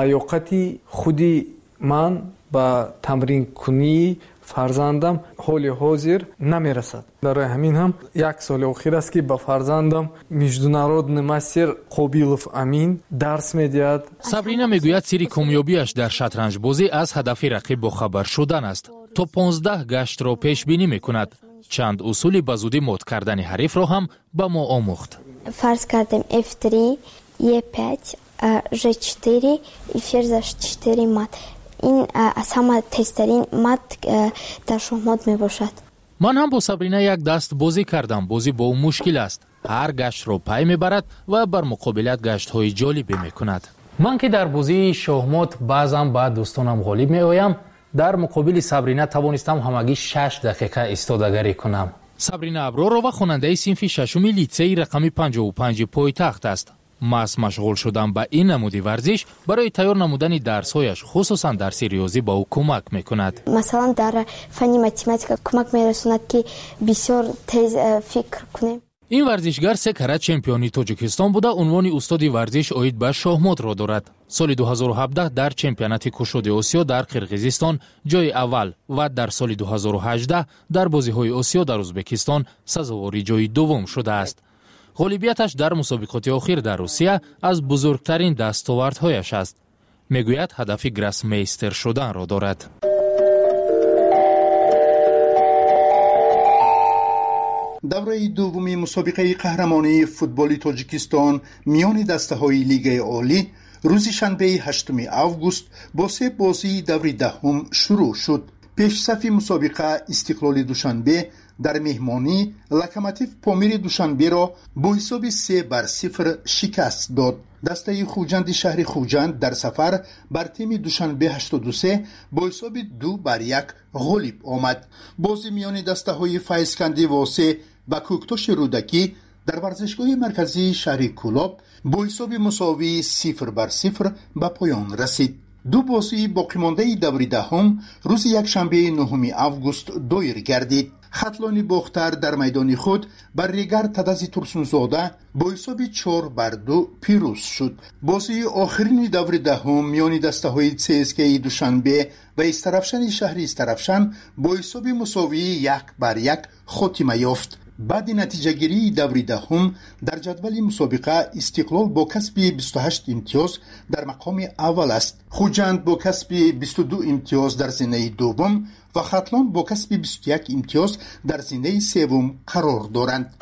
لیاقتی خودی من با تمرین کنی فرزندم حال حاضر نمیرسد. برای همین هم یک سال اخیر است که با فرزندم международный мастер قابلف امین درس میدهد. سابرینا میگوید سری کامیابیش در شطرنج بازی از هدف رقیب با خبر شدن است. تا پانزده گشت را پیش بینی میکند. چند اصول به زودی مات کردن حریف را هم به ما آموخت. فرض کردیم اف سه، ای پنج، ژ چهار، فرض چهار مات. این از همه تسترین مات در شاهمات می باشد. من هم با سابرینا یک دست بازی کردم. بازی با او مشکل است. هر گشت رو پی میبرد و بر مقابلت گشت های جالبی میکند. من که در بازی شاهمات بعضم با دوستانم غالب می آیم، در مقابل سابرینا توانستم همگی شش دقیقه ایستادگی کنم. سابرینا ابرارووا خواننده صنف ششم لیسه رقم پنجاه و پنج پایتخت است. محض مشغول شدن به این نمودی ورزش برای تیار نمودن درس‌هایش خصوصا درس ریاضی با او کمک میکند. مثلا در فن متماتیک کمک میرساند که بسیار تیز فکر کنیم. این ورزشگر سه کرات چمپیونی تاجیکستان بوده. عنوان استاد ورزش اوید به شاهمات را دارد. سال دو هزار و هفده در چمپیونات کشوده آسیا در قرقیزستان جای اول و در سال دو هزار و هجده در بازی‌های آسیا در ازبکستان سزاوار جای دوم شده است. غالبیتش در مسابقات اخیر در روسیه از بزرگترین دستاوردهایش است. میگوید هدف گراس میستر شدن را دارد. دوره دومی مسابقه قهرمانی فوتبال تاجیکستان میان دسته‌های لیگ عالی روز شنبه هشتم آگوست با سه بازی دوره دهم شروع شد. پیش صف مسابقه استقلال دوشنبه در مهمانی لوکوموتیو پامیر دوشنبه را با حساب سه بر صفر شکست داد. دسته خوجند شهر خوجند در سفر بر تیم دوشنبه هشتاد و سه با حساب دو بر یک غالب آمد. بازی میان دسته های فیضکندی واسه و کوکتاش رودکی در ورزشگاه مرکزی شهر کولاب با حساب مساوی صفر بر صفر به پایان رسید. دو بازی باقی مانده دوره دهم روز یکشنبه نهم آگوست دایر گردید. خطلانی باختر در میدان خود بر ریگر تدازی ترسونزاده با حساب چهار بر دو پیروز شد. بازی آخرین دوره دهم میان دسته های سی اس کی دوشنبه و استرافشن شهر استرافشن با حساب مساوی یک بر یک خاتمه یافت. بعد نتیجه گیری دوره دهم در جدول مسابقه استقلال با کسب بیست و هشت امتیاز در مقام اول است. خوجند با کسب بیست و دو امتیاز در زینه دوم و خطلان با کسب بیست و یک امتیاز در زینه سوم قرار دارند.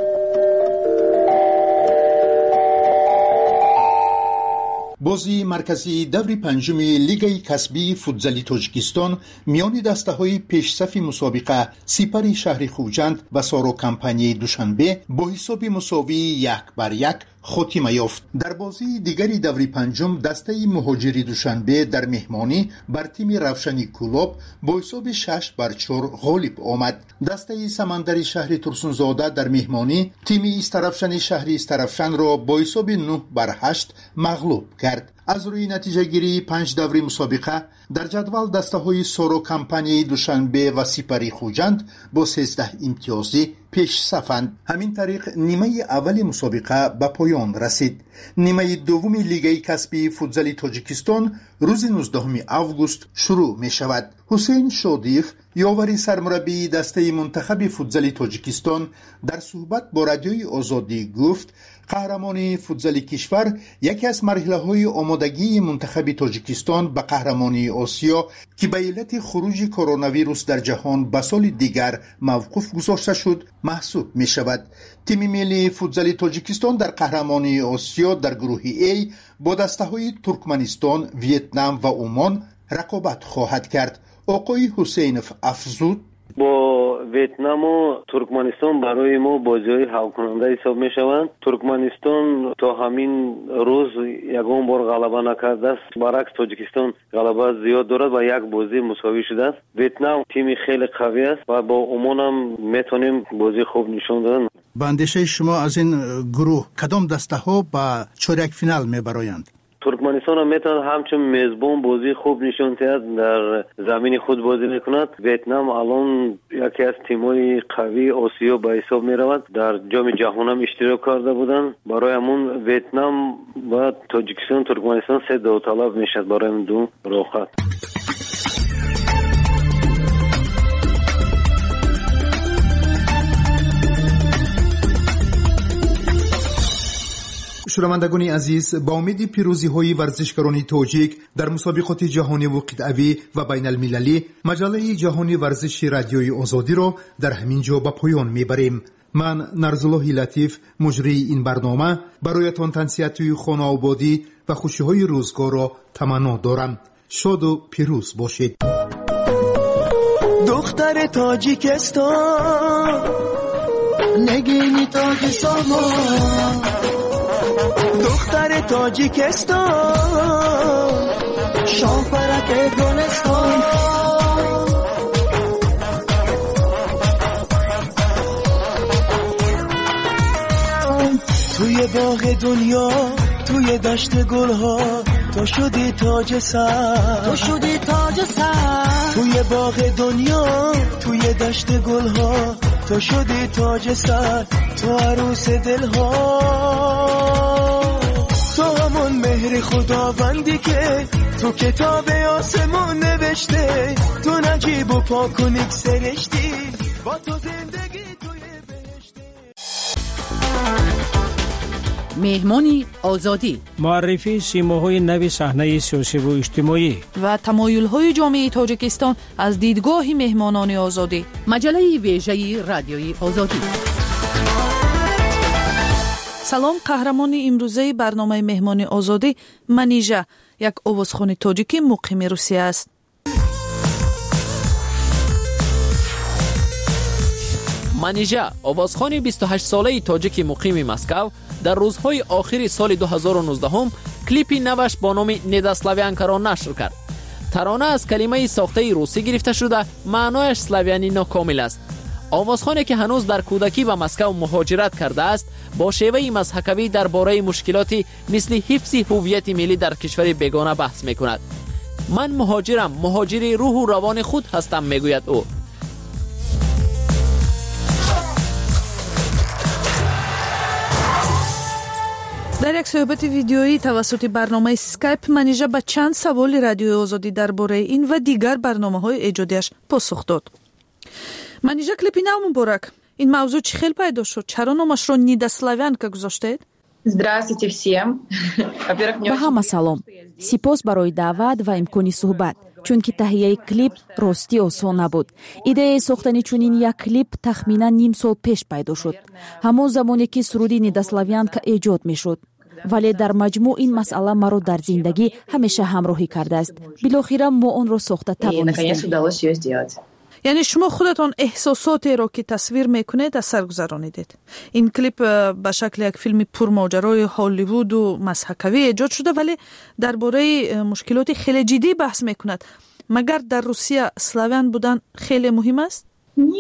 بازی مرکزی دوره پنجم لیگ کسبی فوتزال تاجیکستان میان دسته‌های پیشصف مسابقه سپر شهر خوجند و سارو کمپانی دوشنبه با حساب مساوی یک بر یک خاتمه یافت. در بازی دیگری دوره پنجم دسته مهاجری دوشنبه در مهمانی بر تیم روشنی کولاب با حساب شش بر چهار غالب آمد. دسته سمندری شهر ترسونزاده در مهمانی تیم استرافشن شهری استرافشن را با حساب نه بر هشت مغلوب کرد. از روی نتیجه گیری پنج دوره مسابقه در جدول دسته های سارو کمپانی دوشنبه و سپری خوجند با سیزده امتیازی پیش صفند. همین طریق نیمه اول مسابقه به پایان رسید. نیمه دوم لیگ کسبی فوتزال تاجیکستان روز نوزدهم آگوست شروع می شود. حسین شادیف یاوری سرمربی دسته منتخب فوتزال تاجیکستان در صحبت با رادیوی آزادی گفت قهرمانی فوتزال کشور یکی از مرحله‌های آمادگی منتخب تاجیکستان به قهرمانی آسیا که به علت خروج کرونا ویروس در جهان به سال دیگر موقوف گذاشته شد محسوب می شود. تیم ملی فوتزال تاجیکستان در قهرمانی آسیا در گروه ای با دسته‌های ترکمنستان، ویتنام و عمان رقابت خواهد کرد. آقای حسینف افزود با ویتنام و ترکمنستان برای ما بازی‌های حل کننده حساب می‌شوند. ترکمنستان تا همین روز یگان بار غلبه نکرده است. برعکس تاجیکستان غلبه زیاد دارد و یک بازی مساوی شده است. ویتنام تیمی خیلی قوی است و با عمان هم میتونیم بازی خوب نشان دهند. به اندیشه شما از این گروه کدام دسته‌ها به چهارک فینال میبرایند؟ ترکمنستان هم میتواند همچون میزبان بازی خوب نشان دهد، در زمین خود بازی میکند. ویتنام الان یکی از تیم‌های قوی آسیا به حساب میرود. در جام جهان هم اشتراک کرده بودند. برای همون ویتنام و تاجیکستان ترکمنستان سه داوطلب میشد برای این دو راحت. شنوندگان عزیز، با امید پیروزی های ورزشکاران تاجیک در مسابقات جهانی و قطعوی و بین المللی، مجله جهانی ورزش رادیوی آزادی را در همین جا به پایان میبریم. من نرزالله لطیف مجری این برنامه برایتان تنسیت خانه آبادی و خوشی های روزگار را تمنا دارم. شاد و پیروز باشید. دختر تاجیکستان نگینی تاج ساما، دختر تاجیکستان شاپرک گلستان، توی باغ دنیا توی دشت گلها تو شدی تاج سر، تو شدی تاج سر، توی باغ دنیا توی دشت گلها تو شدی تاج سر، تو عروس دلها، تو همون مهر خداوندی که تو کتاب آسمون نوشته، تو نجیب و پاک و نیک سرشتی، با تو زندگی توی بهشته. مهمانی آزادی، معرفی سیماهای نو صحنه سیاسی و اجتماعی و تمایل‌های جامعه تاجیکستان از دیدگاه مهمانان آزادی. مجله ویژه رادیوی آزادی. سلام، قهرمان امروزه برنامه مهمانی آزادی منیژه، یک آوازخوان تاجیکی مقیم روسیه است. منیژه، آوازخوان بیست و هشت ساله تاجیک مقیم مسکو، در روزهای آخر سال دو هزار و نوزده هم کلیپی نوش با نام نداسلاویانکا را نشر کرد. ترانه از کلمه ساخته روسی گرفته شده، معنایش سلاویانی ناکامل است. آوازخوانی که هنوز در کودکی به مسکو مهاجرت کرده است، با شیوه مضحکاوی درباره مشکلاتی مثل حفظ هویت ملی در کشور بیگانه بحث میکند. من مهاجرم، مهاجر روح و روان خود هستم، میگوید او. در یک صحبت ویدیویی توسط برنامه اسکایپ، منیژه به چند سوال رادیوی آزادی درباره این و دیگر برنامه‌های ایجادیش پاسخ داد. منیژه، کلیپی نو مبارک. این موضوع چه خیلی پیدا شد؟ چرا نامش را نداسلاویانکا گذاشتید؟ Здравствуйте всем. با همه سلام. سپاس برای دعوت و امکانی صحبت. چون که تهیه کلیپ راستی آسان نبود. ایده ساختن چنین یک کلیپ تخمینا نیم سال پیش پیدا شد. همون زمانی که سرودی نداسلاویانکا ایجاد می شد. ولی در مجموع این مسئله مرا در زندگی همیشه همراهی کرده است. بالاخره ما آن را ساخته توانستیم. یعنی شما خودتان احساساتی را که تصویر میکنید از سر گذرانیدید. این کلیپ به شکل یک فیلم پرماجرای هالیوود و مضحکاوی ایجاد شده، ولی درباره مشکلات خیلی جدی بحث میکند. مگر در روسیه سلاویان بودن خیلی مهم است؟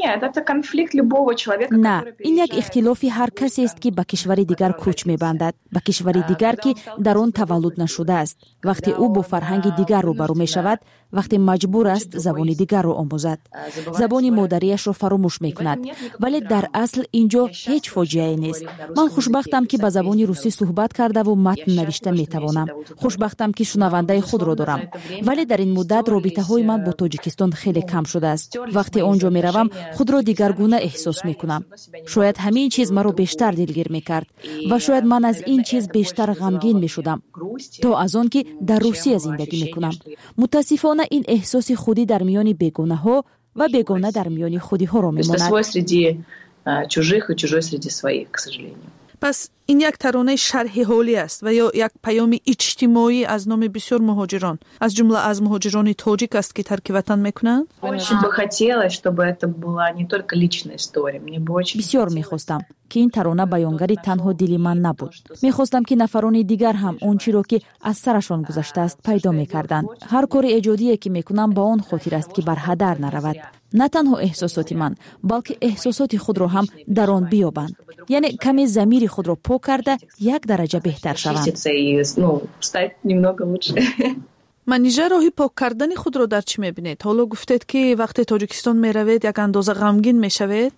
نه، این یک اختلافی هر کسی است که به کشور دیگر کوچ می‌بندد، به کشور دیگر که در آن تولد نشده است. وقتی او با فرهنگ دیگر روبرو می‌شود، وقتی مجبور است زبان دیگر را آموزد، زبان مادریش را فراموش می‌کند. ولی در اصل اینجا هیچ فاجعه‌ای نیست. من خوشبختم که به زبان روسی صحبت کرده و متن نوشته می‌توانم. خوشبختم که شنونده خود را دارم. ولی در این مدت رابطه‌های من با تاجیکستان خیلی کم شده است. وقتی آنجا می‌روم خود را دیگرگونه احساس میکنم. شاید همین چیز مرا بیشتر دلگیر میکرد و شاید من از این چیز بیشتر غمگین میشدم تا از آن که در روسیه زندگی میکنم. متاسفانه این احساس خودی در میان بیگانه ها و بیگانه در میان خودی ها را میماند. پس این یک ترانه شرح حالی است و یا یک پیام اجتماعی از نام بسیار مهاجران، از جمله از مهاجران تاجیک است که ترک وطن میکنند. بسیار میخواستم که این ترانه بیانگری تنها دل من نبود. میخواستم که نفران دیگر هم آنچه را که از سرشان گذشته است پیدا میکردند. هر کار ایجادی که میکنم با آن خاطر است که بر هدر نرود. نه تنها احساسات من، بلکه احساسات خود را هم در آن بیابند. یعنی کمی ضمیر خود را پاک کرده یک درجه بهتر شوند. منیژه، راهی پاک کردن خود را در چی میبینید؟ حالا گفتید که وقتی تاجیکستان میروید یک اندازه غمگین میشوید؟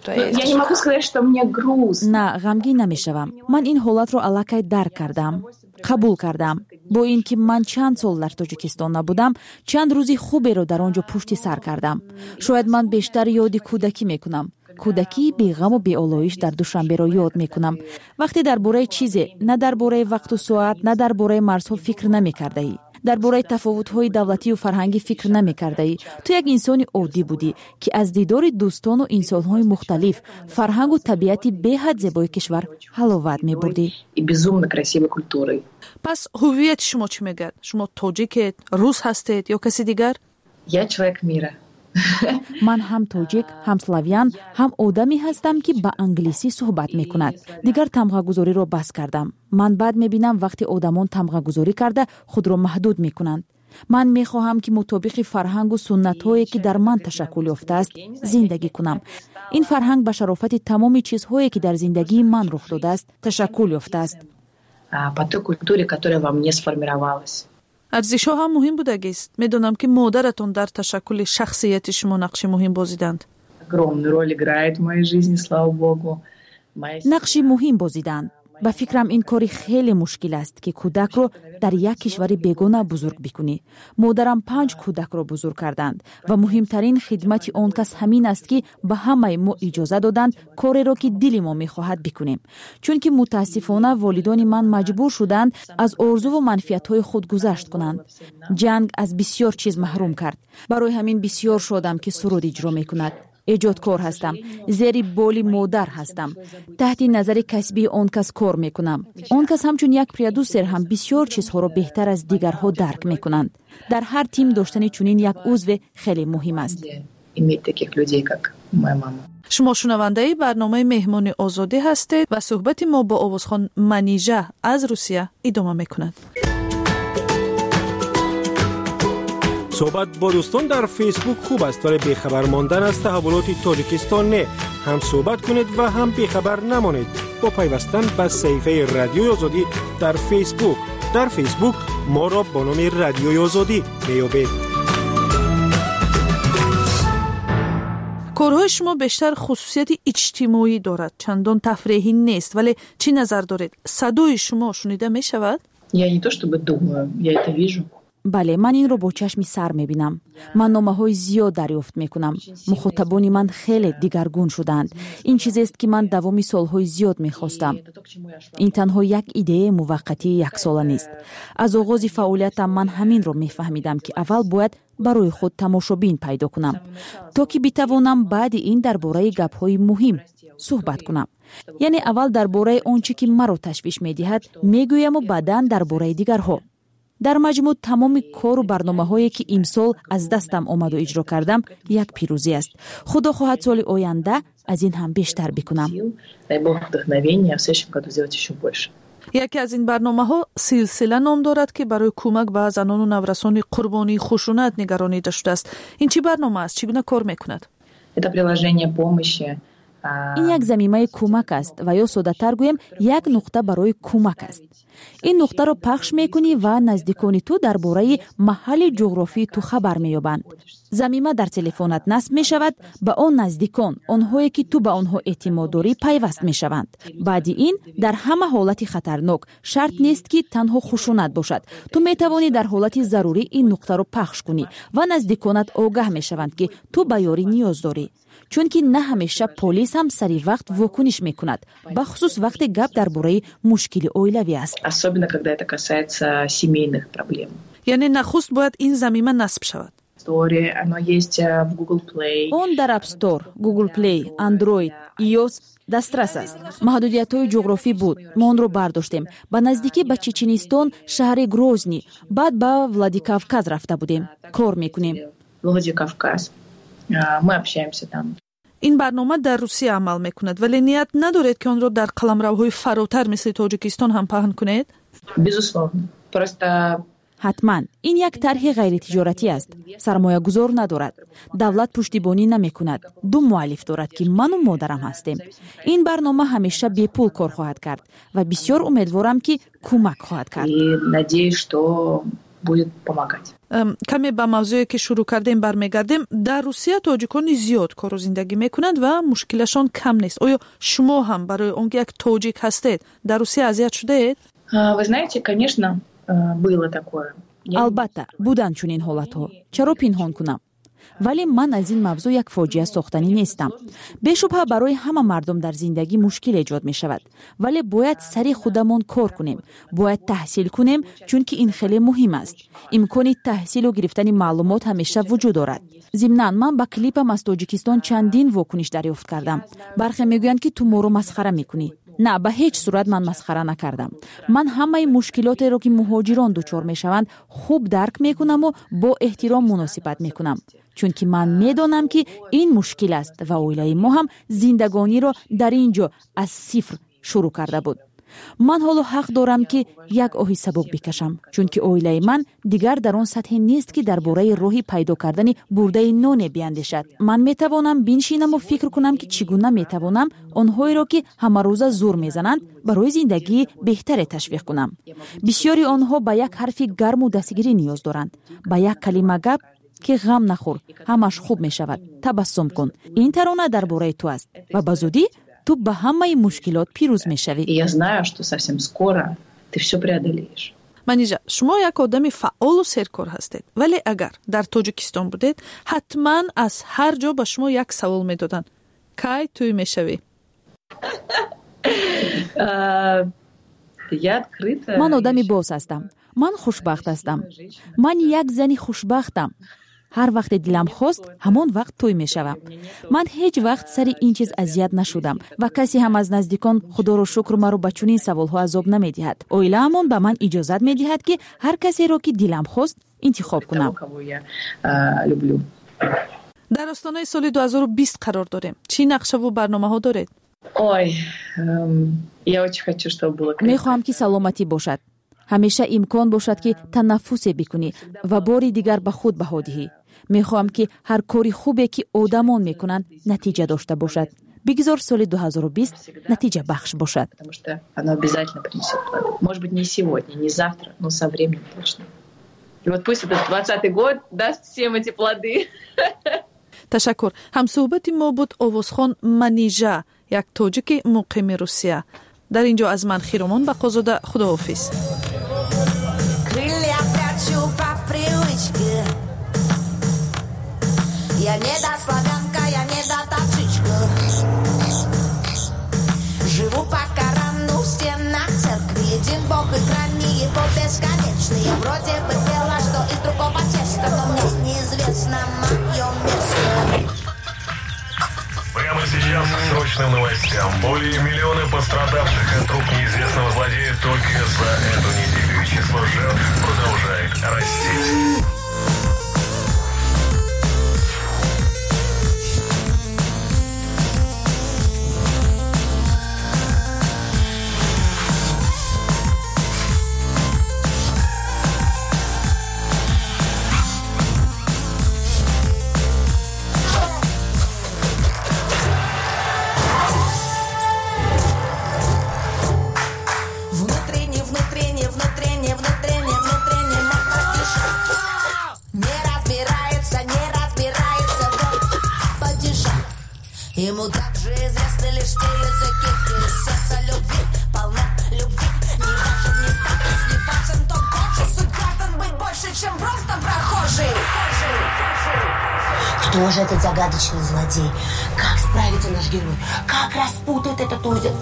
نه، غمگین نمیشوم. من این حالت را الکی درک کردم، قبول کردم. با اینکه من چند سال در تاجیکستان نبودم، چند روزی خوبی را در آنجا پشت سر کردم. شاید من بیشتر یاد کودکی میکنم. کودکی بی غم و بی آلایش در دوشنبه را یاد میکنم. وقتی درباره چیزی، نه درباره وقت و ساعت، نه درباره مرزها فکر نمیکرده ای. درباره تفاوت‌های دولتی و فرهنگی فکر نمی‌کرده ای. تو یک انسان عادی بودی که از دیدار دوستان و انسان‌های مختلف، فرهنگ و طبیعتی به‌حد زیبای کشور حلاوت می‌بردی. پس هویت شما چی میگه؟ شما تاجیکید، روس هستید یا کسی دیگر؟ Я человек мира. من هم تاجیک، هم سلاویان، هم آدمی هستم که با انگلیسی صحبت میکند. دیگر تمغه گذاری را بس کردم. من بعد میبینم وقتی آدمان تمغه گذاری کرده خود را محدود میکنند. من میخواهم که مطابق فرهنگ و سنت هایی که در من تشکل یافته است زندگی کنم. این فرهنگ به شرافت تمام چیزهایی که در زندگی من رخ داده است تشکل یافته است. По той культуре, которая во мне сформировалась. ارزش‌ها هم مهم بوده است. میدونم که مادرتون در تشکل شخصیت شما نقش مهم بازیدند. огромную роль играет в моей жизни, слава богу. нақши муҳим бозиданд. ба фикрам ин кори хеле мушкил аст ки кӯдакро дар як кишвари бегона бузург бикунӣ. модарам панҷ кӯдакро бузург карданд ва муҳимтарин хидмати он кас ҳамин аст ки ба ҳамаи мо иҷоза доданд кореро ки дили мо мехоҳад бикунем. чунки мутаассифона волидони ман маҷбур шуданд аз орзуву манфиатҳои худ гузашт кунанд. ҷанг аз бисьёр чиз маҳрум кард. барои ҳамин бисьёр шодам ки суруд иҷро мекунад. эҷодкор ҳастам, зери боли модар ҳастам, таҳти назари касбии он кас кор мекунам. Он кас ҳамчун як продюсер ҳам бисьёр чизҳоро беҳтар аз дигарҳо дарк мекунанд. дар ҳар тим доштани чунин як узве хеле муҳим аст. шумо шунавандаи барномаи меҳмони озодӣ ҳастед ва суҳбати мо бо овозхон Манижа аз Русия идома мекунад. صحبت با دوستان در فیسبوک خوب است ولی بیخبر ماندن از تحولات تاجیکستان نه. هم صحبت کنید و هم بیخبر نمانید با پیوستن به صفحه رادیوی آزادی در فیسبوک. در فیسبوک ما را با نام رادیوی آزادی میابید. کارهای شما بیشتر خصوصیت اجتماعی دارد، چندان تفریحی نیست، ولی چی نظر دارید؟ صدای شما شنیده می شود؟ Я не то чтобы думаю, я это вижу. бале, ман инро бо чашми сар мебинам. ман номаҳои зиёд дарёфт мекунам. мухотабони ман хеле дигаргун шуданд. ин чизест ки ман давоми солҳои зиёд мехостам. ин танҳо як идеяи муваққатии яксола нест. аз оғози фаъолиятам ман ҳаминро мефаҳмидам ки аввал бояд барои худ тамошобин пайдо кунам, то ки битавонам баъди ин дар бораи гапҳои муҳим суҳбат кунам. яъне аввал дар бораи он чӣ ки маро ташвиш медиҳад мегӯяму баъдан дар бораи дигарҳо. дар маҷмӯъ тамоми кору барномаҳое ки имсол аз дастам омаду иҷро кардам як пирӯзӣ аст. худо хоҳад соли оянда аз ин ҳам бештар бикунам. яке аз ин барномаҳо силсила ном дорад ки барои кӯмак ба занону наврасони қурбонии хушунат нигаронида шудааст. ин чӣ барнома аст? чӣ гуна кор мекунад? ин як замимаи кӯмак аст ва ё соддатар гӯем як нуқта барои кӯмак аст. ин нуқтаро пахш мекунӣ ва наздикони ту дар бораи маҳалли ҷуғрофии ту хабар меёбанд. замима дар телефонат насб мешавад, ба он наздикон, онҳое ки ту ба онҳо эътимод дорӣ пайваст мешаванд. баъди ин дар ҳама ҳолати хатарнок, шарт нест ки танҳо хушунат бошад, ту метавонӣ дар ҳолати зарурӣ ин нуқтаро пахш кунӣ ва наздиконат огаҳ мешаванд ки ту ба ёрӣ ниёз дорӣ. чунки на ҳамеша полис ҳам сари вақт вокуниш мекунад, бахусус вақте гап дар бораи мушкили оилавӣ аст. Особенно когда это касается семейных проблем. яъне нахуст бояд ин замима насб шавад. Оно есть в Google Play. он дар App Store, Google Play, Android, iOS дастрас аст. маҳдудиятҳои ҷуғрофӣ буд. мо онро бардоштем. ба наздикӣ ба Чеченистон, шаҳри Грозни, баъд ба Владикавказ рафта будем. кор мекунем. Владикавказ. Мы общаемся там. ин барнома дар Русия амал мекунад, вале ният надоред ки онро дар қаламравҳои фаротар мисли Тоҷикистон ҳам паҳн кунед? Безусловно. Просто ҳатман ин як тарҳи ғайритиҷоратӣ аст. сармоягузор надорад. давлат пуштибонӣ намекунад. ду муаллиф дорад ки ману модарам ҳастем. ин барнома ҳамеша бепул кор хоҳад кард ва бисьёр умедворам ки кӯмак хоҳад кард. Надеюсь, что будет помогать. каме ба мавзӯе ки шурӯъ кардем бармегардем. дар Русия тоҷикони зиёд кору зиндагӣ мекунанд ва мушкилашон кам нест. оё шумо ҳам барои он ки як тоҷик ҳастед дар Русия азият шудаед? Вы знаете, конечно, было такое. албатта буданд чунин ҳолатҳо. чаро пинҳон кунам? вале ман аз ин мавзӯъ як фоҷиа сохтанӣ нестам. бешубҳа барои ҳама мардум дар зиндагӣ мушкил эҷод мешавад, вале бояд сари худамон кор кунем, бояд таҳсил кунем, чунки ин хеле муҳим аст. имкони таҳсилу гирифтани маълумот ҳамеша вуҷуд дорад. зимнан ман ба клипам аз Тоҷикистон чандин вокуниш дарёфт кардам. бархе мегӯянд ки ту моро масхара мекунӣ. на, ба ҳеҷ сурат ман масхара накардам. ман ҳамаи мушкилотеро ки муҳоҷирон дучор мешаванд хуб дарк мекунаму бо эҳтиром муносибат мекунам. чунки ман медонам ки ин мушкил аст ва оилаи мо ҳам зиндагониро дар ин ҷо аз сифр шурӯъ карда буд. ман ҳоло ҳақ дорам ки як оҳи сабук бикашам, чунки оилаи ман дигар дар он сатҳе нест ки дар бораи роҳи пайдо кардани бурдаи ноне биандешад. ман метавонам биншинаму фикр кунам ки чӣ гуна метавонам онҳоеро ки ҳамарӯза зур мезананд барои зиндагии беҳтаре ташвиқ кунам. бисьёри онҳо ба як ҳарфи гарму дастгирӣ ниёз доранд, ба як калима гап ки ғам нахӯр, ҳамаш хуб мешавад, табассум кун. Ин тарона дар бораи ту аст ва ба зудӣ ту ба ҳамаи мушкилот пирӯз мешавӣ. Я знаю, что совсем скоро ты все преодолеешь. Манижа, шумо як одами фаъолу серкор ҳастед, вале агар дар Тоҷикистон будед, ҳатман аз ҳар ҷо ба шумо як савол медоданд. Кай туй мешавӣ? ман одами боз ҳастам. ман хушбахт ҳастам. ман як зани хушбахтам. ҳар вақте дилам хост, ҳамон вақт тӯй мешавам. ман ҳеҷ вақт сари ин чиз азият нашудам ва касе ҳам аз наздикон худоро шукр маро ба чунин саволҳо азоб намедиҳад. Оилаамон ба ман иҷозат медиҳад ки ҳар касеро ки дилам хост интихоб кунам. дар остонаи соли ду ҳазору бист қарор дорем. чӣ нақшаву барномаҳо доред? Ой, я очень хочу, чтобы было. мехоҳам ки саломатӣ бошад. ҳамеша имкон бошад ки танаффусе бикунӣ ва бори дигар ба худ баҳо диҳӣ. мехоҳам ки ҳар кори хубе ки одамон мекунанд натиҷа дошта бошад. бигзор соли ду ҳазору бист натиҷа бахш бошад. Потому что оно обязательно принесет плоды. Может быть, не сегодня, не завтра, но со временем точно. И вот пусть этот двадцатый год даст всем эти плоды. ташаккур. ҳамсӯҳбати мо буд Овозхон Манижа, як тоҷики муқими Русия. дар ин ҷо аз ман Хиромон Бақозода, худоҳофиз. Я не до славянка, я не до тачичка. Живу по Корану в стенах церкви. Един Бог и храни его бесконечный. Я вроде бы пела, что из другого теста, но мне неизвестно мое место. Прямо сейчас к срочным новостям. Более миллиона пострадавших от рук неизвестного злодея только за эту неделю. И число жертв продолжает расти. Ему также известны лишь те языки, где сердце любви, полно любви. Не важен ни статус, не важен тот кожи. Суть граждан быть больше, чем просто прохожий. Кто же этот загадочный злодей? Как справится наш герой? Как распутает этот узел?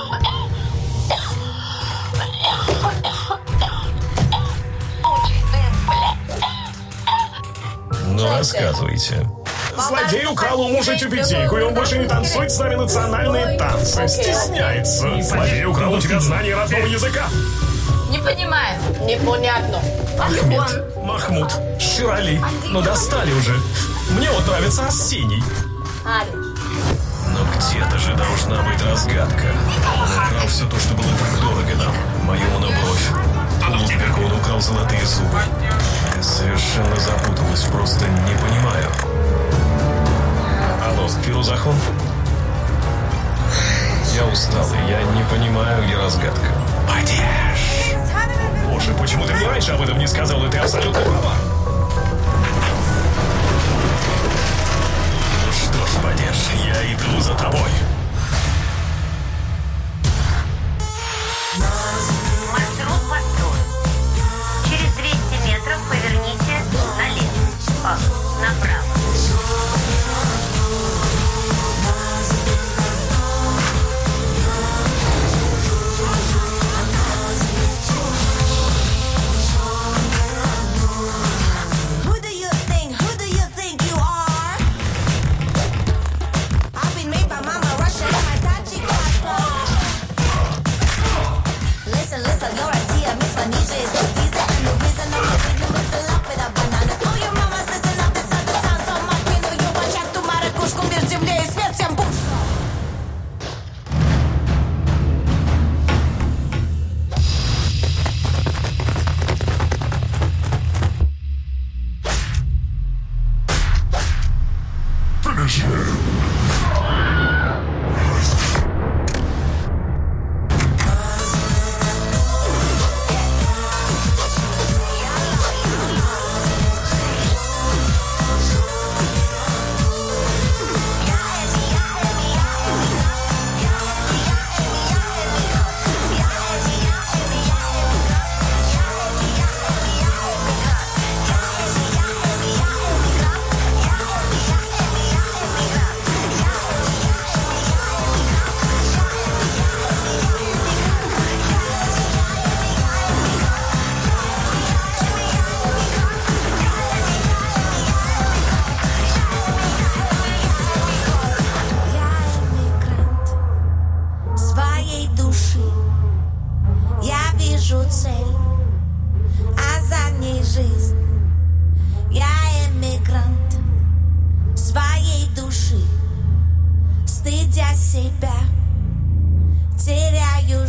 Ну, рассказывайте. Злодей украл у мужа тюбетейку, и он больше не танцует с нами национальные танцы. Стесняется. Злодей украл у тебя знание родного языка. Не понимаю. Непонятно. Ахмед, Махмуд, Ширали. Ну достали уже. Мне вот нравится Арсений. Но где-то же должна быть разгадка. Он украл все то, что было так дорого нам. Мою монобровь. У Лудберга он украл золотые зубы. Я совершенно запуталась, просто не понимаю. Алло, Фирузахон? Я устал, и я не понимаю, где разгадка. Падеж! Боже, почему ты мне раньше об этом не сказал, и ты абсолютно права. Ну что ж, Падеж, я иду за тобой. Маршрут построен. Через двести метров поверните налево. Направо. I've been made by Mama Russia.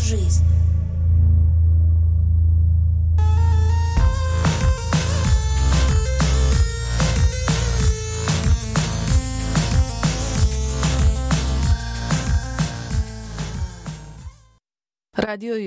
жизнь. радиои